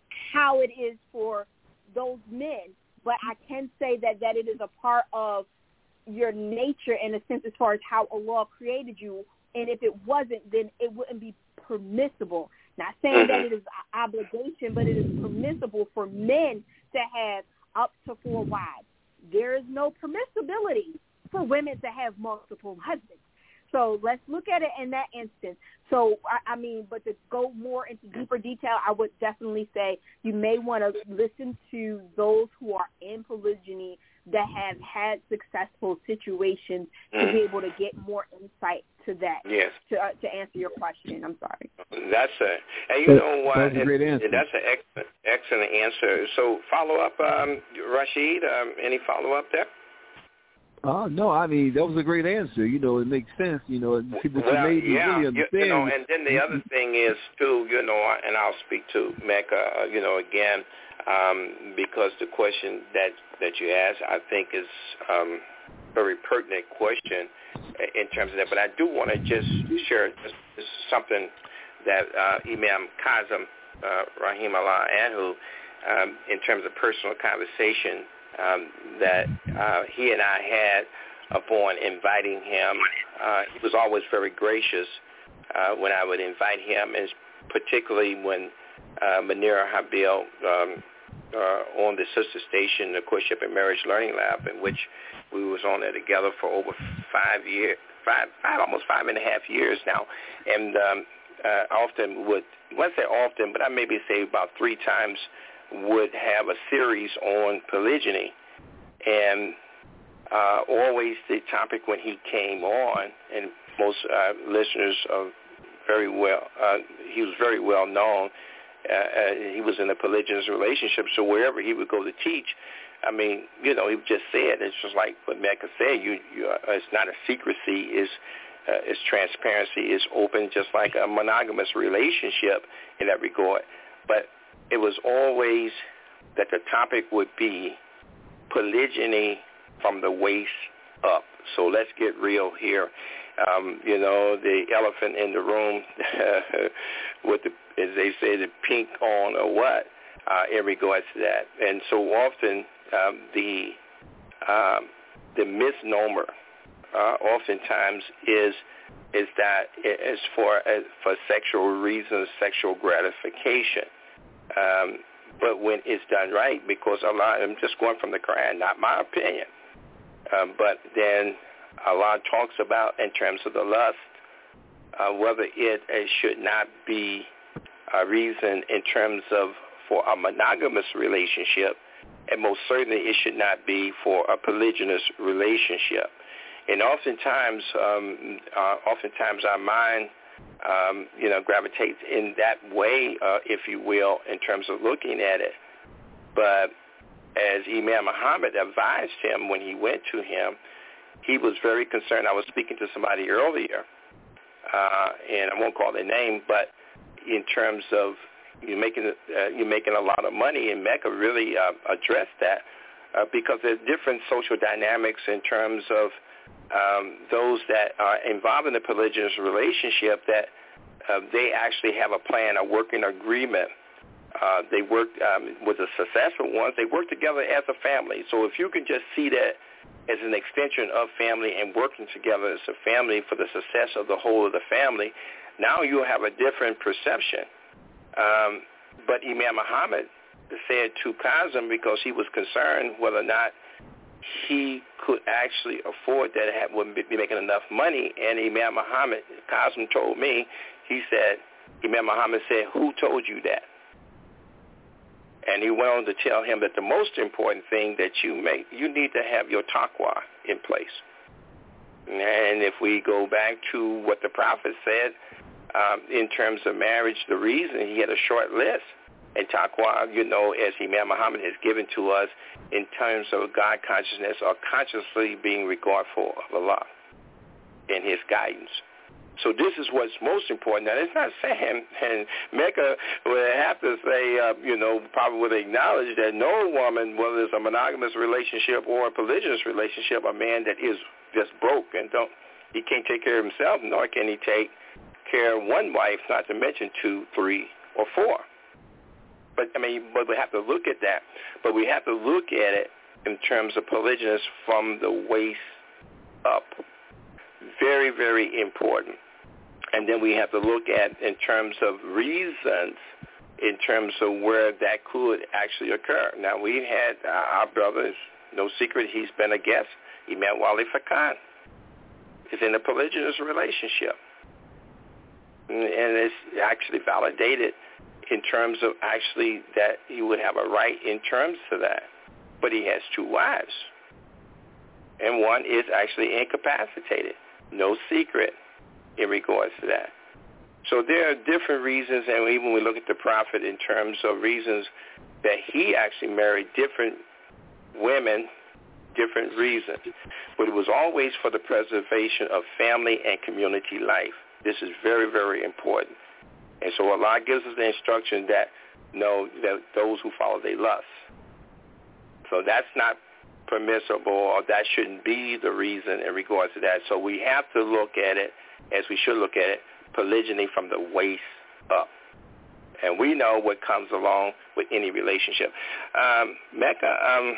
[SPEAKER 6] how it is for those men, but I can say that, that it is a part of your nature in a sense as far as how Allah created you. And if it wasn't, then it wouldn't be permissible. Not saying that it is an obligation, but it is permissible for men to have up to four wives. There is no permissibility for women to have multiple husbands. So let's look at it in that instance. So, I, I mean, but to go more into deeper detail, I would definitely say you may want to listen to those who are in polygyny that have had successful situations mm. to be able to get more insight to that.
[SPEAKER 3] Yes.
[SPEAKER 6] To uh, to answer your question, I'm sorry.
[SPEAKER 3] That's a, and you know what?
[SPEAKER 2] That's a great answer.
[SPEAKER 3] That's an excellent, excellent answer. So follow up, um, Rashid. Um, any follow up there?
[SPEAKER 2] Oh, no, I mean, that was a great answer. You know, it makes sense. You know, people well, made me
[SPEAKER 3] yeah,
[SPEAKER 2] really understand.
[SPEAKER 3] You, you know, and then the other thing is, too, you know, and I'll speak to Mecca, uh, you know, again, um, because the question that, that you asked, I think, is um, a very pertinent question in terms of that. But I do want to just share this, this something that uh, Imam Kazim, uh, Rahim Allah Anhu, um, in terms of personal conversation, Um, that uh, he and I had upon inviting him. Uh, he was always very gracious uh, when I would invite him, and particularly when uh, Manira Habil um, uh, on the sister station, the Courtship and Marriage Learning Lab, in which we was on there together for over five years, five, five, almost five and a half years now, and um, uh, often would, I won't say often, but I maybe say about three times would have a series on polygyny, and uh, always the topic when he came on, and most uh, listeners are very well, uh, he was very well known. Uh, uh, he was in a polygynous relationship, so wherever he would go to teach, I mean, you know, he just said, it's just like what Mecca said, you, you, uh, it's not a secrecy, it's, uh, it's transparency, it's open, just like a monogamous relationship in that regard. But it was always that the topic would be polygyny from the waist up. So let's get real here. Um, you know, the elephant in the room with the, as they say, the pink on or what, uh, in regards to that. And so often um, the um, the misnomer uh, oftentimes is is that it's for uh, for sexual reasons, sexual gratification. Um, but when it's done right, because Allah, I'm just going from the Quran, not my opinion, um, but then Allah talks about in terms of the lust, uh, whether it, it should not be a reason in terms of for a monogamous relationship, and most certainly it should not be for a polygynous relationship. And oftentimes, um, uh, oftentimes our mind, um, you know, gravitates in that way, uh, if you will, in terms of looking at it. But as Imam Muhammad advised him when he went to him, he was very concerned. I was speaking to somebody earlier, uh, and I won't call their name, but in terms of you making uh, you're making a lot of money, and Mecca really uh, addressed that uh, because there's different social dynamics in terms of um, those that are involved in a polygynous relationship that uh, they actually have a plan, a working agreement. Uh, they work um, with the successful ones. They work together as a family. So if you can just see that as an extension of family and working together as a family for the success of the whole of the family, now you'll have a different perception. Um, but Imam Muhammad said to Qasim, because he was concerned whether or not he could actually afford that, have, wouldn't be making enough money. And Imam Muhammad, Qasim told me, he said, Imam Muhammad said, who told you that? And he went on to tell him that the most important thing that you make, you need to have your taqwa in place. And if we go back to what the Prophet said, um, in terms of marriage, the reason he had a short list. And taqwa, you know, as Imam Muhammad has given to us in terms of God consciousness or consciously being regardful of Allah and his guidance. So this is what's most important. Now, it's not saying, and Mecca would have to say, uh, you know, probably would acknowledge that no woman, whether it's a monogamous relationship or a polygynous relationship, a man that is just broke and don't, he can't take care of himself, nor can he take care of one wife, not to mention two, three, or four. But, I mean, but we have to look at that. But we have to look at it in terms of polygynous from the waist up. Very, very important. And then we have to look at in terms of reasons, in terms of where that could actually occur. Now, we had uh, our brother, no secret, he's been a guest. Imam Wali Fakan is in a polygynous relationship. And it's actually validated in terms of actually that he would have a right in terms of that. But he has two wives. And one is actually incapacitated. No secret in regards to that. So there are different reasons, and even when we look at the Prophet in terms of reasons that he actually married different women, different reasons. But it was always for the preservation of family and community life. This is very, very important. And so Allah gives us the instruction that, no, that those who follow their lust. So that's not permissible, or that shouldn't be the reason in regards to that. So we have to look at it, as we should look at it, polygyny from the waist up. And we know what comes along with any relationship. Um, Mecca, um,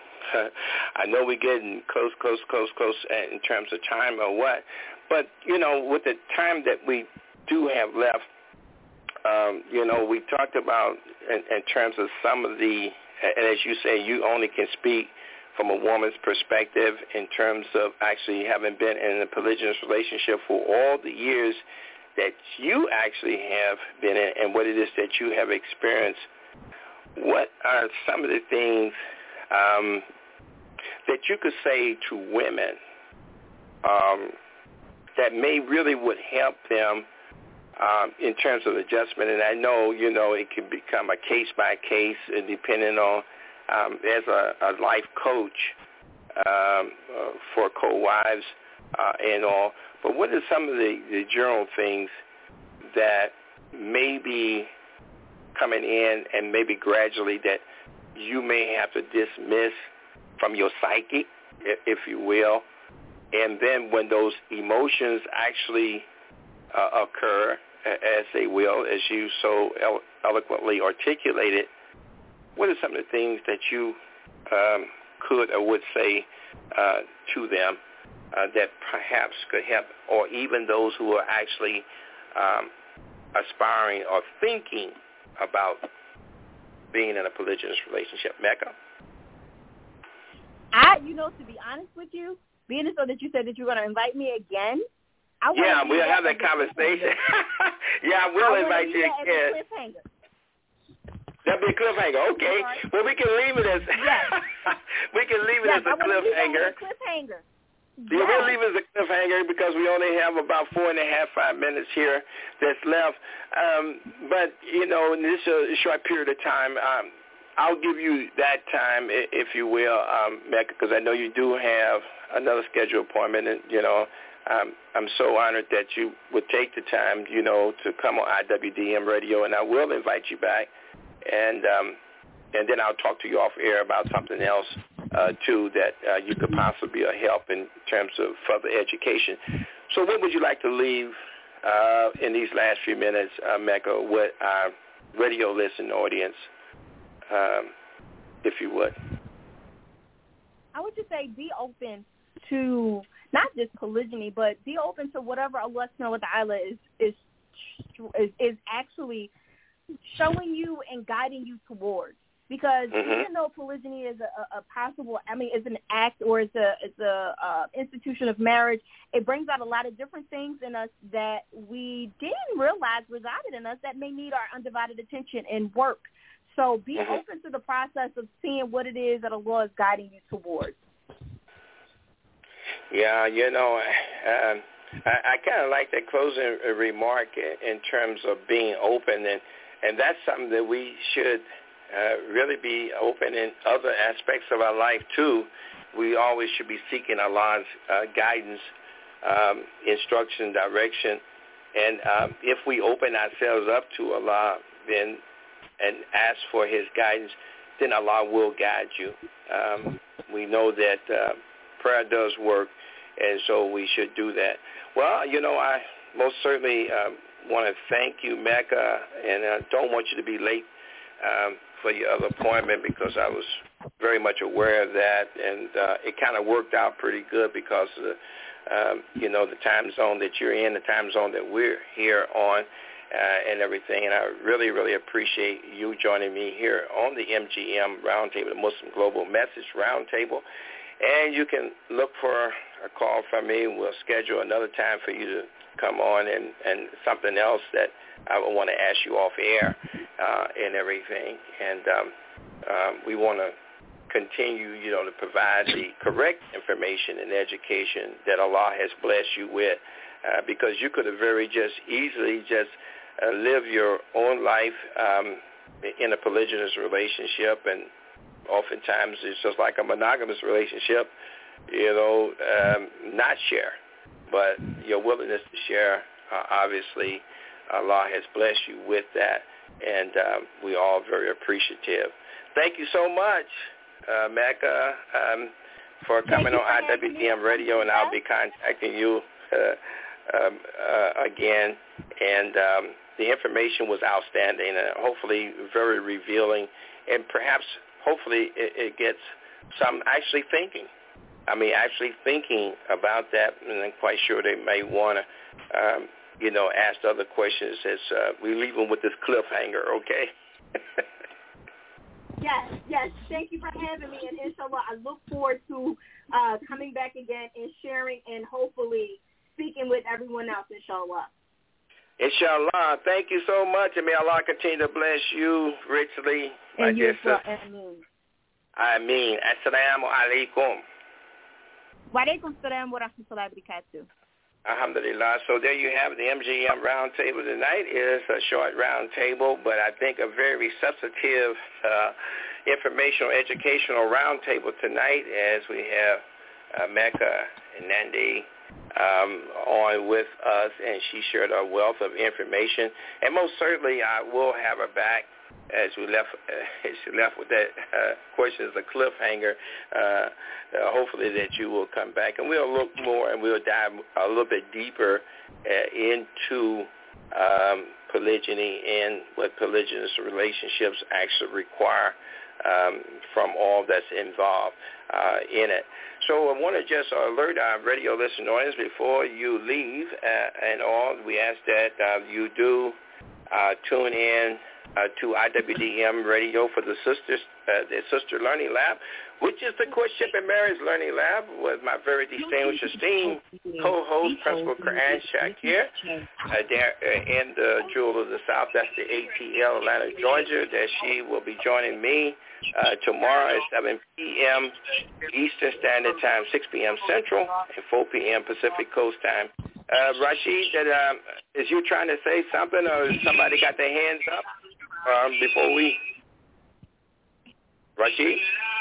[SPEAKER 3] I know we're getting close, close, close, close in terms of time or what, but, you know, with the time that we do have left, um, you know, we talked about in, in terms of some of the, and as you say, you only can speak from a woman's perspective in terms of actually having been in a polygynous relationship for all the years that you actually have been in and what it is that you have experienced. What are some of the things um, that you could say to women um, that may really would help them um, in terms of adjustment? And I know, you know, it can become a case-by-case depending on, um, as a, a life coach um, uh, for co-wives uh, and all. But what are some of the, the general things that may be coming in and maybe gradually that you may have to dismiss from your psyche, if you will, and then when those emotions actually uh, occur, as they will, as you so elo- eloquently articulated, what are some of the things that you um, could or would say uh, to them uh, that perhaps could help, or even those who are actually um, aspiring or thinking about being in a polygynous relationship? Mecca?
[SPEAKER 6] I, you know, to be honest with you, being so that you said that you're going to invite me again, I
[SPEAKER 3] yeah, we'll have that conversation. yeah, I will I invite you again. That'd be a cliffhanger. Okay. Right. Well, we can leave it as
[SPEAKER 6] yes.
[SPEAKER 3] we can leave it
[SPEAKER 6] yes,
[SPEAKER 3] as a
[SPEAKER 6] I
[SPEAKER 3] cliffhanger.
[SPEAKER 6] Leave it as a cliffhanger.
[SPEAKER 3] Yeah,
[SPEAKER 6] yes.
[SPEAKER 3] we'll leave it as a cliffhanger because we only have about four and a half, five minutes here that's left. Um, but you know, in this uh, short period of time, um, I'll give you that time, if you will, um, Mecca, because I know you do have another scheduled appointment, and you know. Um, I'm so honored that you would take the time, you know, to come on I W D M Radio, and I will invite you back, and um, and then I'll talk to you off air about something else uh, too that uh, you could possibly be a help in terms of further education. So, what would you like to leave uh, in these last few minutes, uh, Mecca, with our radio listening audience, um, if you would?
[SPEAKER 6] I would just say be open to not just polygyny, but be open to whatever Allah subhanahu wa ta'ala is, is is is actually showing you and guiding you towards. Because mm-hmm. even though polygyny is a, a possible, I mean, is an act or it's a it's a uh, institution of marriage, it brings out a lot of different things in us that we didn't realize resided in us that may need our undivided attention and work. So be mm-hmm. open to the process of seeing what it is that Allah is guiding you towards.
[SPEAKER 3] Yeah, you know, um, I, I kind of like that closing remark in, in terms of being open, and, and that's something that we should uh, really be open in other aspects of our life, too. We always should be seeking Allah's uh, guidance, um, instruction, direction, and um, if we open ourselves up to Allah then and ask for his guidance, then Allah will guide you. Um, we know that uh, prayer does work, and so we should do that. Well, you know, I most certainly um, want to thank you, Mecca, and I don't want you to be late um, for your other appointment because I was very much aware of that, and uh, it kind of worked out pretty good because of the, um, you know, the time zone that you're in, the time zone that we're here on, uh, and everything. And I really, really appreciate you joining me here on the M G M Roundtable, the Muslim Global Message Roundtable. And you can look for a call from me. We'll schedule another time for you to come on, and, and something else that I would want to ask you off air uh, and everything. And um, um, we want to continue, you know, to provide the correct information and education that Allah has blessed you with, uh, because you could have very just easily just uh, live your own life um, in a polygynous relationship, and oftentimes it's just like a monogamous relationship, you know, um, not share. But your willingness to share, uh, obviously, Allah has blessed you with that, and um, we all very appreciative. Thank you so much, uh, Mecca, um, for coming on I W D M Radio, and I'll be contacting you uh, um, uh, again. And um, the information was outstanding and hopefully very revealing, and perhaps hopefully it, it gets some actually thinking. I mean, actually thinking about that, and I'm quite sure they may want to, um, you know, ask other questions as uh, we leave them with this cliffhanger, okay?
[SPEAKER 6] Yes, yes. Thank you for having me, and inshallah, I look forward to uh, coming back again and sharing and hopefully speaking with everyone else, inshallah.
[SPEAKER 3] Inshallah. Thank you so much, and may Allah continue to bless you richly.
[SPEAKER 6] And you as well. Ameen.
[SPEAKER 3] Ameen. Assalamu alaikum.
[SPEAKER 6] Wa alaikum salam wa rahmatullahi wa barakatuh.
[SPEAKER 3] Alhamdulillah. So there you have it. The M G M Roundtable tonight. Is a short roundtable, but I think a very substantive, uh, informational, educational roundtable tonight, as we have uh, Mecca and Nandi um, on with us, and she shared a wealth of information. And most certainly, I will have her back. As we left, uh, as she left with that uh, question as a cliffhanger. Uh, uh, hopefully that you will come back, and we'll look more and we'll dive a little bit deeper uh, into um, polygyny and what polygynous relationships actually require um, from all that's involved uh, in it. So I want to just alert our radio listeners before you leave, uh, and all we ask that uh, you do uh, tune in uh, to I W D M Radio for the Sisters, uh, the Sister Learning Lab, which is the Courtship and Marriage Learning Lab with my very distinguished, esteemed co-host, Principal Quran Shakir, uh, there uh, in the Jewel of the South. That's the A T L, Atlanta, Georgia, that she will be joining me uh, tomorrow at seven p.m. Eastern Standard Time, six p.m. Central, and four p.m. Pacific Coast Time. Uh, Rashid, that, um, is you trying to say something, or somebody got their hands up um, before we... Rashid?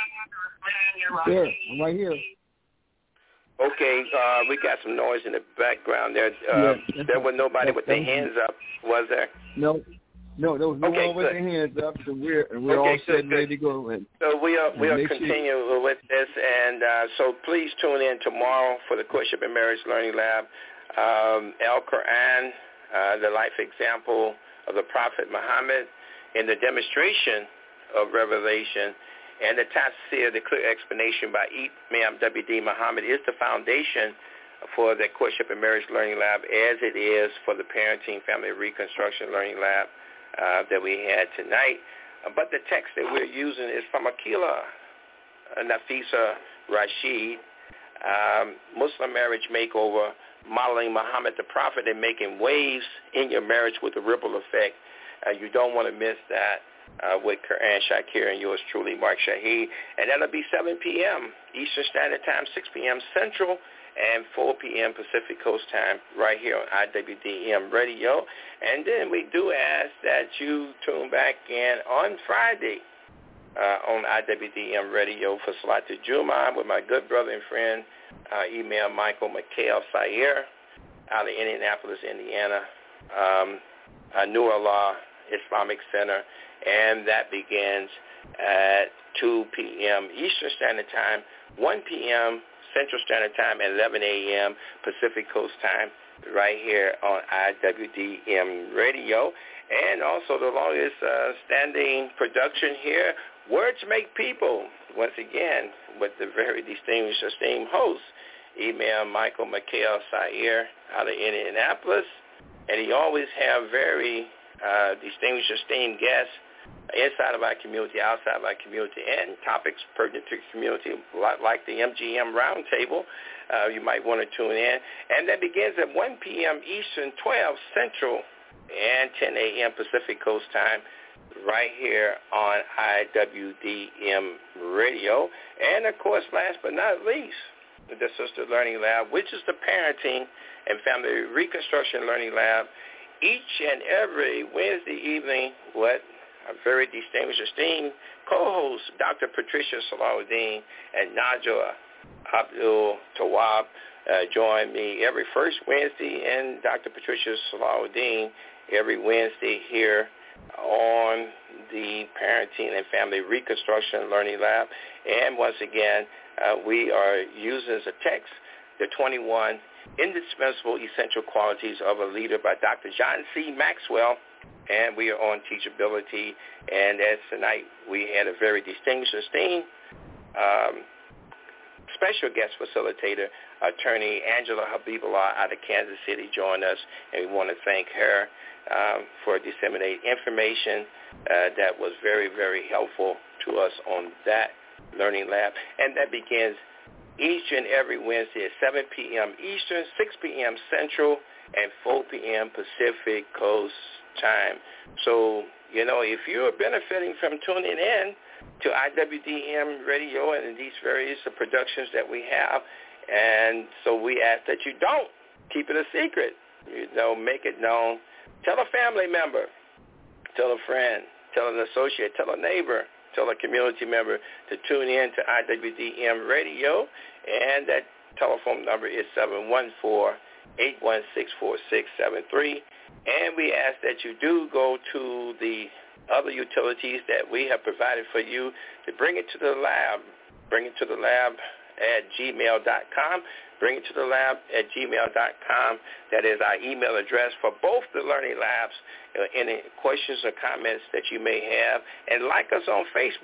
[SPEAKER 2] Sure, I'm right here.
[SPEAKER 3] Okay, uh, we got some noise in the background there. Uh,
[SPEAKER 2] yeah,
[SPEAKER 3] there was nobody with their hands up, was there?
[SPEAKER 2] No, no, there was no
[SPEAKER 3] okay,
[SPEAKER 2] one with
[SPEAKER 3] good.
[SPEAKER 2] their hands up, so we're, we're
[SPEAKER 3] okay,
[SPEAKER 2] all set and
[SPEAKER 3] good.
[SPEAKER 2] ready to go. And,
[SPEAKER 3] so we'll, we'll continue
[SPEAKER 2] sure.
[SPEAKER 3] with this, and uh, so please tune in tomorrow for the Courtship and Marriage Learning Lab. Um, Al-Quran, uh, the life example of the Prophet Muhammad, in the demonstration of revelation, and the tafsir, the clear explanation by Imam W D Muhammad, is the foundation for the Courtship and Marriage Learning Lab, as it is for the Parenting Family Reconstruction Learning Lab uh, that we had tonight. Uh, but the text that we're using is from Akila uh, Nafisa Rashid, um, Muslim Marriage Makeover, Modeling Muhammad the Prophet and Making Waves in Your Marriage with a Ripple Effect. Uh, you don't want to miss that. Uh, with Quran Shakir and yours truly, Mark Shaheed. And that'll be seven p.m. Eastern Standard Time, six p.m. Central, and four p.m. Pacific Coast Time right here on I W D M Radio. And then we do ask that you tune back in on Friday uh, on I W D M Radio for Salatul Jumu'ah with my good brother and friend, uh, Email Michael McHale Sayer out of Indianapolis, Indiana, um, uh, Nur Allah Islamic Center. And that begins at two p.m. Eastern Standard Time, one p.m. Central Standard Time, and eleven a.m. Pacific Coast Time right here on I W D M Radio. And also the longest uh, standing production here, Words Make People, once again, with the very distinguished, esteemed host, Email Michael McHale Sayer out of Indianapolis. And he always have very uh, distinguished, esteemed guests inside of our community, outside of our community, and topics pertinent to the community, like the M G M Roundtable. Uh, you might want to tune in. And that begins at one p.m. Eastern, twelve Central, and ten a.m. Pacific Coast Time right here on I W D M Radio. And, of course, last but not least, the Sister Learning Lab, which is the Parenting and Family Reconstruction Learning Lab, each and every Wednesday evening, what a very distinguished, esteemed co-host, Doctor Patricia Salahuddin and Najwa Abdul Tawab, uh, join me every first Wednesday, and Doctor Patricia Salahuddin every Wednesday here on the Parenting and Family Reconstruction Learning Lab. And once again, uh, we are using as a text the twenty-one Indispensable Essential Qualities of a Leader by Doctor John C. Maxwell. And we are on teachability. And as tonight, we had a very distinguished, esteemed um, special guest facilitator, attorney Angela Habibullah out of Kansas City, join us. And we want to thank her um, for disseminating information uh, that was very, very helpful to us on that learning lab. And that begins each and every Wednesday at seven p.m. Eastern, six p.m. Central, and four p.m. Pacific Coast Time. So, you know, if you're benefiting from tuning in to I W D M Radio and these various productions that we have, and so we ask that you don't keep it a secret. You know, make it known. Tell a family member, tell a friend, tell an associate, tell a neighbor, tell a community member to tune in to I W D M Radio, and that telephone number is seven one four, eight one six, four six seven three. And we ask that you do go to the other utilities that we have provided for you to bring it to the lab. Bring it to the lab at gmail dot com. Bring it to the lab at gmail dot com. That is our email address for both the learning labs. Uh, any questions or comments that you may have. And like us on Facebook.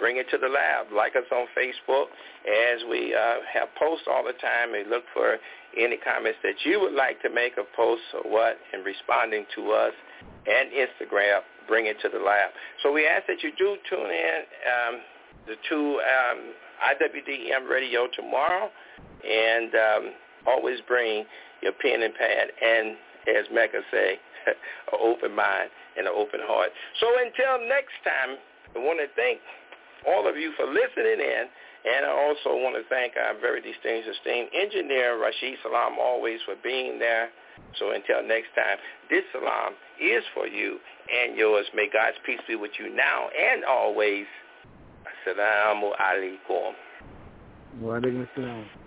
[SPEAKER 3] bring it to the lab. Like us on Facebook as we uh, have posts all the time, and look for any comments that you would like to make of posts or what in responding to us, and Instagram, bring it to the lab. So we ask that you do tune in um, the to um, I W D M Radio tomorrow, and um, always bring your pen and pad and, as Mecca say, an open mind and an open heart. So until next time, I want to thank all of you for listening in, and I also want to thank our very distinguished, esteemed engineer, Rashid Salam, always for being there. So until next time, this salam is for you and yours. May God's peace be with you now and always. Assalamu alaikum.
[SPEAKER 2] Wa alaikum assalam.